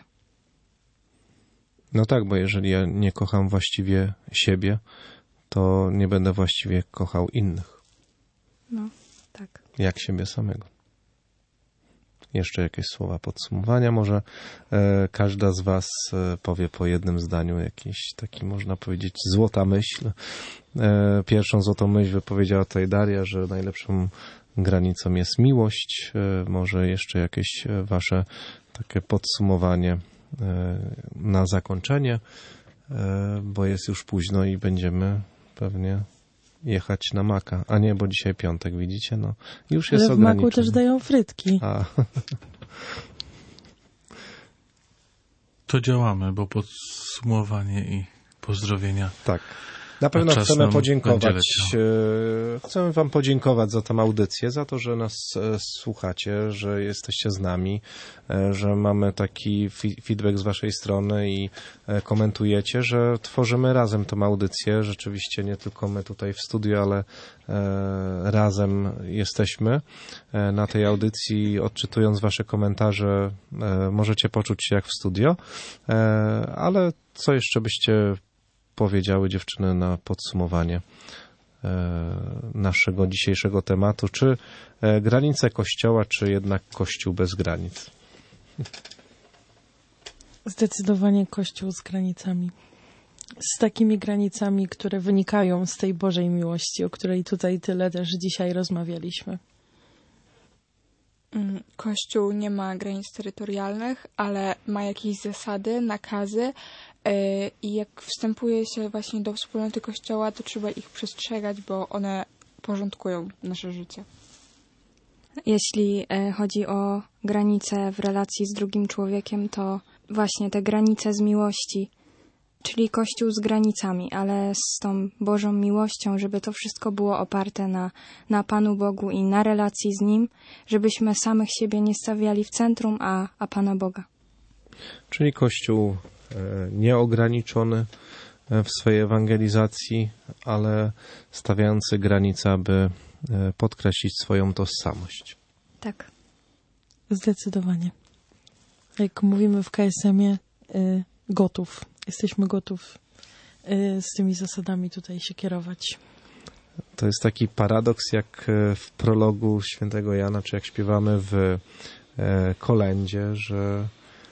No tak, bo jeżeli ja nie kocham właściwie siebie, to nie będę właściwie kochał innych. No, tak. Jak siebie samego. Jeszcze jakieś słowa podsumowania. Może każda z was powie po jednym zdaniu jakiś taki, można powiedzieć, złota myśl. Pierwszą złotą myśl wypowiedziała tutaj Daria, że najlepszą granicą jest miłość. Może jeszcze jakieś wasze takie podsumowanie na zakończenie, bo jest już późno i będziemy pewnie jechać na Maka. A nie, bo dzisiaj piątek, widzicie? No, już jest ograniczone. Ale w Maku też dają frytki. To działamy, bo podsumowanie i pozdrowienia. Tak. Na pewno chcemy podziękować. Chcemy wam podziękować za tę audycję, za to, że nas słuchacie, że jesteście z nami, że mamy taki feedback z waszej strony i komentujecie, że tworzymy razem tę audycję. Rzeczywiście nie tylko my tutaj w studiu, ale razem jesteśmy na tej audycji. Odczytując wasze komentarze, możecie poczuć się jak w studio. Ale co jeszcze byście powiedziały dziewczyny na podsumowanie naszego dzisiejszego tematu? Czy granice Kościoła, czy jednak Kościół bez granic? Zdecydowanie Kościół z granicami. Z takimi granicami, które wynikają z tej Bożej miłości, o której tutaj tyle też dzisiaj rozmawialiśmy. Kościół nie ma granic terytorialnych, ale ma jakieś zasady, nakazy i jak wstępuje się właśnie do wspólnoty Kościoła, to trzeba ich przestrzegać, bo one porządkują nasze życie. Jeśli chodzi o granice w relacji z drugim człowiekiem, to właśnie te granice z miłości, czyli Kościół z granicami, ale z tą Bożą miłością, żeby to wszystko było oparte na Panu Bogu i na relacji z Nim, żebyśmy samych siebie nie stawiali w centrum, a Pana Boga. Czyli Kościół nieograniczony w swojej ewangelizacji, ale stawiający granice, aby podkreślić swoją tożsamość. Tak. Zdecydowanie. Jak mówimy w KSM-ie, gotów. Jesteśmy gotów z tymi zasadami tutaj się kierować. To jest taki paradoks, jak w prologu świętego Jana, czy jak śpiewamy w kolędzie, że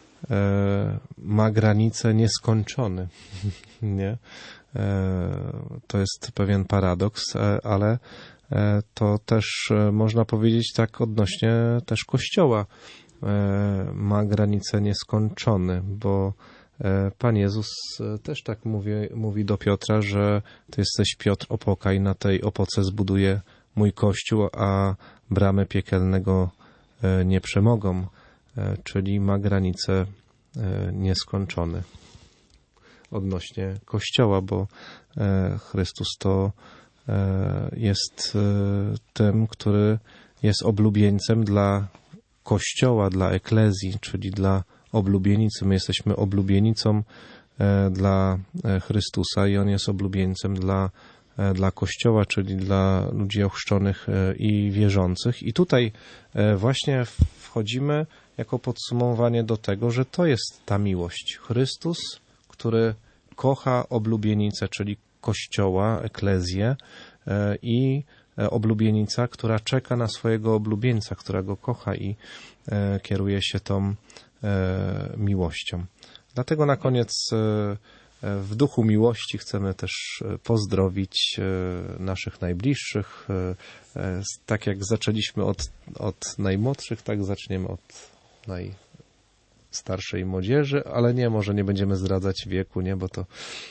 ma granice nieskończone. Nie? To jest pewien paradoks, ale to też można powiedzieć tak odnośnie też Kościoła. Ma granice nieskończone, bo Pan Jezus też tak mówi do Piotra, że ty jesteś Piotr opoka i na tej opoce zbuduję mój Kościół, a bramy piekielnego nie przemogą, czyli ma granice nieskończone odnośnie Kościoła, bo Chrystus to jest tym, który jest oblubieńcem dla Kościoła, dla eklezji, czyli dla oblubienicy. My jesteśmy oblubienicą dla Chrystusa i On jest oblubieńcem dla Kościoła, czyli dla ludzi ochrzczonych i wierzących. I tutaj właśnie wchodzimy jako podsumowanie do tego, że to jest ta miłość. Chrystus, który kocha oblubienicę, czyli Kościoła, eklezję i oblubienica, która czeka na swojego oblubieńca, która go kocha i kieruje się tą miłością. Dlatego na koniec w duchu miłości chcemy też pozdrowić naszych najbliższych. Tak jak zaczęliśmy od najmłodszych, tak zaczniemy od najstarszej młodzieży, ale nie, może nie będziemy zdradzać wieku, nie, bo to...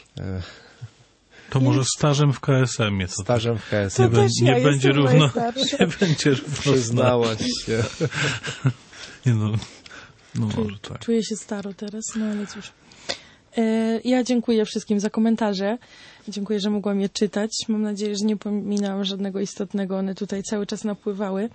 To może stażem w KSM-ie. Stażem w KSM. Nie będzie równo. Przyznałaś się. Nie no może tak. Czuję się staro teraz, no ale cóż. Ja dziękuję wszystkim za komentarze. Dziękuję, że mogłam je czytać. Mam nadzieję, że nie pominęłam żadnego istotnego. One tutaj cały czas napływały.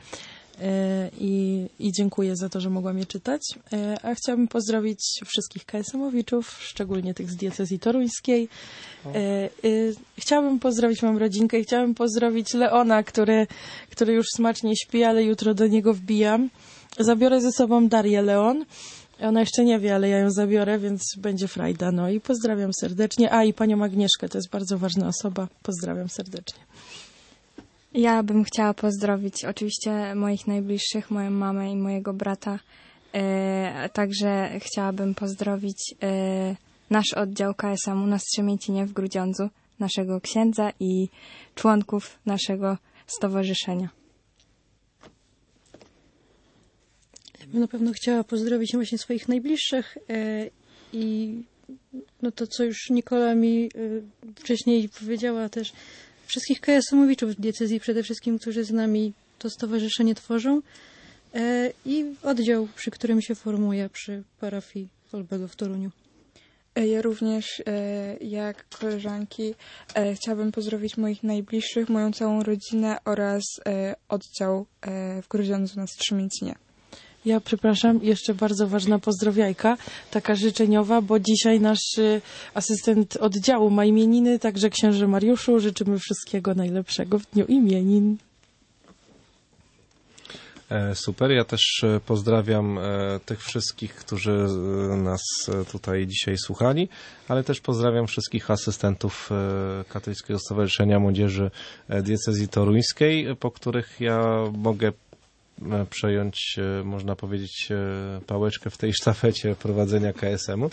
I dziękuję za to, że mogłam je czytać. A chciałabym pozdrowić wszystkich KSM-owiczów, szczególnie tych z diecezji toruńskiej. Chciałabym pozdrowić moją rodzinkę i chciałabym pozdrowić Leona, który już smacznie śpi, ale jutro do niego wbijam. Zabiorę ze sobą Darię Leon. Ona jeszcze nie wie, ale ja ją zabiorę, więc będzie frajda. No i pozdrawiam serdecznie. A i panią Agnieszkę, to jest bardzo ważna osoba. Pozdrawiam serdecznie. Ja bym chciała pozdrowić oczywiście moich najbliższych, moją mamę i mojego brata. Także chciałabym pozdrowić nasz oddział KSM-u na Strzemięcinie w Grudziądzu, naszego księdza i członków naszego stowarzyszenia. Na pewno chciała pozdrowić właśnie swoich najbliższych i no to, co już Nikola mi wcześniej powiedziała też, wszystkich KSM-owiczów z diecezji przede wszystkim, którzy z nami to stowarzyszenie tworzą i oddział, przy którym się formuje przy parafii Kolbego w Toruniu. Ja również, jak koleżanki, chciałabym pozdrowić moich najbliższych, moją całą rodzinę oraz oddział w Grudziądzu na Strzemięcinie. Ja przepraszam, jeszcze bardzo ważna pozdrowiajka, taka życzeniowa, bo dzisiaj nasz asystent oddziału ma imieniny, także księże Mariuszu życzymy wszystkiego najlepszego w dniu imienin. Super, ja też pozdrawiam tych wszystkich, którzy nas tutaj dzisiaj słuchali, ale też pozdrawiam wszystkich asystentów Katolickiego Stowarzyszenia Młodzieży Diecezji Toruńskiej, po których ja mogę przejąć, można powiedzieć, pałeczkę w tej sztafecie prowadzenia KSM-u.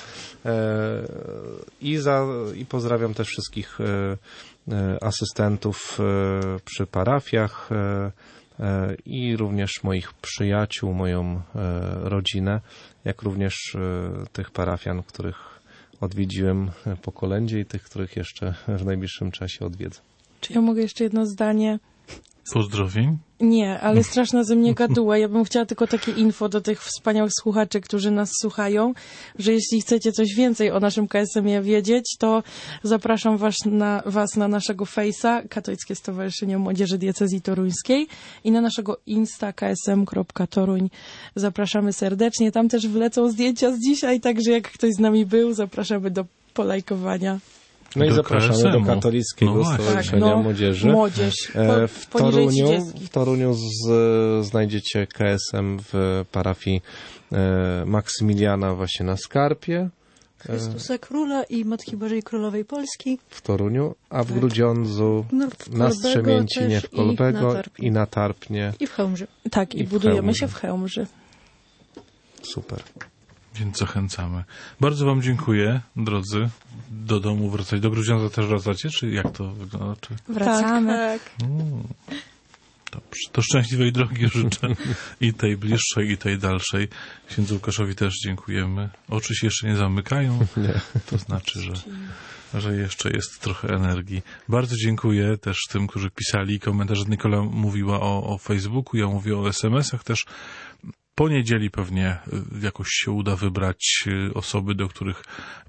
I pozdrawiam też wszystkich asystentów przy parafiach i również moich przyjaciół, moją rodzinę, jak również tych parafian, których odwiedziłem po kolędzie i tych, których jeszcze w najbliższym czasie odwiedzę. Czy ja mogę jeszcze jedno zdanie? Pozdrowień. Nie, ale straszna ze mnie gaduła. Ja bym chciała tylko takie info do tych wspaniałych słuchaczy, którzy nas słuchają, że jeśli chcecie coś więcej o naszym KSM-ie wiedzieć, to zapraszam was na naszego Face'a, Katolickie Stowarzyszenie Młodzieży Diecezji Toruńskiej, i na naszego Insta ksm.toruń. Zapraszamy serdecznie. Tam też wlecą zdjęcia z dzisiaj, także jak ktoś z nami był, zapraszamy do polajkowania. No i Do zapraszamy KSM-u. do Katolickiego Stowarzyszenia Młodzieży. Młodzież. W Toruniu znajdziecie KSM w parafii Maksymiliana właśnie na Skarpie. Chrystusa Króla i Matki Bożej Królowej Polski. W Toruniu, a w Grudziądzu, na Strzemięcinie, w Kolbego i na Tarpnie. I w Chełmży. Tak, i budujemy się w Chełmży. Super. Więc zachęcamy. Bardzo wam dziękuję, drodzy. Do domu wracać. Do Grudziądza też wracacie? Czy jak to wygląda? Czy... Wracamy. Tak. Dobrze. To szczęśliwej drogi życzę. I tej bliższej, i tej dalszej. Księdzu Łukaszowi też dziękujemy. Oczy się jeszcze nie zamykają. Nie. To znaczy, że jeszcze jest trochę energii. Bardzo dziękuję też tym, którzy pisali komentarze. Nikola mówiła o Facebooku, ja mówię o SMS-ach też. Po niedzieli pewnie jakoś się uda wybrać osoby, do których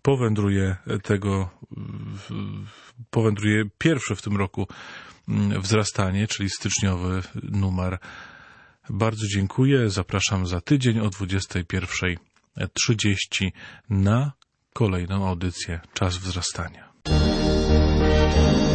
powędruje pierwsze w tym roku wzrastanie, czyli styczniowy numer. Bardzo dziękuję. Zapraszam za tydzień o 21:30 na kolejną audycję Czas Wzrastania.